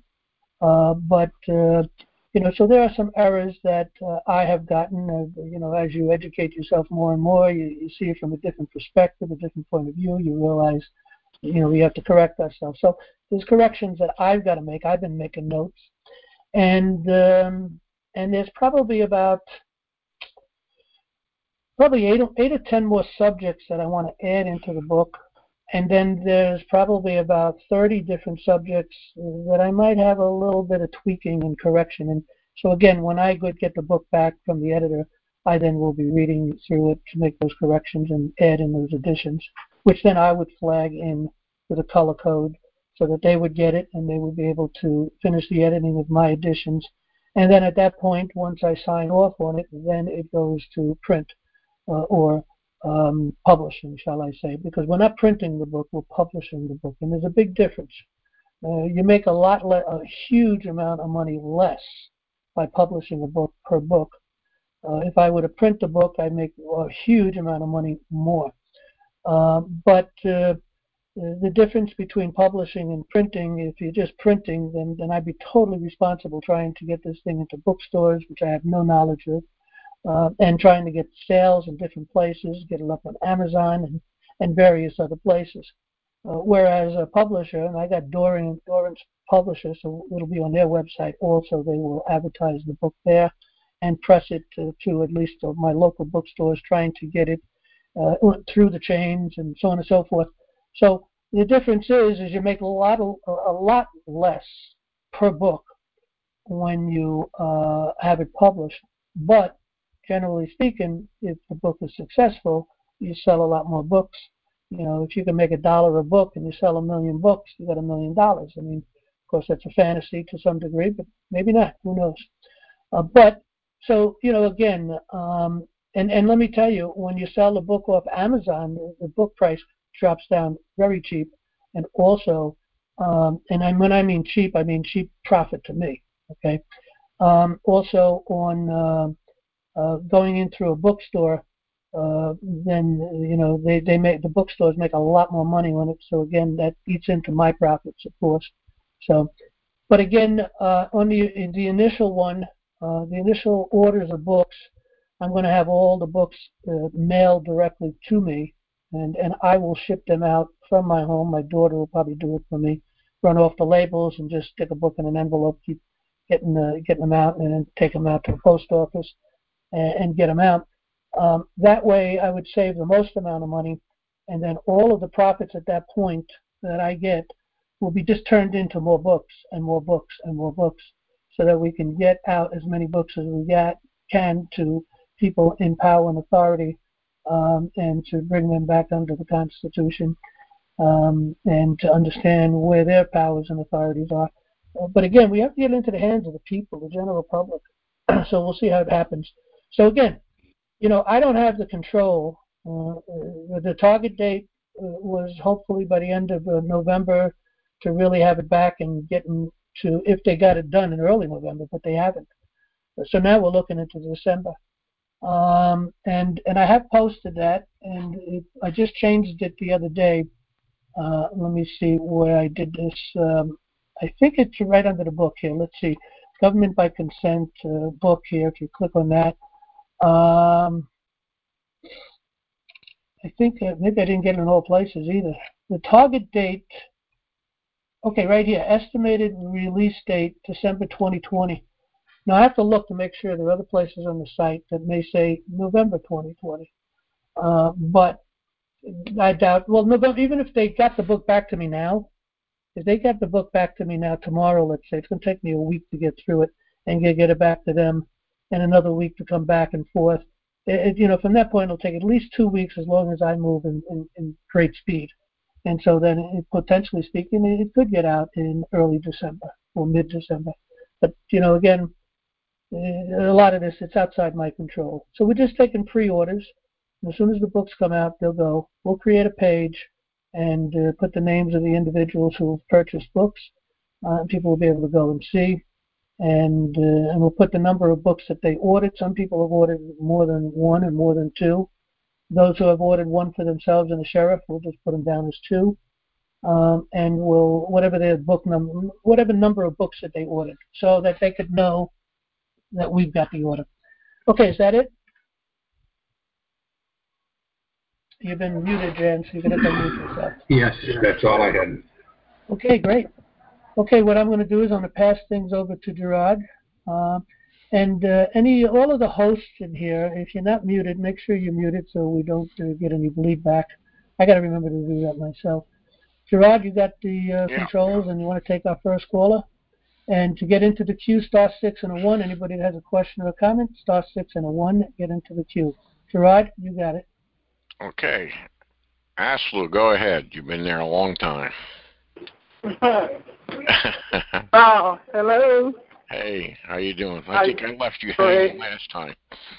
So there are some errors that I have gotten. As you educate yourself more and more, you see it from a different perspective, a different point of view. You realize, we have to correct ourselves. So there's corrections that I've got to make. I've been making notes, and there's probably about 8 or 10 more subjects that I want to add into the book. And then there's probably about 30 different subjects that I might have a little bit of tweaking and correction. And so again, when I get the book back from the editor, I then will be reading through it to make those corrections and add in those additions, which then I would flag in with a color code so that they would get it and they would be able to finish the editing of my additions. And then at that point, once I sign off on it, then it goes to print or publishing, shall I say, because we're not printing the book, we're publishing the book, and there's a big difference. You make a huge amount of money less by publishing a book per book. If I were to print the book, I'd make a huge amount of money more. But the difference between publishing and printing, if you're just printing, then I'd be totally responsible trying to get this thing into bookstores, which I have no knowledge of. And trying to get sales in different places, get it up on Amazon and various other places. Whereas a publisher, and I got Dorrance Publisher, so it'll be on their website also. They will advertise the book there and press it to at least my local bookstores, trying to get it through the chains and so on and so forth. So the difference is you make a lot less per book when you have it published, but generally speaking, if the book is successful, you sell a lot more books. If you can make $1 a book and you sell 1 million books, you got $1 million. I mean, of course, that's a fantasy to some degree, but maybe not. Who knows? Again, and let me tell you, when you sell the book off Amazon, the book price drops down very cheap, and also, when I mean cheap profit to me. Okay. Also on going in through a bookstore, then the bookstores make a lot more money on it. So again, that eats into my profits, of course. So, but again, on the initial one, the initial orders of books, I'm going to have all the books mailed directly to me, and I will ship them out from my home. My daughter will probably do it for me, run off the labels and just stick a book in an envelope, keep getting them out, and then take them out to the post office and get them out. That way I would save the most amount of money, and then all of the profits at that point that I get will be just turned into more books and more books and more books, so that we can get out as many books as we can to people in power and authority, and to bring them back under the Constitution, and to understand where their powers and authorities are. But again, we have to get into the hands of the people, the general public. So we'll see how it happens. So again, I don't have the control. The target date was hopefully by the end of November, to really have it back and get them to, if they got it done in early November, but they haven't. So now we're looking into December. And I have posted that, and I just changed it the other day. Let me see where I did this. I think it's right under the book here. Let's see. Government by consent book here. If you click on that. I think maybe I didn't get it in all places either. The target date, okay, right here, estimated release date, December 2020. Now, I have to look to make sure there are other places on the site that may say November 2020. But I doubt, well, November, even if they got the book back to me now, if they got the book back to me now tomorrow, let's say, it's going to take me a week to get through it and get it back to them, and another week to come back and forth. From that point, it'll take at least 2 weeks as long as I move in great speed. And so then, potentially speaking, it could get out in early December or mid-December. But, again, a lot of this, it's outside my control. So we're just taking pre-orders. As soon as the books come out, they'll go. We'll create a page and put the names of the individuals who have purchased books. People will be able to go and see. And we'll put the number of books that they ordered. Some people have ordered more than one and more than two. Those who have ordered one for themselves and the sheriff, we'll just put them down as two. And we'll, whatever their book number, whatever number of books that they ordered, so that they could know that we've got the order. Okay, is that it? You've been muted, Jan, so you're going to unmute yourself. Yes, that's all I had. Okay, great. Okay, what I'm going to do is I'm going to pass things over to Gerard. All of the hosts in here, if you're not muted, make sure you're muted so we don't get any bleed back. I got to remember to do that myself. Gerard, you got the controls, and you want to take our first caller? And to get into the queue, *6 and a 1. Anybody that has a question or a comment, *6 and a 1, get into the queue. Gerard, you got it. Okay. Aslu, go ahead. You've been there a long time. Oh, hello. Hey, how you doing? I think I left you hanging last time.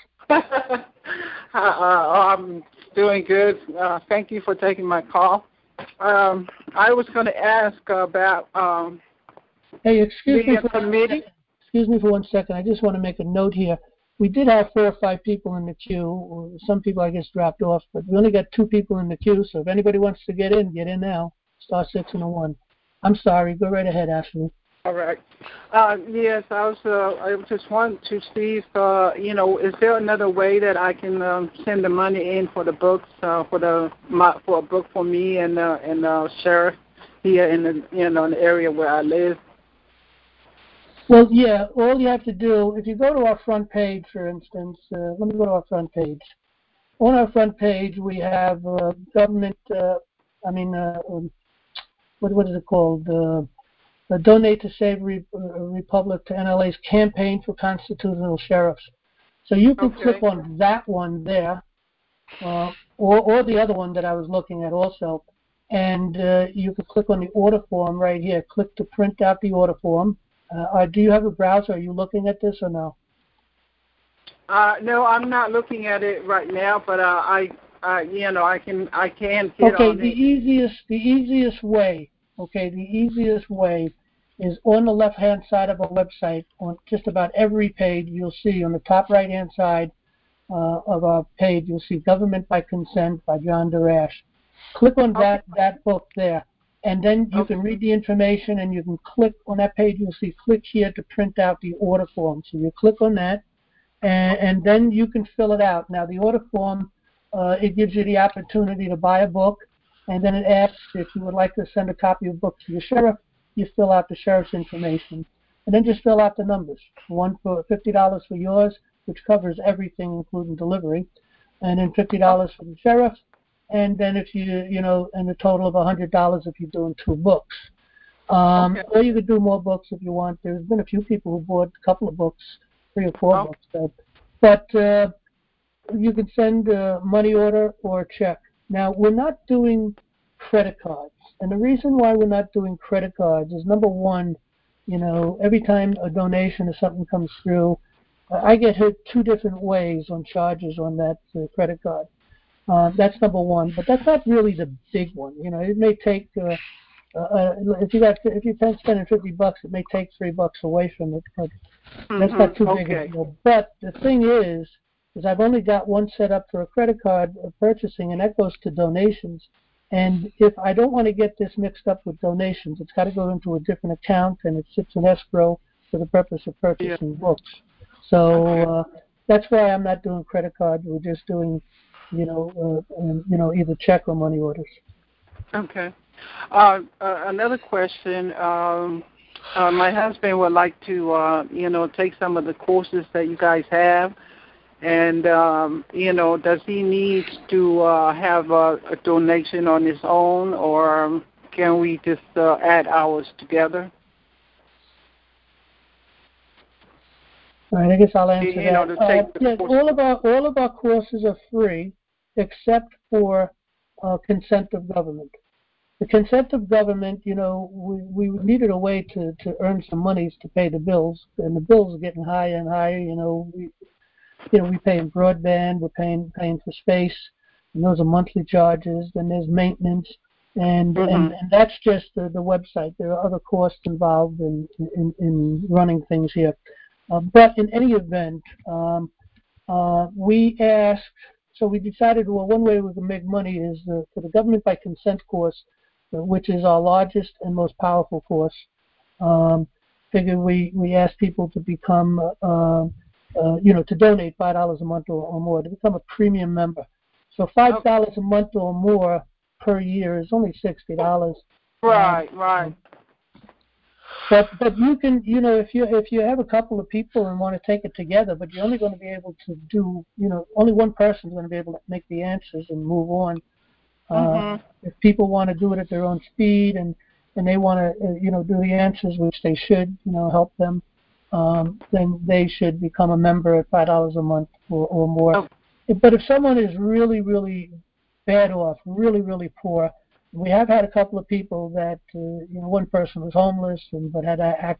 I'm doing good. Thank you for taking my call. I was going to ask about hey, excuse me for 1 second. I just want to make a note here. We did have 4 or 5 people in the queue. Some people, I guess, dropped off, but we only got 2 people in the queue, so if anybody wants to get in now. *6 and a 1. I'm sorry. Go right ahead, Ashley. All right. Yes, I just want to see if, is there another way that I can send the money in for the books, for a book for me and sheriff here in the, in the area where I live? Well, yeah, all you have to do, if you go to our front page, for instance, let me go to our front page. On our front page, we have government, what is it called? Donate to Save Republic to NLA's campaign for constitutional sheriffs. So you can click on that one there, or the other one that I was looking at also, and you can click on the order form right here. Click to print out the order form. Do you have a browser? Are you looking at this or no? No, I'm not looking at it right now, but I can get on it. The easiest way. Okay, the easiest way is on the left-hand side of our website. On just about every page, you'll see on the top right-hand side of our page, you'll see Government by Consent by John Darash. Click on that book there, and then you can read the information, and you can click on that page. You'll see click here to print out the order form. So you click on that, and then you can fill it out. Now, the order form, it gives you the opportunity to buy a book, and then it asks if you would like to send a copy of the book to the sheriff. You fill out the sheriff's information, and then just fill out the numbers. One for $50 for yours, which covers everything, including delivery, and then $50 for the sheriff, and then if and a total of $100 if you're doing 2 books. Or you could do more books if you want. There's been a few people who bought a couple of books, 3 or 4 books. But you can send a money order or a check. Now, we're not doing credit cards. And the reason why we're not doing credit cards is, number one, every time a donation or something comes through, I get hit 2 different ways on charges on that credit card. That's number one. But that's not really the big one. It may take if you're spending $50, it may take $3 away from it, but that's not too big a deal. But the thing is I've only got one set up for a credit card purchasing, and that goes to donations. And if I don't want to get this mixed up with donations, it's got to go into a different account, and it sits in escrow for the purpose of purchasing books. So that's why I'm not doing credit card. We're just doing, either check or money orders. Okay. Another question. My husband would like to, take some of the courses that you guys have. And, does he need to have a donation on his own, or can we just add ours together? All right, I guess I'll answer that. All of our courses are free, except for consent of government. The consent of government, we needed a way to earn some monies to pay the bills, and the bills are getting higher and higher. We pay in broadband, we're paying for space, and those are monthly charges. Then there's maintenance, and that's just the website. There are other costs involved in running things here. But in any event, we asked. So we decided, one way we can make money is for the government by consent course, which is our largest and most powerful course. Figured we asked people to become, to donate $5 a month or more, to become a premium member. So $5 a month or more per year is only $60. Right. But you can, if you have a couple of people and want to take it together, but you're only going to be able to do, only one person is going to be able to make the answers and move on. If people want to do it at their own speed and they want to, do the answers, which they should, help them, then they should become a member at $5 a month or more. But if someone is really, really bad off, really, really poor, we have had a couple of people that, one person was homeless but had had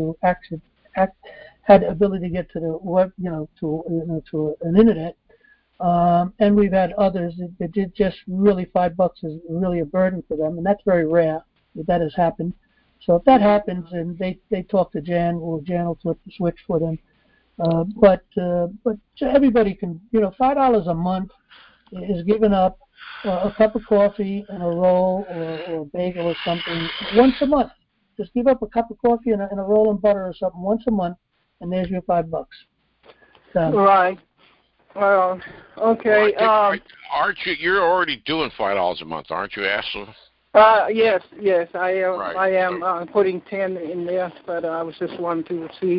the ability to get to the web, to an internet. And we've had others that did just really $5 is really a burden for them, and that's very rare that has happened. So if that happens, and they talk to Jan, or Jan will flip the switch for them. But everybody can, $5 a month is given up. A cup of coffee and a roll or a bagel or something once a month. Just give up a cup of coffee and a roll and butter or something once a month, and there's your $5. Right. Well, okay. Well, aren't you? You're already doing $5 a month, aren't you, Ashley? Yes, I am. Right. I am putting 10 in there, but I was just wanting to see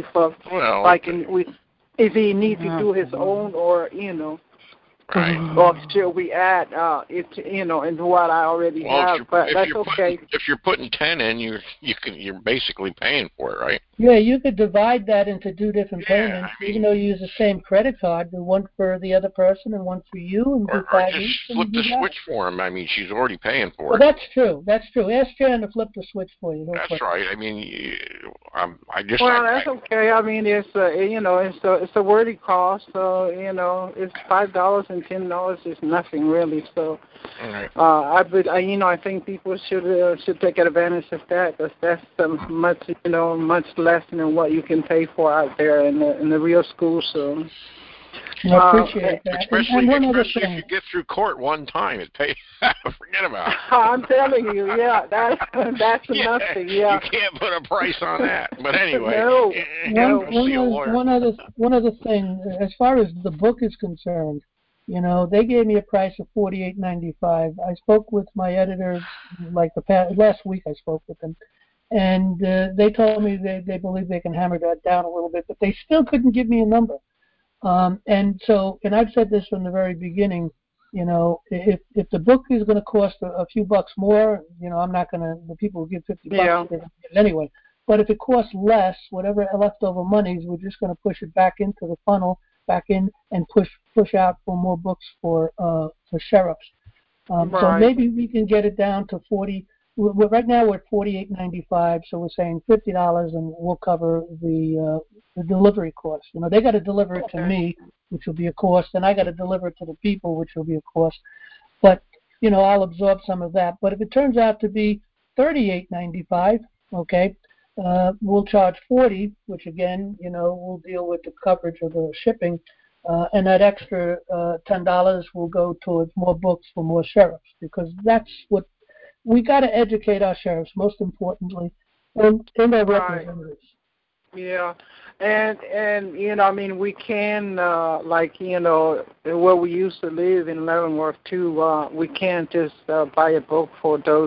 if he needs to do his own, or Right. or should we add it, into what I already have? But that's okay. If you're putting 10 in, you're basically paying for it, right? Yeah, you could divide that into two different payments, even though you use the same credit card. Do one for the other person and one for you, and do Or $5 just each. flip the switch for him. I mean, she's already paying for Well, it. that's true. Ask Jan to flip the switch for you. That's right. I mean, that's okay. I mean, it's it's a worthy cost. So it's $5 and $10 is nothing really. So right. I think people should take advantage of that, because that's much less than what you can pay for out there in the real school. So I appreciate that. Especially if you get through court one time, it pays. Forget about it. I'm telling you, that's nothing. Yeah, you can't put a price on that. But anyway, one other thing, as far as the book is concerned, they gave me a price of $48.95. I spoke with my editor last week. I spoke with them, and they told me they believe they can hammer that down a little bit, but they still couldn't give me a number. And I've said this from the very beginning. If the book is going to cost a few bucks more, I'm not going to. The people who give $50, they're going to get it anyway. But if it costs less, whatever leftover monies, we're just going to push it back into the funnel, back in, and push out for more books for sheriffs. So maybe we can get it down to 40. Right now we're at $48.95, so we're saying $50, and we'll cover the delivery cost. They got to deliver it to me, which will be a cost, and I got to deliver it to the people, which will be a cost. But I'll absorb some of that. But if it turns out to be $38.95. Okay, we'll charge $40, which again, we'll deal with the coverage of the shipping, and that extra $10 will go towards more books for more sheriffs, because that's what we got to educate our sheriffs, most importantly, and their representatives. Yeah, and I mean, we can where we used to live in Leavenworth too. We can't just buy a book for those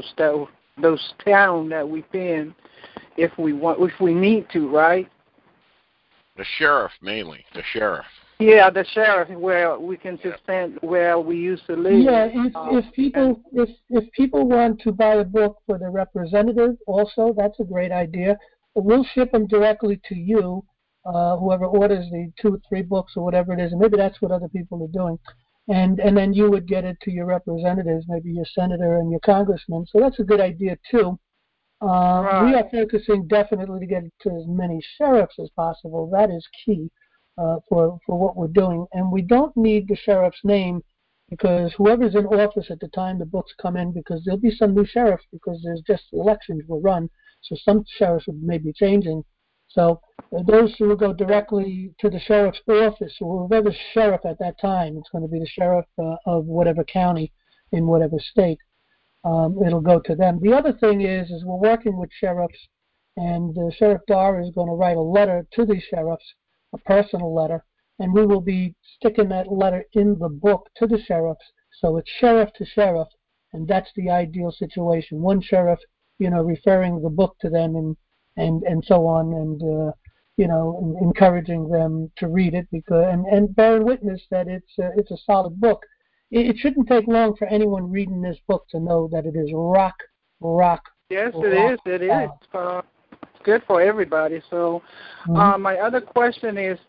town that we've in, if we need to, right? The sheriff mainly, the sheriff. Yeah, the sheriff, where we can just send where we used to live. Yeah, if people want to buy a book for the representative, also that's a great idea. We'll ship them directly to you, whoever orders the 2 or 3 books or whatever it is, and maybe that's what other people are doing, and then you would get it to your representatives, maybe your senator and your congressman. So that's a good idea too. Right. We are focusing definitely to get it to as many sheriffs as possible. That is key for what we're doing. And we don't need the sheriff's name, because whoever's in office at the time the books come in, because there'll be some new sheriffs, because there's just elections will run, so some sheriffs may be changing. So those will go directly to the sheriff's office, or whoever's sheriff at that time. It's going to be the sheriff of whatever county in whatever state. It'll go to them. The other thing is we're working with sheriffs, and Sheriff Dar is going to write a letter to these sheriffs, a personal letter, and we will be sticking that letter in the book to the sheriffs, so it's sheriff to sheriff, and that's the ideal situation. One sheriff, referring the book to them and so on, and encouraging them to read it, because and bearing witness that it's a solid book. It shouldn't take long for anyone reading this book to know that it is rock. Yes, it is. It is. It's good for everybody. So, my other question is,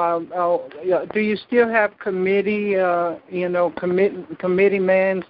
do you still have committee, committeeman's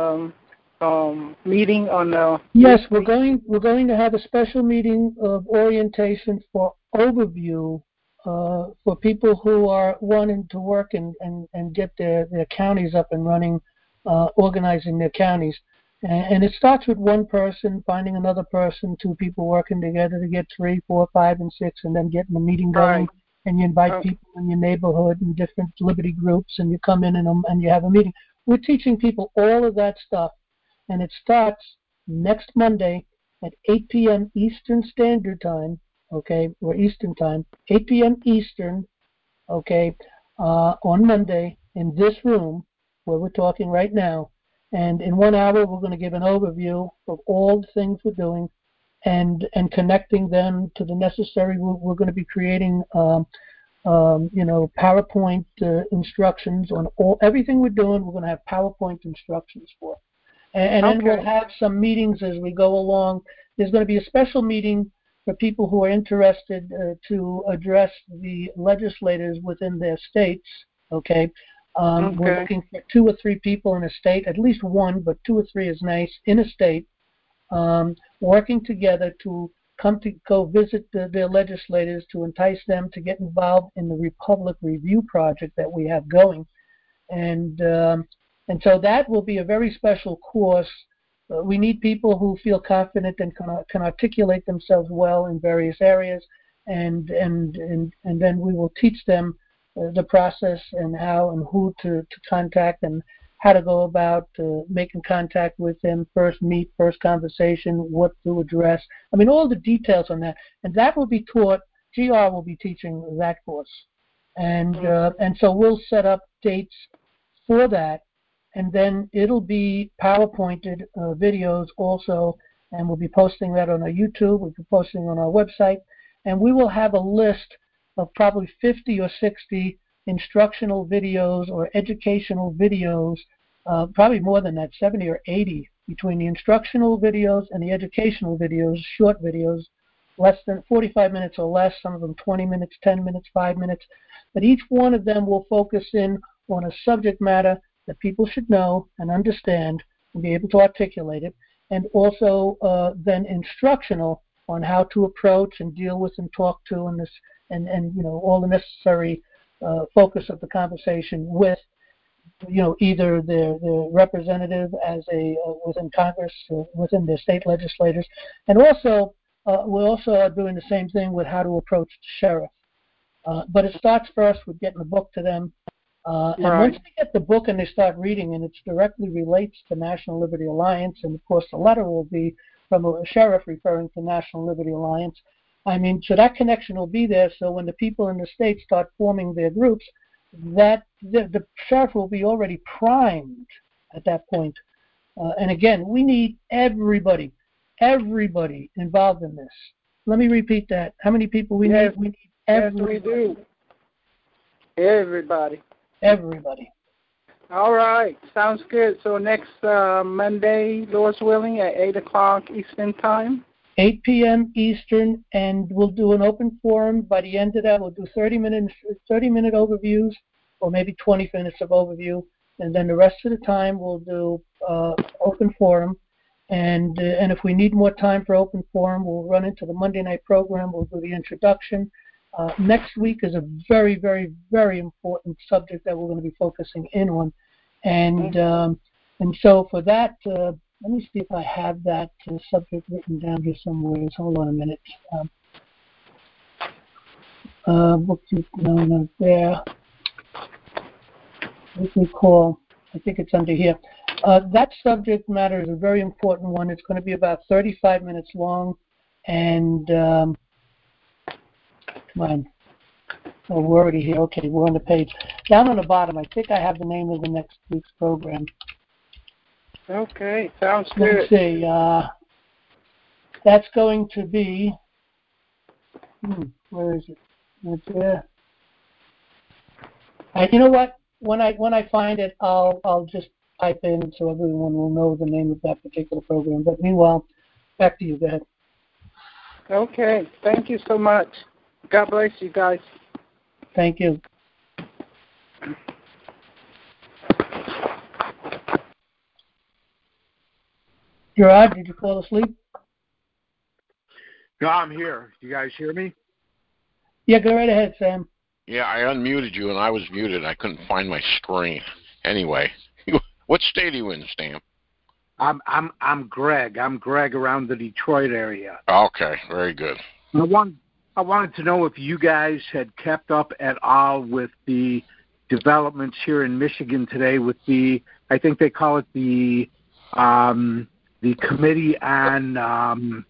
meeting on? Yes, we're going to have a special meeting of orientation for overview. For people who are wanting to work and get their counties up and running, organizing their counties. And it starts with one person finding another person, 2 people working together to get 3, 4, 5, and 6, and then getting the meeting going. Right. And you invite people in your neighborhood and different liberty groups, and you come in and you have a meeting. We're teaching people all of that stuff, and it starts next Monday at 8 p.m. Eastern Standard Time. Okay, or Eastern Time, 8 p.m. Eastern, okay, on Monday in this room where we're talking right now. And in 1 hour, we're going to give an overview of all the things we're doing and connecting them to the necessary. We're going to be creating, PowerPoint instructions on everything we're doing. We're going to have PowerPoint instructions for. And then we'll have some meetings as we go along. There's going to be a special meeting for people who are interested to address the legislators within their states, okay? We're looking for 2 or 3 people in a state, at least 1, but 2 or 3 is nice, in a state, working together to go visit their legislators, to entice them to get involved in the Republic Review project that we have going. And so that will be a very special course. We need people who feel confident and can articulate themselves well in various areas, and then we will teach them the process and how and who to contact and how to go about making contact with them, first meet, first conversation, what to address. I mean, all the details on that. And that will be taught, GR will be teaching that course. And so we'll set up dates for that. And then it'll be PowerPointed videos also, and we'll be posting that on our YouTube, we'll be posting on our website, and we will have a list of probably 50 or 60 instructional videos or educational videos, probably more than that, 70 or 80, between the instructional videos and the educational videos, short videos, less than 45 minutes or less, some of them 20 minutes, 10 minutes, 5 minutes, but each one of them will focus in on a subject matter that people should know and understand and be able to articulate it, and also then instructional on how to approach and deal with and talk to and all the necessary focus of the conversation with either their representative as within Congress, within their state legislators, and also we also are doing the same thing with how to approach the sheriff. But it starts first with getting the book to them. And once they get the book and they start reading, and it directly relates to National Liberty Alliance, and of course the letter will be from a sheriff referring to National Liberty Alliance. I mean, so that connection will be there. So when the people in the state start forming their groups, that the sheriff will be already primed at that point. And again, we need everybody involved in this. Let me repeat that. How many people we need? We need everybody. Yes, we do. Everybody. All right. Sounds good. So next Monday, Lord's willing, at 8 o'clock Eastern Time? 8 p.m. Eastern, and we'll do an open forum. By the end of that, we'll do 30-minute overviews, or maybe 20 minutes of overview, and then the rest of the time we'll do open forum. And if we need more time for open forum, we'll run into the Monday night program. We'll do the introduction. Next week is a very, very, very important subject that we're going to be focusing in on. And so for that, let me see if I have that subject written down here somewhere. Hold on a minute. No, there. Weekly call. I think it's under here. That subject matter is a very important one. It's going to be about 35 minutes long. And, come on. Oh, we're already here. Okay, we're on the page. Down on the bottom, I think I have the name of the next week's program. Okay, sounds good. Let's see. That's going to be, where is it? It's there. You know what? When I find it, I'll just type in so everyone will know the name of that particular program. But meanwhile, back to you. Go ahead. Okay, thank you so much. God bless you guys. Thank you. Gerard, did you fall asleep? No, I'm here. You guys hear me? Yeah, go right ahead, Sam. Yeah, I unmuted you and I was muted. I couldn't find my screen. Anyway, what state are you in, Stamp? I'm Greg. I'm Greg around the Detroit area. Okay, very good. I wanted to know if you guys had kept up at all with the developments here in Michigan today with I think they call it the committee on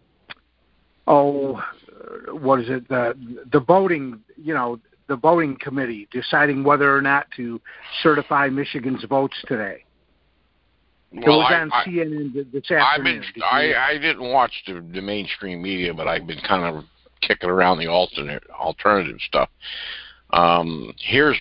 what is it, the voting, the voting committee deciding whether or not to certify Michigan's votes today. Well, it was on CNN this afternoon. I didn't watch the mainstream media, but I've been kind of kicking around the alternative stuff. Here's,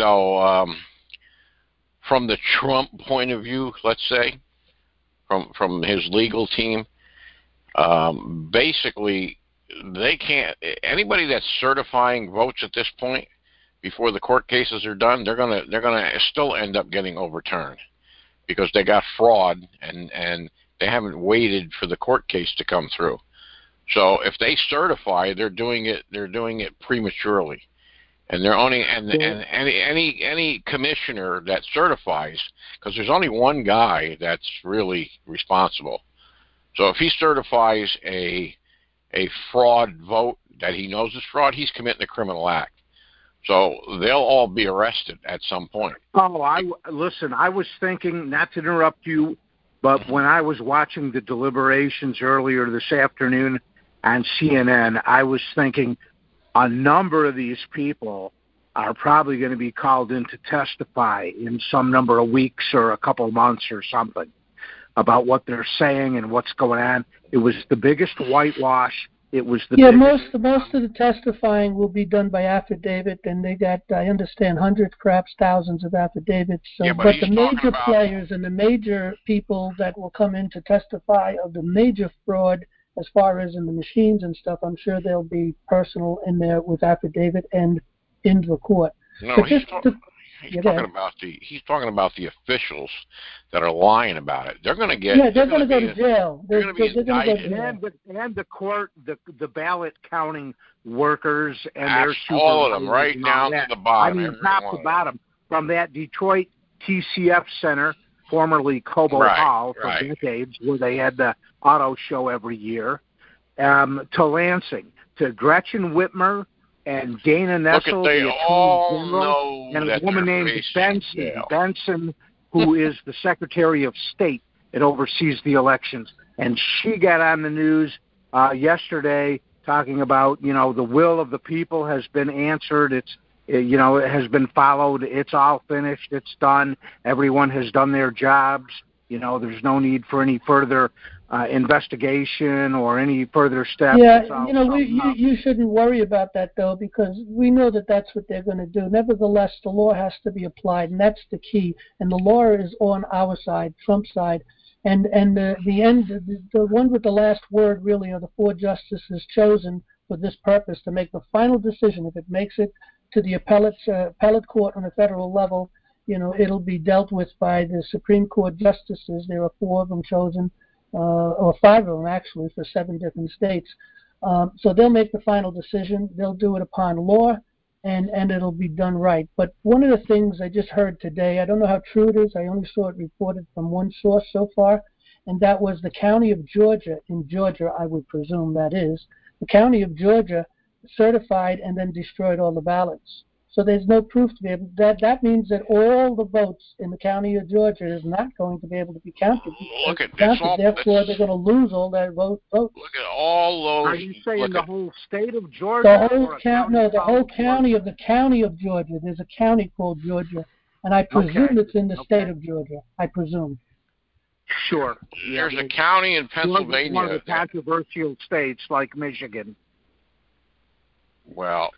from the Trump point of view, let's say, from his legal team, basically they can't. Anybody that's certifying votes at this point, before the court cases are done, they're gonna still end up getting overturned because they got fraud and they haven't waited for the court case to come through. So if they certify, they're doing it prematurely, and they're only and any commissioner that certifies, because there's only one guy that's really responsible. So if he certifies a fraud vote that he knows is fraud, he's committing a criminal act. So they'll all be arrested at some point. Oh, listen, I was thinking, not to interrupt you, but when I was watching the deliberations earlier this afternoon on CNN, I was thinking a number of these people are probably going to be called in to testify in some number of weeks or a couple of months or something about what they're saying and what's going on. It was the biggest whitewash. It was the biggest... most of the testifying will be done by affidavit, and they got, I understand, hundreds, perhaps thousands of affidavits. So, yeah, but the major players and the major people that will come in to testify of the major fraud, as far as in the machines and stuff, I'm sure there'll be personal in there with affidavit and in the court. No, he's talking about the officials that are lying about it. They're going to get. Yeah, they're going to go to jail. They're going to be indicted. And the court, the ballot counting workers and their all of them, right down to the bottom. I mean, top to bottom, from that Detroit TCF Center, formerly Cobo Hall, for decades, where they had the auto show every year, to Lansing, to Gretchen Whitmer and Dana Nessel, the Attorney General, and a woman named Benson, who is the Secretary of State and oversees the elections. And she got on the news yesterday talking about, the will of the people has been answered. It has been followed. It's all finished. It's done. Everyone has done their jobs. There's no need for any further investigation or any further steps. Yeah, you shouldn't worry about that, though, because we know that that's what they're going to do. Nevertheless, the law has to be applied, and that's the key. And the law is on our side, Trump's side. And the one with the last word, really, are the 4 justices chosen for this purpose to make the final decision. If it makes it to the appellate court on a federal level, it'll be dealt with by the Supreme Court justices. There are 4 of them chosen, or 5 of them actually, for 7 different states. So they'll make the final decision. They'll do it upon law, and it'll be done right. But one of the things I just heard today, I don't know how true it is. I only saw it reported from one source so far, and that was the county of Georgia, in Georgia, I would presume that is, the county of Georgia certified and then destroyed all the ballots. So there's no proof to be able that means that all the votes in the county of Georgia is not going to be able to be counted. Therefore, they're going to lose all that votes. Look at all those. Are you saying the whole state of Georgia? The whole county of Georgia. There's a county called Georgia, and I presume it's in the state of Georgia. I presume. Sure. There's a county in Pennsylvania. One of the controversial states like Michigan. Well,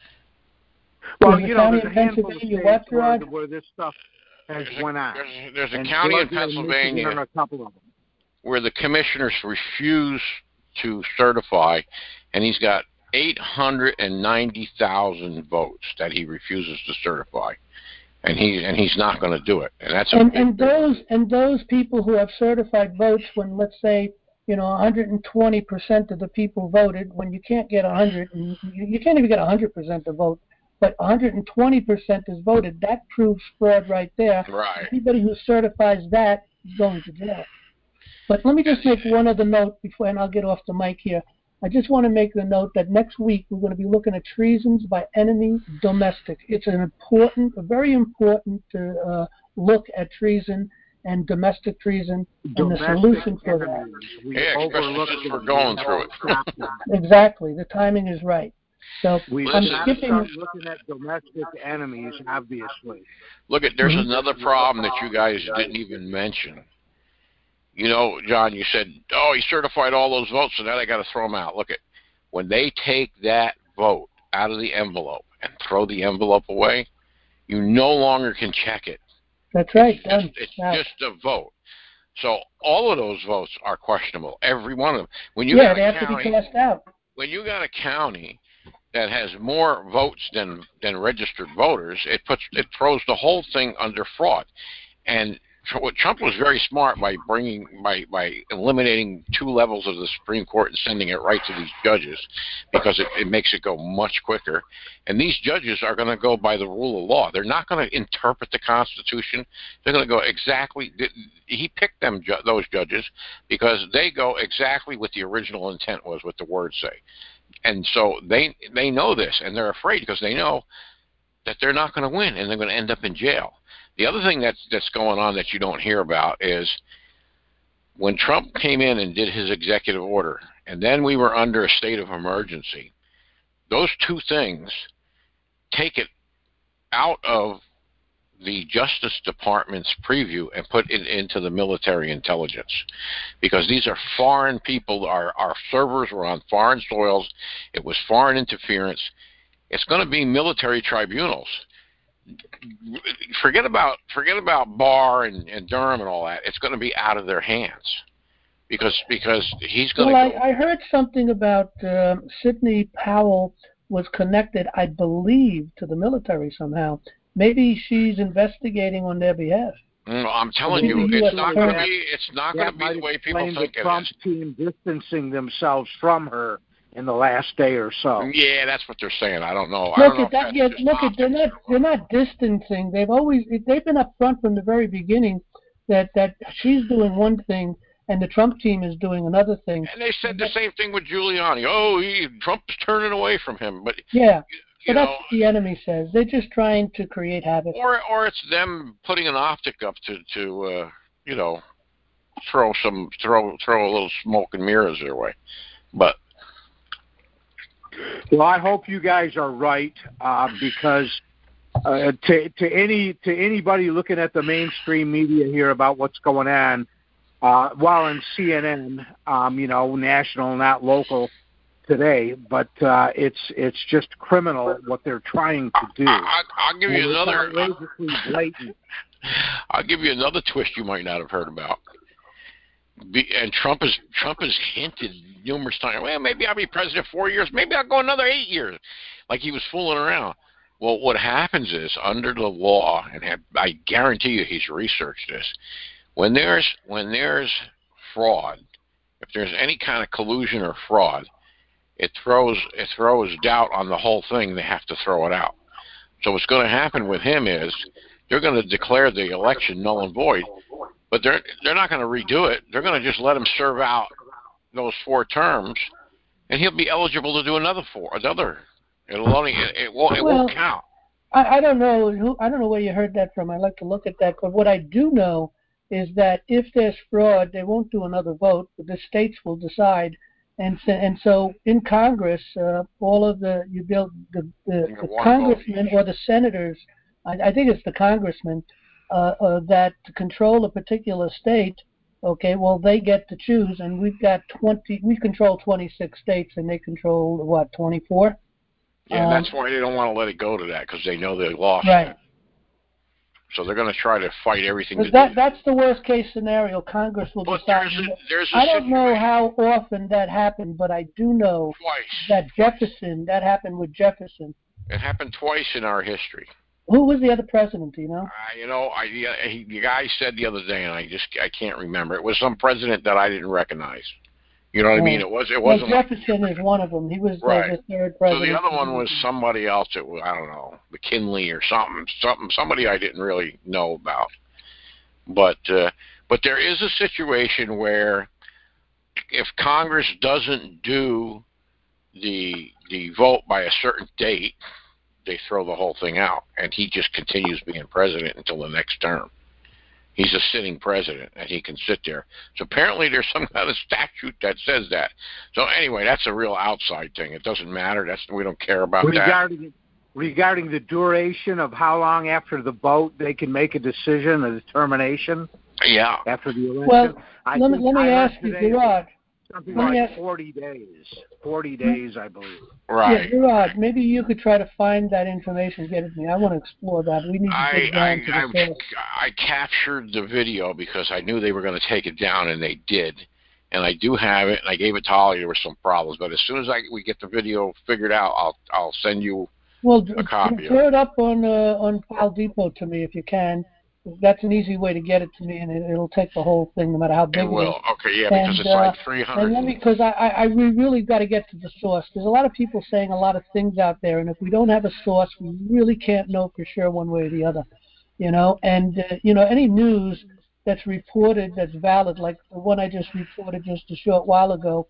there's a handful of states where this stuff has went on. There's a county in Pennsylvania where the commissioners refuse to certify, and he's got 890,000 votes that he refuses to certify, and he's not going to do it. And that's those people who have certified votes, when let's say 120% of the people voted, when you can't get 100, and you can't even get 100% to vote, but 120% is voted. That proves fraud right there. Right. Anybody who certifies that is going to jail. But let me just make one other note before, and I'll get off the mic here. I just want to make the note that next week we're going to be looking at treasons by enemy domestic. It's a very important look at treason and domestic treason and the solution for that. Especially we're going through it. Exactly. The timing is right. So I'm skipping looking at domestic enemies, obviously. There's another problem that you guys didn't even mention. John, you said, he certified all those votes, so now they got to throw them out. When they take that vote out of the envelope and throw the envelope away, you no longer can check it. That's right. It's just a vote. So all of those votes are questionable, every one of them. They have to be cast out. When you got a county that has more votes than registered voters, it throws the whole thing under fraud. And what Trump was very smart by eliminating 2 levels of the Supreme Court and sending it right to these judges, because it makes it go much quicker. And these judges are going to go by the rule of law. They're not going to interpret the Constitution. They're going to go exactly. He picked those judges because they go exactly what the original intent was, what the words say. And so they know this, and they're afraid because they know that they're not going to win, and they're going to end up in jail. The other thing that's going on that you don't hear about is when Trump came in and did his executive order, and then we were under a state of emergency, those 2 things take it out of the Justice Department's preview and put it into the military intelligence, because these are foreign people. Our servers were on foreign soils. It was foreign interference. It's going to be military tribunals. Forget about Barr and Durham and all that. It's going to be out of their hands because he's going to. Well, I heard something about Sidney Powell was connected, I believe, to the military somehow. Maybe she's investigating on their behalf. I'm telling you, it's not going to be the way people think it is. The Trump team distancing themselves from her in the last day or so. Yeah, that's what they're saying. I don't know. Look at that. Yeah, look at they're not distancing. They've been up front from the very beginning that she's doing one thing and the Trump team is doing another thing. And they said the same thing with Giuliani. Oh, Trump's turning away from him. But yeah, but that's what the enemy says. They're just trying to create havoc. Or it's them putting an optic up to throw a little smoke and mirrors their way. But well, I hope you guys are right, because to anybody looking at the mainstream media here about what's going on, while in CNN, national, not local today, but it's just criminal what they're trying to do. I'll give you another. Outrageously blatant. I'll give you another twist you might not have heard about. And Trump has hinted numerous times, well, maybe I'll be president 4 years, maybe I'll go another 8 years, like he was fooling around. Well, what happens is, under the law, and I guarantee you he's researched this, when there's fraud, if there's any kind of collusion or fraud, it throws doubt on the whole thing. They have to throw it out. So what's going to happen with him is they're going to declare the election null and void, but they're not going to redo it. They're going to just let him serve out those 4 terms, and he'll be eligible to do another 4. It won't count. I don't know where you heard that from. I'd like to look at that. But what I do know is that if there's fraud, they won't do another vote, but the states will decide. And so in Congress, all of the congressmen or the senators, I think it's the congressmen, that control a particular state, okay, well, they get to choose, and we control 26 states, and they control, 24? Yeah, and that's why they don't want to let it go to that, because they know they lost. Right. So they're going to try to fight everything. That's the worst case scenario. Congress will decide. I don't know how often that happened, but I do know twice. That happened with Jefferson. It happened twice in our history. Who was the other president? Do you know? The guy said the other day, and I can't remember. It was some president that I didn't recognize. You know what I mean? It wasn't. Jefferson is one of them. He was the third president. So the other one was somebody else. I don't know, McKinley or somebody I didn't really know about. But there is a situation where if Congress doesn't do the vote by a certain date, they throw the whole thing out, and he just continues being president until the next term. He's a sitting president, and he can sit there. So apparently there's some kind of statute that says that. So anyway, that's a real outside thing. It doesn't matter. We don't care about that. Regarding the duration of how long after the vote they can make a decision, a determination? Yeah. After the election? Well, let me ask you, Gerard. Something like 40 days. 40 days, I believe. Right. Yeah, Gerard, maybe you could try to find that information, get it to me. I want to explore that. We need to take down to the source. I captured the video because I knew they were going to take it down, and they did. And I do have it, and I gave it to Holly. There were some problems, but as soon as we get the video figured out, I'll send you a copy. Throw it up on File Depot to me if you can. That's an easy way to get it to me, and it'll take the whole thing, no matter how big it is. Okay, yeah, because it's like 300. And because we really got to get to the source. There's a lot of people saying a lot of things out there, and if we don't have a source, we really can't know for sure one way or the other. And any news that's reported that's valid, like the one I just reported just a short while ago,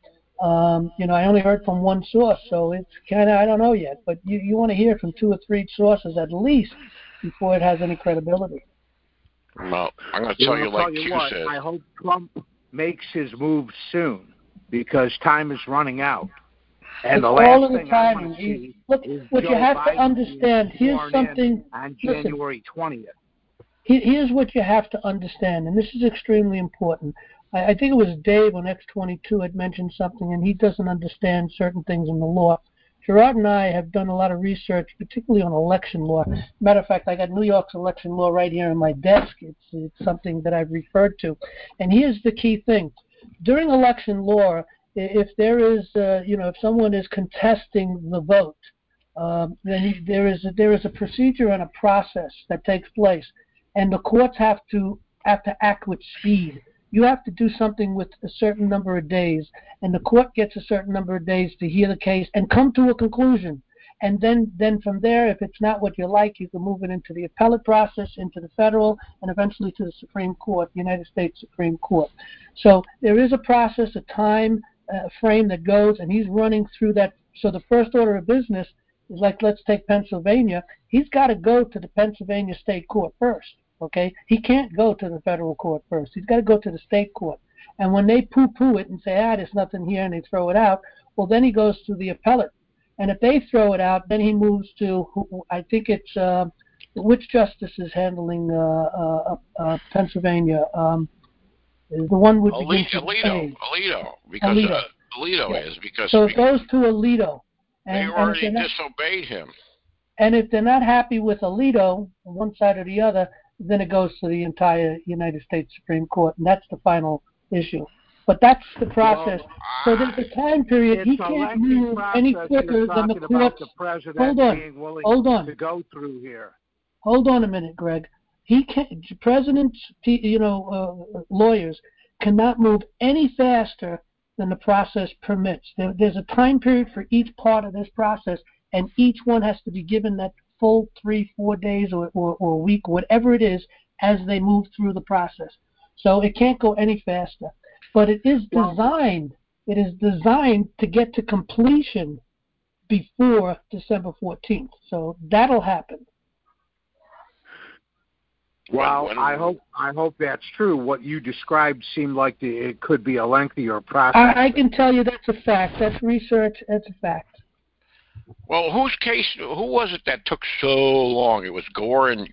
I only heard from one source, so it's kind of, I don't know yet. But you want to hear from 2 or 3 sources at least before it has any credibility. Well, I'm going to tell you like Q said. I hope Trump makes his move soon because time is running out. And the last thing I want to see is what Joe you have Biden to understand. Here's something on January 20th. Here's what you have to understand, and this is extremely important. I think it was Dave on X22 had mentioned something, and he doesn't understand certain things in the law. Gerard and I have done a lot of research, particularly on election law. Matter of fact, I got New York's election law right here on my desk. It's something that I've referred to. And here's the key thing. During election law, if there is, if someone is contesting the vote, then there is a procedure and a process that takes place. And the courts have to act with speed. you have to do something with a certain number of days, and the court gets a certain number of days to hear the case and come to a conclusion. And then from there, if it's not what you like, you can move it into the appellate process, into the federal, and eventually to the Supreme Court, the United States Supreme Court. So there is a process, a time frame that goes, and he's running through that. So the first order of business is like, let's take Pennsylvania. He's got to go to the Pennsylvania State Court first, okay? He can't go to the federal court first. He's got to go to the state court. And when they poo-poo it and say, there's nothing here, and they throw it out, well, then he goes to the appellate. And if they throw it out, then he moves to, I think it's, which justice is handling Pennsylvania? The one would begin to Alito, because Alito is because so it goes to Alito. And, they already disobeyed him. And if they're not happy with Alito, one side or the other, then it goes to the entire United States Supreme Court, and that's the final issue. But that's the process. So there's a time period. He can't move any quicker than the courts. Hold on. To go through here. Hold on a minute, Greg. He can't. Presidents, lawyers cannot move any faster than the process permits. There's a time period for each part of this process, and each one has to be given that full 3-4 days or a week, whatever it is, as they move through the process. So it can't go any faster. But it is designed. It is designed to get to completion before December 14th. So that'll happen. Well, I hope that's true. What you described seemed like it could be a lengthier process. I can tell you that's a fact. That's research. That's a fact. Well, who was it that took so long? It was Gore and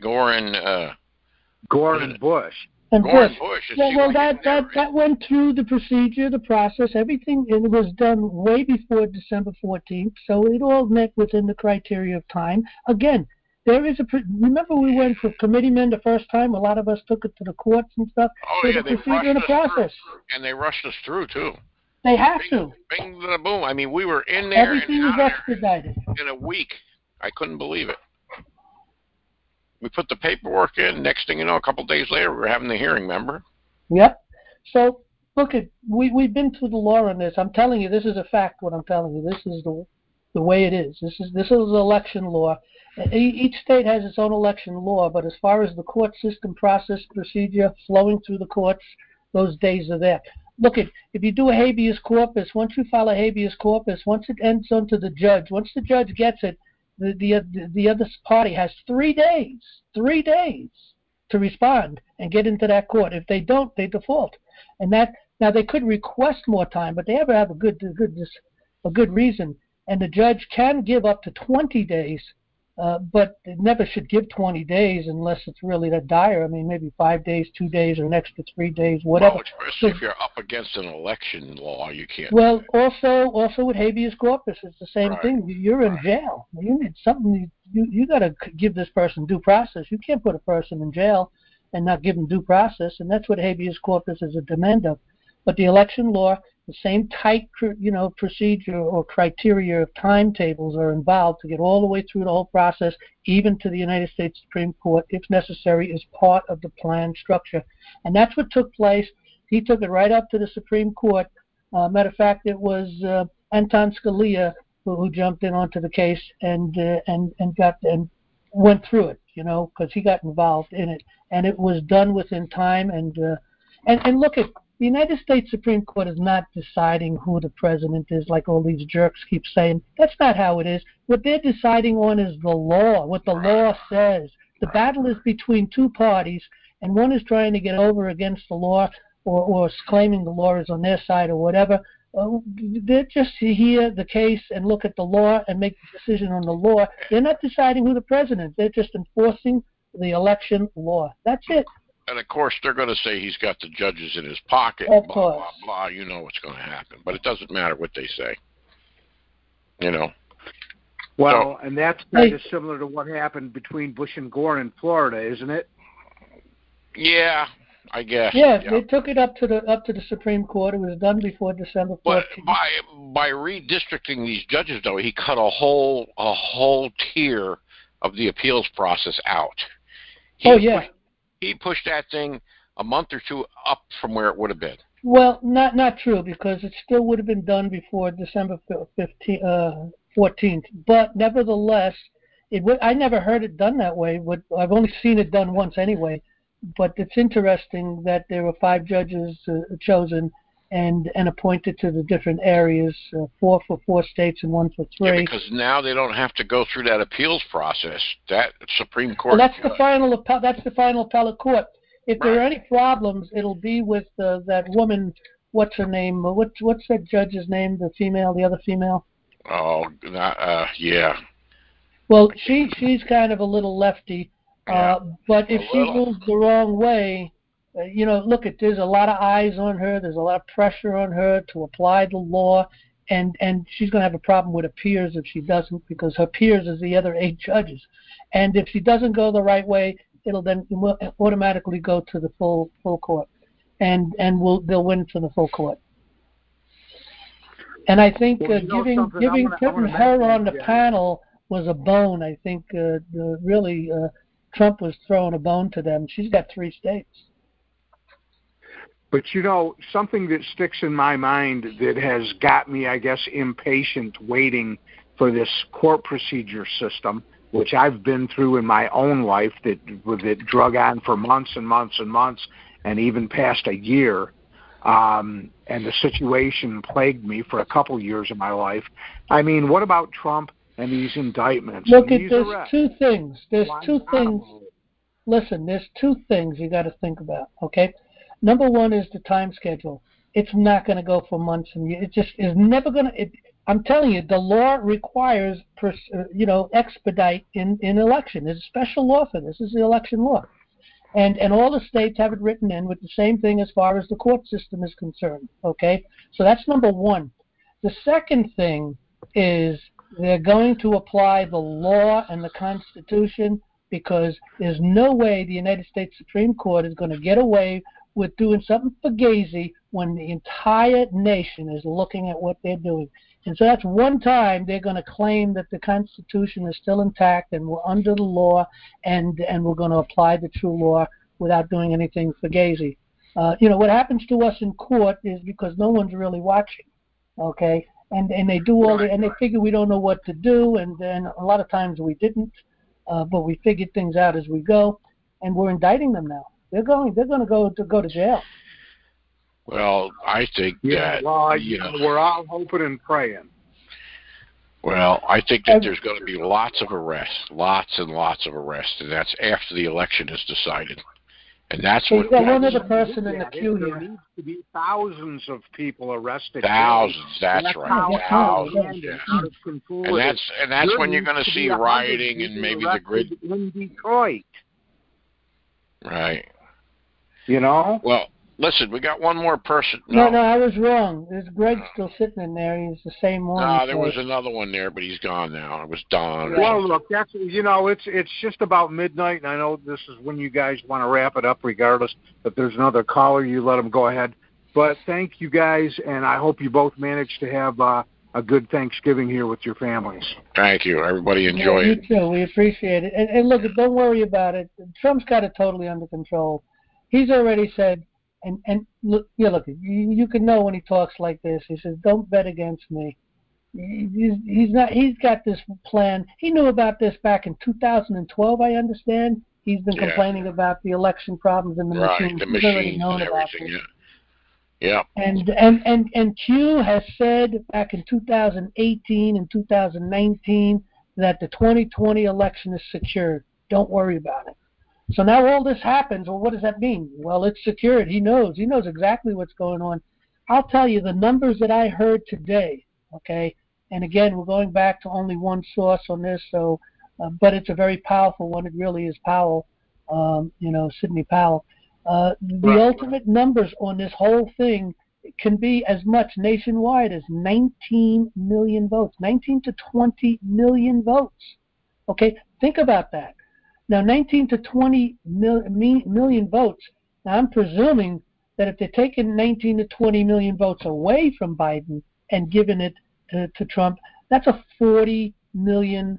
Bush. And Bush. Well, that went through the procedure, the process, everything. It was done way before December 14th, so it all met within the criteria of time. Again, there is remember we went for committeemen the first time. A lot of us took it to the courts and stuff. Oh, yeah, they rushed us through. And they rushed us through, too. They have to. Bing, the boom. I mean, we were in there. Everything was expedited. In a week. I couldn't believe it. We put the paperwork in. Next thing you know, a couple of days later, we were having the hearing, remember? Yep. So, look, we've been through the law on this. I'm telling you, this is a fact, what I'm telling you. This is the way it is. This is election law. Each state has its own election law, but as far as the court system, process, procedure, flowing through the courts, those days are there. Look, if you do a habeas corpus, once you file a habeas corpus, once it ends onto the judge, once the judge gets it, the other party has 3 days to respond and get into that court. If they don't, they default. And now they could request more time, but they have to have a good reason. And the judge can give up to 20 days, but it never should give 20 days unless it's really that dire. I mean, maybe 5 days, 2 days, or an extra 3 days, whatever. Well, especially if you're up against an election law, you can't. Well, also with habeas corpus, it's the same thing. You're in jail. You need something. You got to give this person due process. You can't put a person in jail and not give them due process, and that's what habeas corpus is a demand of. But the election law, the same tight, procedure or criteria of timetables are involved to get all the way through the whole process, even to the United States Supreme Court, if necessary, is part of the planned structure. And that's what took place. He took it right up to the Supreme Court. Matter of fact, it was Anton Scalia who jumped in onto the case and went through it, because he got involved in it, and it was done within time. And look at. The United States Supreme Court is not deciding who the president is, like all these jerks keep saying. That's not how it is. What they're deciding on is the law, what the law says. The battle is between two parties, and one is trying to get over against the law or claiming the law is on their side or whatever. They're just to hear the case and look at the law and make the decision on the law. They're not deciding who the president is. They're just enforcing the election law. That's it. And, of course, they're going to say he's got the judges in his pocket, of blah, course. blah, blah. You know what's going to happen. But it doesn't matter what they say. Well, and that's kind of similar to what happened between Bush and Gore in Florida, isn't it? Yeah, I guess. Yeah, they took it up to the Supreme Court. It was done before December 14th. But by redistricting these judges, though, he cut a whole tier of the appeals process out. He pushed that thing a month or two up from where it would have been. Well, not true, because it still would have been done before December 14th. But nevertheless, I never heard it done that way. I've only seen it done once anyway. But it's interesting that there were 5 judges chosen and appointed to the different areas, 4 for 4 states and 1 for 3. Yeah, because now they don't have to go through that appeals process. That Supreme Court. Well, that's the final appellate court. If there are any problems, it'll be with that woman. What's her name? What's that judge's name? The other female. Oh, yeah. Well, she's kind of a little lefty, but if she moves the wrong way, look, there's a lot of eyes on her. There's a lot of pressure on her to apply the law, and she's going to have a problem with her peers if she doesn't, because her peers is the other 8 judges, and if she doesn't go the right way, it'll then automatically go to the full court, and they'll win for the full court. And I think putting her on the panel was a bone. I think really Trump was throwing a bone to them. She's got 3 states. But something that sticks in my mind that has got me, I guess, impatient waiting for this court procedure system, which I've been through in my own life, that drug on for months and months and months, and even past a year. And the situation plagued me for a couple years of my life. I mean, what about Trump and these indictments? Look, there's 2 things. There's 2 things. Listen, there's 2 things you got to think about, okay? Number 1 is the time schedule. It's not going to go for months and years. It just is never going to. I'm telling you, the law requires, expedite in election. There's a special law for this. This is the election law. And all the states have it written in with the same thing as far as the court system is concerned, okay? So that's number 1. The second thing is they're going to apply the law and the Constitution, because there's no way the United States Supreme Court is going to get away with doing something fugazi when the entire nation is looking at what they're doing. And so that's one time they're going to claim that the Constitution is still intact and we're under the law, and we're going to apply the true law without doing anything fugazi. What happens to us in court is because no one's really watching, okay? And they do and they figure we don't know what to do, and then a lot of times we didn't, but we figured things out as we go, and we're indicting them now. They're going to go to jail. Well, I think that we're all hoping and praying. Well, I think that there's going to be lots of arrests, lots and lots of arrests, and that's after the election is decided. And that's what. One other person in the queue here. There needs to be thousands of people arrested. Thousands, that's right. Thousands. Yeah. And that's when you're going to see rioting and maybe the grid in Detroit. Right. Well, listen, we got one more person. No, I was wrong. There's Greg still sitting in there. He's the same one. No, there was another one there, but he's gone now. It was Don. Well, look, that's it's just about midnight, and I know this is when you guys want to wrap it up. Regardless, if there's another caller, you let them go ahead. But thank you guys, and I hope you both manage to have a good Thanksgiving here with your families. Thank you. Everybody enjoy it. You too. We appreciate it. And look, don't worry about it. Trump's got it totally under control. He's already said, and look, you can know when he talks like this. He says, "Don't bet against me." He's not. He's got this plan. He knew about this back in 2012. I understand. He's been complaining about the election problems in the machines. He's already known about this. Yeah. And Q has said back in 2018 and 2019 that the 2020 election is secured. Don't worry about it. So now all this happens. Well, what does that mean? Well, it's secured. He knows exactly what's going on. I'll tell you the numbers that I heard today, okay? And again, we're going back to only one source on this, so but it's a very powerful one. It really is Powell, Sidney Powell. The ultimate numbers on this whole thing can be as much nationwide as 19 million votes, 19 to 20 million votes. Okay, think about that. Now, 19 to 20 million votes. Now, I'm presuming that if they're taking 19 to 20 million votes away from Biden and giving it to Trump, that's a 40 million,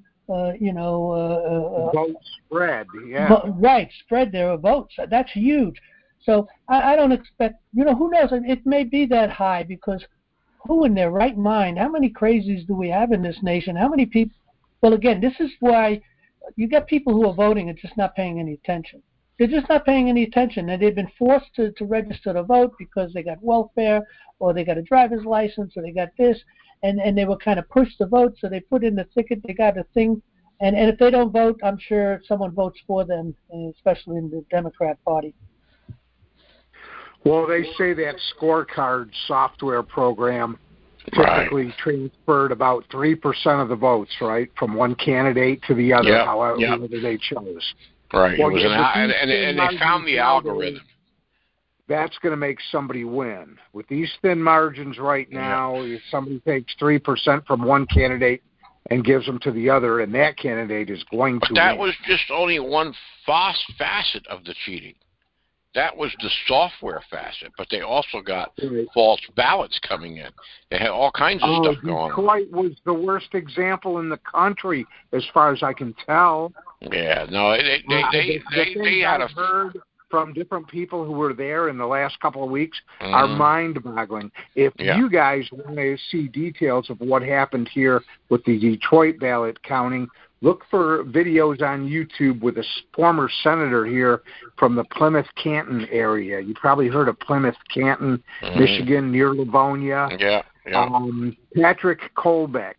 vote spread. Yeah. Right, spread there of votes. That's huge. So I don't expect, who knows? It may be that high because who in their right mind, how many crazies do we have in this nation? How many people? Well, again, this is why you got people who are voting and just not paying any attention. They're just not paying any attention, and they've been forced to register to vote because they got welfare or they got a driver's license or they got this, and they were kind of pushed to vote, so they put in the ticket, they got a thing, and if they don't vote, I'm sure someone votes for them, especially in the Democrat Party. Well, they say that scorecard software program typically transferred about 3% of the votes, right, from one candidate to the other, however they chose. Right. Well, and they found the algorithm. That's going to make somebody win. With these thin margins right now, if somebody takes 3% from one candidate and gives them to the other, and that candidate is going to win. That was just only one facet of the cheating. That was the software facet, but they also got false ballots coming in. They had all kinds of stuff going on. Detroit was the worst example in the country, as far as I can tell. Yeah, no, they had heard from different people who were there in the last couple of weeks are mind-boggling. If you guys want to see details of what happened here with the Detroit ballot counting, look for videos on YouTube with a former senator here from the Plymouth-Canton area. You probably heard of Plymouth-Canton, Michigan, near Livonia. Yeah. Patrick Kolbeck,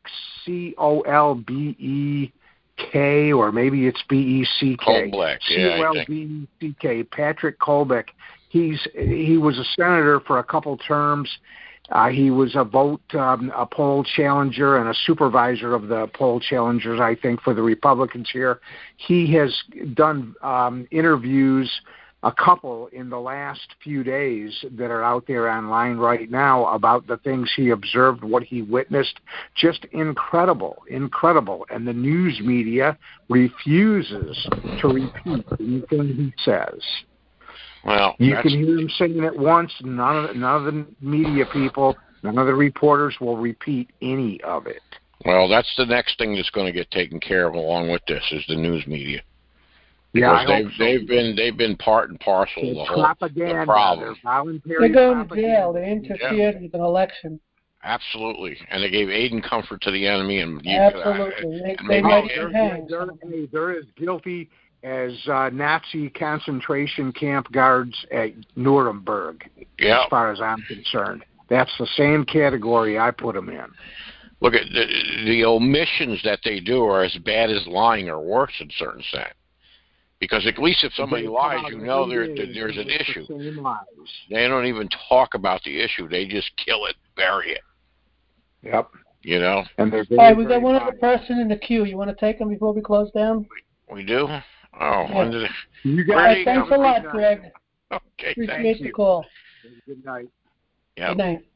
Colbeck, or maybe it's Beck. Kolbeck, Colbeck. Patrick Kolbeck. He was a senator for a couple terms. He was a poll challenger and a supervisor of the poll challengers, I think, for the Republicans here. He has done interviews, a couple in the last few days that are out there online right now about the things he observed, what he witnessed. Just incredible. And the news media refuses to repeat anything he says. Well, you can hear him saying it once. None of the media people, none of the reporters will repeat any of it. Well, that's the next thing that's going to get taken care of along with this is the news media. Because they've been part and parcel of the whole problem. They're going to jail. They interfered with an election. Absolutely, and they gave aid and comfort to the enemy. Absolutely, they're as guilty as Nazi concentration camp guards at Nuremberg, as far as I'm concerned. That's the same category I put them in. Look at the omissions that they do are as bad as lying or worse in certain sense. Because at least if somebody lies, there's an issue. They don't even talk about the issue. They just kill it, bury it. Yep. All And right, we've got one other person in the queue. You want to take them before we close down? We do? Oh, yeah. Thanks a lot, Greg. Okay, appreciate the call. Good night. Yep. Good night.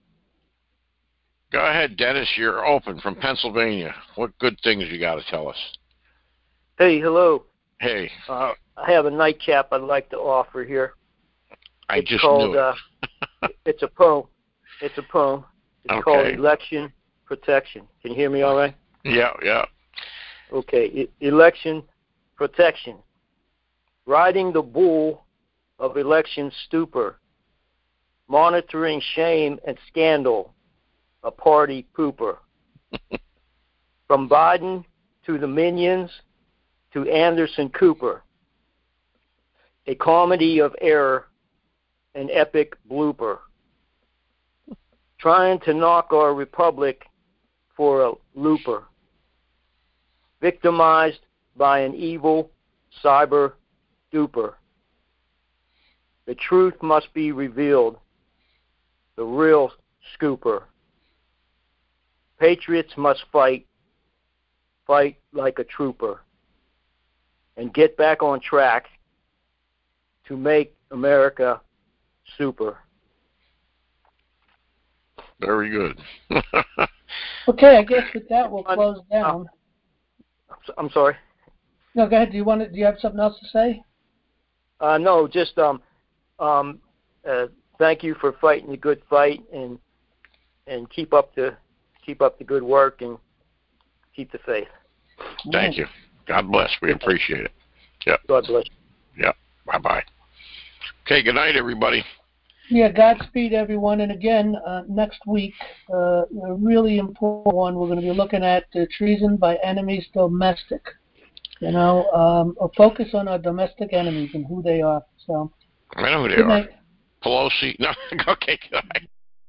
Go ahead, Dennis. You're open from Pennsylvania. What good things you got to tell us? Hey, hello. Hey. I have a nightcap I'd like to offer here. It's called, knew it. It's a poem. It's called Election Protection. Can you hear me all right? Yeah. Okay. Election Protection. Riding the bull of election stupor. Monitoring shame and scandal. A party pooper. From Biden to the minions to Anderson Cooper. A comedy of error, an epic blooper. Trying to knock our republic for a looper. Victimized by an evil cyber duper. The truth must be revealed. The real scooper. Patriots must fight like a trooper, and get back on track to make America super. Very good. Okay, I guess with that we'll close down. I'm sorry. No, go ahead. Do you have something else to say? No, just thank you for fighting the good fight and keep up the good work and keep the faith. Thank you. God bless. We appreciate it. Yep. God bless. Yep. Bye-bye. Okay, good night, everybody. Yeah, Godspeed, everyone. And again, next week, a really important one, we're going to be looking at treason by enemies domestic. A focus on our domestic enemies and who they are. So, I know who they good are. night. Pelosi. No, okay, good night.